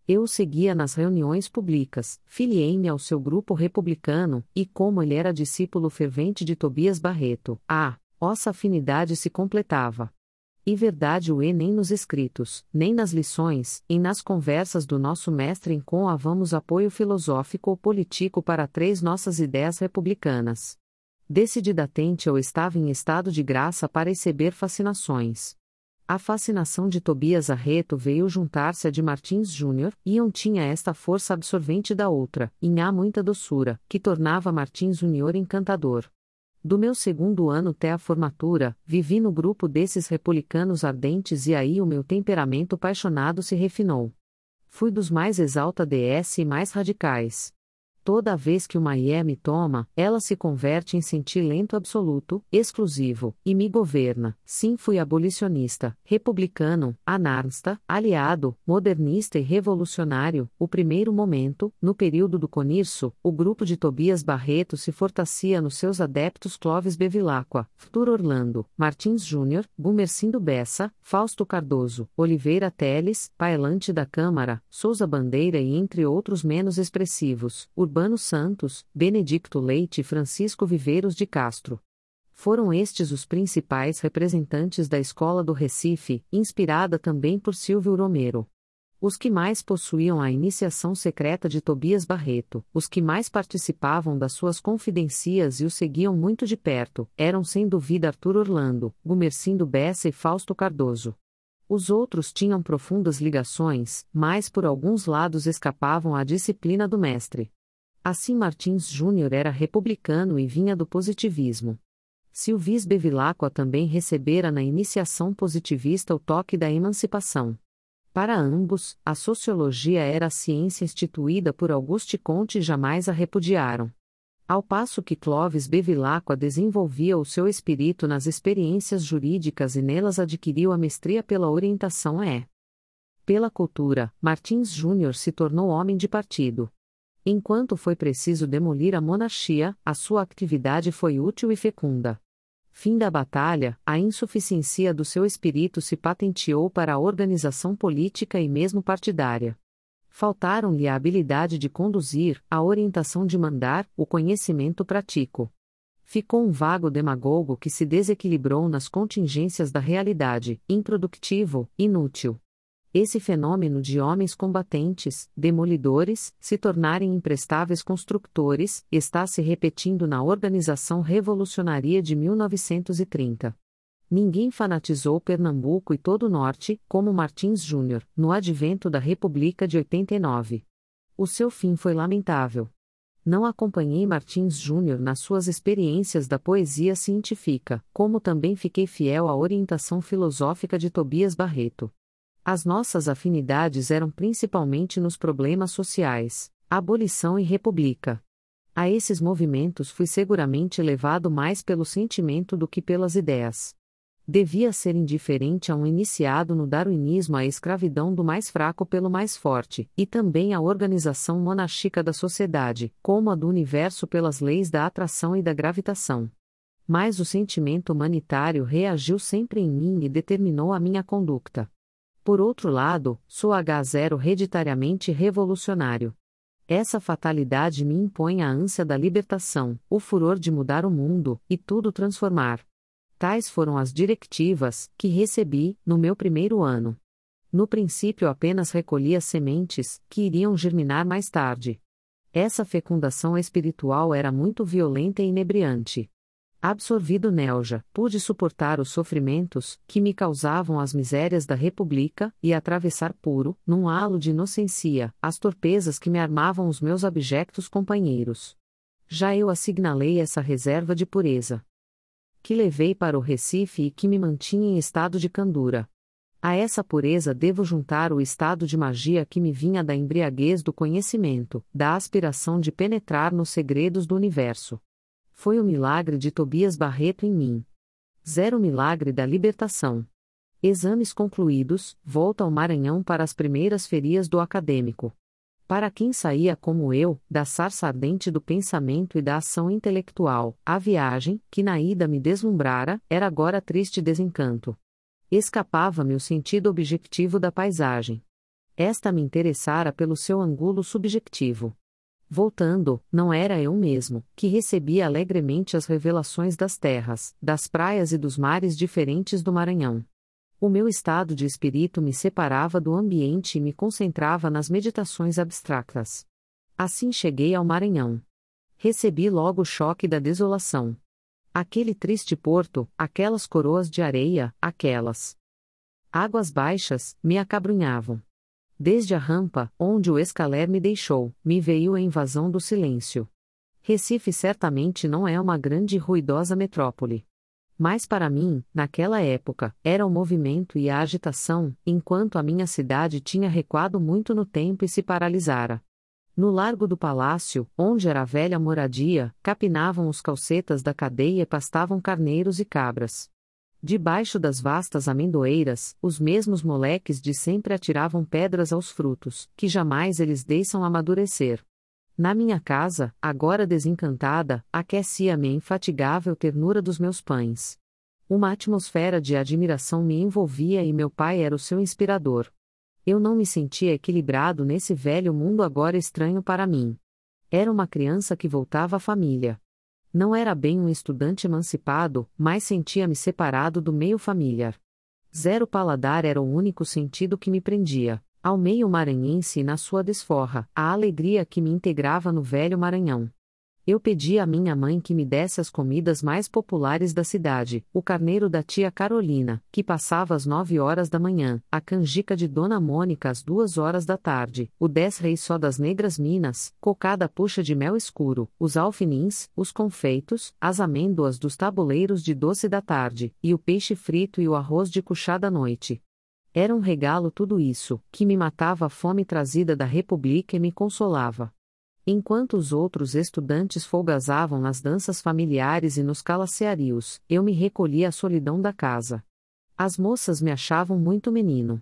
Eu o seguia nas reuniões públicas, filiei-me ao seu grupo republicano, e como ele era discípulo fervente de Tobias Barreto, nossa afinidade se completava. E verdade o é nem nos escritos, nem nas lições, e nas conversas do nosso mestre em com havamos apoio filosófico ou político para 3 nossas ideias republicanas. Decididamente eu estava em estado de graça para receber fascinações. A fascinação de Tobias Barreto veio juntar-se à de Martins Júnior, e um tinha esta força absorvente da outra, em há muita doçura, que tornava Martins Júnior encantador. Do meu 2º ano até a formatura, vivi no grupo desses republicanos ardentes e aí o meu temperamento apaixonado se refinou. Fui dos mais exalta DS e mais radicais. Toda vez que uma IE me toma, ela se converte em sentimento absoluto, exclusivo, e me governa. Sim, fui abolicionista, republicano, anarquista, aliado, modernista e revolucionário. O primeiro momento, no período do Conirso, o grupo de Tobias Barreto se fortalecia nos seus adeptos Clóvis Bevilacqua, Futuro Orlando, Martins Júnior, Gumercindo Bessa, Fausto Cardoso, Oliveira Teles, Paelante da Câmara, Souza Bandeira e entre outros menos expressivos, Urbano Santos, Benedicto Leite e Francisco Viveiros de Castro. Foram estes os principais representantes da Escola do Recife, inspirada também por Silvio Romero. Os que mais possuíam a iniciação secreta de Tobias Barreto, os que mais participavam das suas confidências e o seguiam muito de perto, eram sem dúvida Arthur Orlando, Gumercindo Bessa e Fausto Cardoso. Os outros tinham profundas ligações, mas por alguns lados escapavam à disciplina do mestre. Assim Martins Júnior era republicano e vinha do positivismo. Silvis Bevilacqua também recebera na iniciação positivista o toque da emancipação. Para ambos, a sociologia era a ciência instituída por Auguste Comte e jamais a repudiaram. Ao passo que Clóvis Bevilacqua desenvolvia o seu espírito nas experiências jurídicas e nelas adquiriu a mestria pela orientação pela cultura, Martins Júnior se tornou homem de partido. Enquanto foi preciso demolir a monarquia, a sua atividade foi útil e fecunda. Fim da batalha, a insuficiência do seu espírito se patenteou para a organização política e mesmo partidária. Faltaram-lhe a habilidade de conduzir, a orientação de mandar, o conhecimento prático. Ficou um vago demagogo que se desequilibrou nas contingências da realidade, improdutivo, inútil. Esse fenômeno de homens combatentes, demolidores, se tornarem imprestáveis construtores, está se repetindo na organização revolucionária de 1930. Ninguém fanatizou Pernambuco e todo o Norte, como Martins Júnior, no advento da República de 89. O seu fim foi lamentável. Não acompanhei Martins Júnior nas suas experiências da poesia científica, como também fiquei fiel à orientação filosófica de Tobias Barreto. As nossas afinidades eram principalmente nos problemas sociais, abolição e república. A esses movimentos fui seguramente levado mais pelo sentimento do que pelas ideias. Devia ser indiferente a um iniciado no darwinismo à escravidão do mais fraco pelo mais forte, e também à organização monárquica da sociedade, como a do universo pelas leis da atração e da gravitação. Mas o sentimento humanitário reagiu sempre em mim e determinou a minha conduta. Por outro lado, sou H0 hereditariamente revolucionário. Essa fatalidade me impõe a ânsia da libertação, o furor de mudar o mundo, e tudo transformar. Tais foram as diretivas que recebi, no meu primeiro ano. No princípio apenas recolhi as sementes, que iriam germinar mais tarde. Essa fecundação espiritual era muito violenta e inebriante. Absorvido nelja, pude suportar os sofrimentos, que me causavam as misérias da República, e atravessar puro, num halo de inocência, as torpezas que me armavam os meus abjectos companheiros. Já eu assignalei essa reserva de pureza, que levei para o Recife e que me mantinha em estado de candura. A essa pureza devo juntar o estado de magia que me vinha da embriaguez do conhecimento, da aspiração de penetrar nos segredos do universo. Foi o milagre de Tobias Barreto em mim. 0 milagre da libertação. Exames concluídos, volta ao Maranhão para as primeiras ferias do acadêmico. Para quem saía como eu, da sarça ardente do pensamento e da ação intelectual, a viagem, que na ida me deslumbrara, era agora triste desencanto. Escapava-me o sentido objetivo da paisagem. Esta me interessara pelo seu ângulo subjetivo. Voltando, não era eu mesmo, que recebia alegremente as revelações das terras, das praias e dos mares diferentes do Maranhão. O meu estado de espírito me separava do ambiente e me concentrava nas meditações abstratas. Assim cheguei ao Maranhão. Recebi logo o choque da desolação. Aquele triste porto, aquelas coroas de areia, aquelas águas baixas, me acabrunhavam. Desde a rampa, onde o escaler me deixou, me veio a invasão do silêncio. Recife certamente não é uma grande e ruidosa metrópole. Mas para mim, naquela época, era o movimento e a agitação, enquanto a minha cidade tinha recuado muito no tempo e se paralisara. No largo do palácio, onde era a velha moradia, capinavam os caucetas da cadeia e pastavam carneiros e cabras. Debaixo das vastas amendoeiras, os mesmos moleques de sempre atiravam pedras aos frutos, que jamais eles deixam amadurecer. Na minha casa, agora desencantada, aquecia-me a infatigável ternura dos meus pães. Uma atmosfera de admiração me envolvia e meu pai era o seu inspirador. Eu não me sentia equilibrado nesse velho mundo agora estranho para mim. Era uma criança que voltava à família. Não era bem um estudante emancipado, mas sentia-me separado do meio familiar. Zero paladar era o único sentido que me prendia, ao meio maranhense e na sua desforra, a alegria que me integrava no velho Maranhão. Eu pedi à minha mãe que me desse as comidas mais populares da cidade, o carneiro da tia Carolina, que passava às 9 horas da manhã, a canjica de Dona Mônica às 2 horas da tarde, o 10 reis só das negras minas, cocada puxa de mel escuro, os alfinins, os confeitos, as amêndoas dos tabuleiros de doce da tarde, e o peixe frito e o arroz de cuchá da noite. Era um regalo tudo isso, que me matava a fome trazida da República e me consolava. Enquanto os outros estudantes folgazavam nas danças familiares e nos calacearios, eu me recolhia à solidão da casa. As moças me achavam muito menino.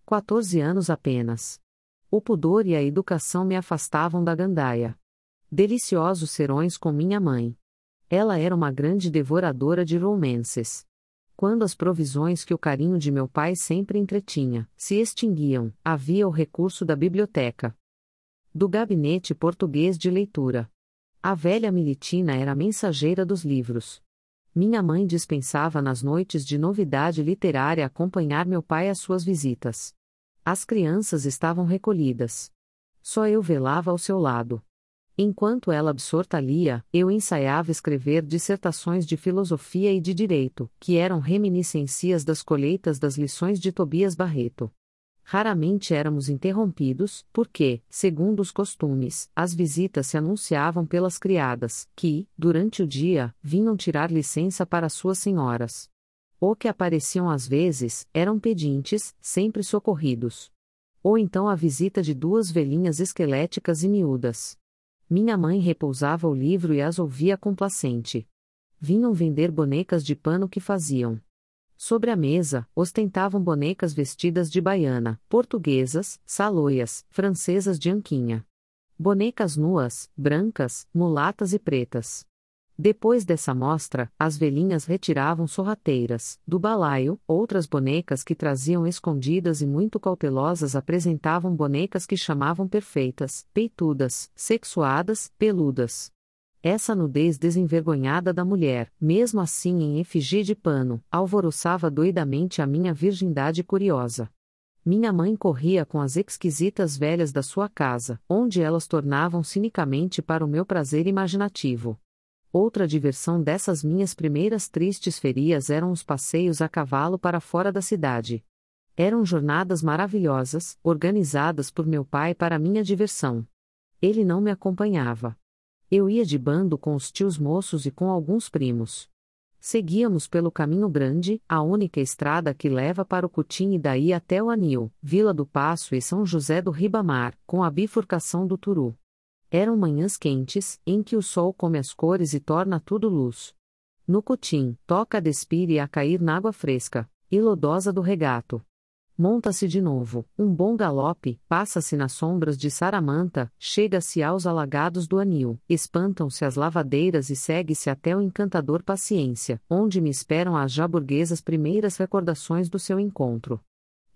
14 anos apenas. O pudor e a educação me afastavam da gandaia. Deliciosos serões com minha mãe. Ela era uma grande devoradora de romances. Quando as provisões que o carinho de meu pai sempre entretinha se extinguiam, havia o recurso da biblioteca. Do gabinete português de leitura. A velha Militina era a mensageira dos livros. Minha mãe dispensava nas noites de novidade literária acompanhar meu pai às suas visitas. As crianças estavam recolhidas. Só eu velava ao seu lado. Enquanto ela absorta lia, eu ensaiava escrever dissertações de filosofia e de direito, que eram reminiscências das colheitas das lições de Tobias Barreto. Raramente éramos interrompidos, porque, segundo os costumes, as visitas se anunciavam pelas criadas, que, durante o dia, vinham tirar licença para suas senhoras. Ou que apareciam às vezes, eram pedintes, sempre socorridos. Ou então a visita de duas velhinhas esqueléticas e miúdas. Minha mãe repousava o livro e as ouvia complacente. Vinham vender bonecas de pano que faziam. Sobre a mesa, ostentavam bonecas vestidas de baiana, portuguesas, saloias, francesas de anquinha. Bonecas nuas, brancas, mulatas e pretas. Depois dessa mostra, as velhinhas retiravam sorrateiras, do balaio, outras bonecas que traziam escondidas e muito cautelosas apresentavam bonecas que chamavam perfeitas, peitudas, sexuadas, peludas. Essa nudez desenvergonhada da mulher, mesmo assim em efígie de pano, alvoroçava doidamente a minha virgindade curiosa. Minha mãe corria com as exquisitas velhas da sua casa, onde elas tornavam cinicamente para o meu prazer imaginativo. Outra diversão dessas minhas primeiras tristes ferias eram os passeios a cavalo para fora da cidade. Eram jornadas maravilhosas, organizadas por meu pai para minha diversão. Ele não me acompanhava. Eu ia de bando com os tios moços e com alguns primos. Seguíamos pelo Caminho Grande, a única estrada que leva para o Cutim e daí até o Anil, Vila do Paço e São José do Ribamar, com a bifurcação do Turu. Eram manhãs quentes, em que o sol come as cores e torna tudo luz. No Cutim, toca a despir e a cair n'água fresca, e lodosa do regato. Monta-se de novo, um bom galope, passa-se nas sombras de Saramanta, chega-se aos alagados do Anil, espantam-se as lavadeiras e segue-se até o encantador Paciência, onde me esperam as já burguesas primeiras recordações do seu encontro.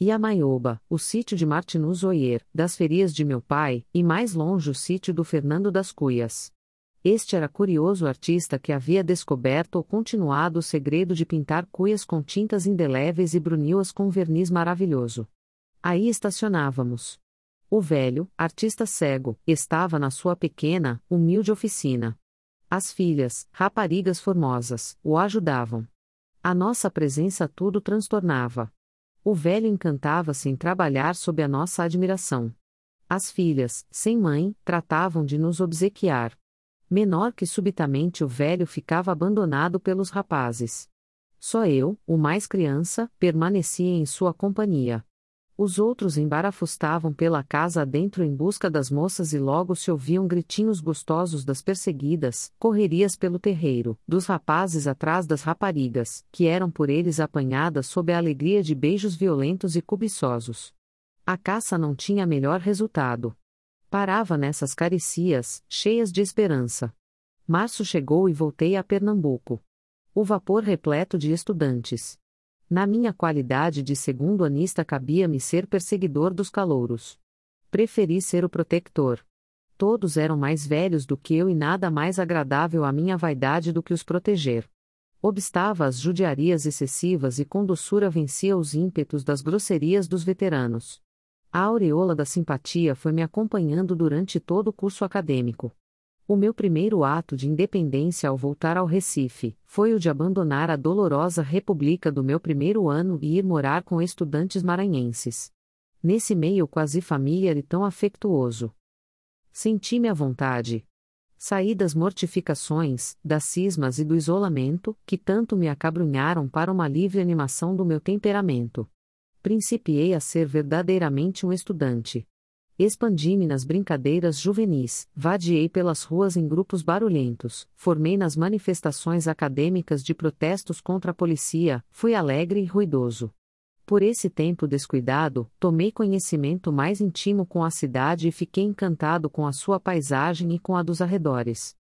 Iamaioba, o sítio de Martinus Oyer, das ferias de meu pai, e mais longe o sítio do Fernando das Cuias. Este era curioso artista que havia descoberto ou continuado o segredo de pintar cuias com tintas indeléveis e bruni-las com verniz maravilhoso. Aí estacionávamos. O velho, artista cego, estava na sua pequena, humilde oficina. As filhas, raparigas formosas, o ajudavam. A nossa presença tudo transtornava. O velho encantava-se em trabalhar sob a nossa admiração. As filhas, sem mãe, tratavam de nos obsequiar. Menor que subitamente o velho ficava abandonado pelos rapazes. Só eu, o mais criança, permanecia em sua companhia. Os outros embarafustavam pela casa adentro em busca das moças e logo se ouviam gritinhos gostosos das perseguidas, correrias pelo terreiro, dos rapazes atrás das raparigas, que eram por eles apanhadas sob a alegria de beijos violentos e cobiçosos. A caça não tinha melhor resultado. Parava nessas caricias, cheias de esperança. Março chegou e voltei a Pernambuco. O vapor repleto de estudantes. Na minha qualidade de segundo-anista cabia-me ser perseguidor dos calouros. Preferi ser o protector. Todos eram mais velhos do que eu e nada mais agradável à minha vaidade do que os proteger. Obstava às judiarias excessivas e com doçura vencia os ímpetos das grosserias dos veteranos. A aureola da simpatia foi me acompanhando durante todo o curso acadêmico. O meu primeiro ato de independência ao voltar ao Recife foi o de abandonar a dolorosa república do meu primeiro ano e ir morar com estudantes maranhenses. Nesse meio quase familiar e tão afetuoso. Senti-me à vontade. Saí das mortificações, das cismas e do isolamento, que tanto me acabrunharam para uma livre animação do meu temperamento. Principiei a ser verdadeiramente um estudante. Expandi-me nas brincadeiras juvenis, vadiei pelas ruas em grupos barulhentos, formei nas manifestações acadêmicas de protestos contra a polícia, fui alegre e ruidoso. Por esse tempo descuidado, tomei conhecimento mais íntimo com a cidade e fiquei encantado com a sua paisagem e com a dos arredores.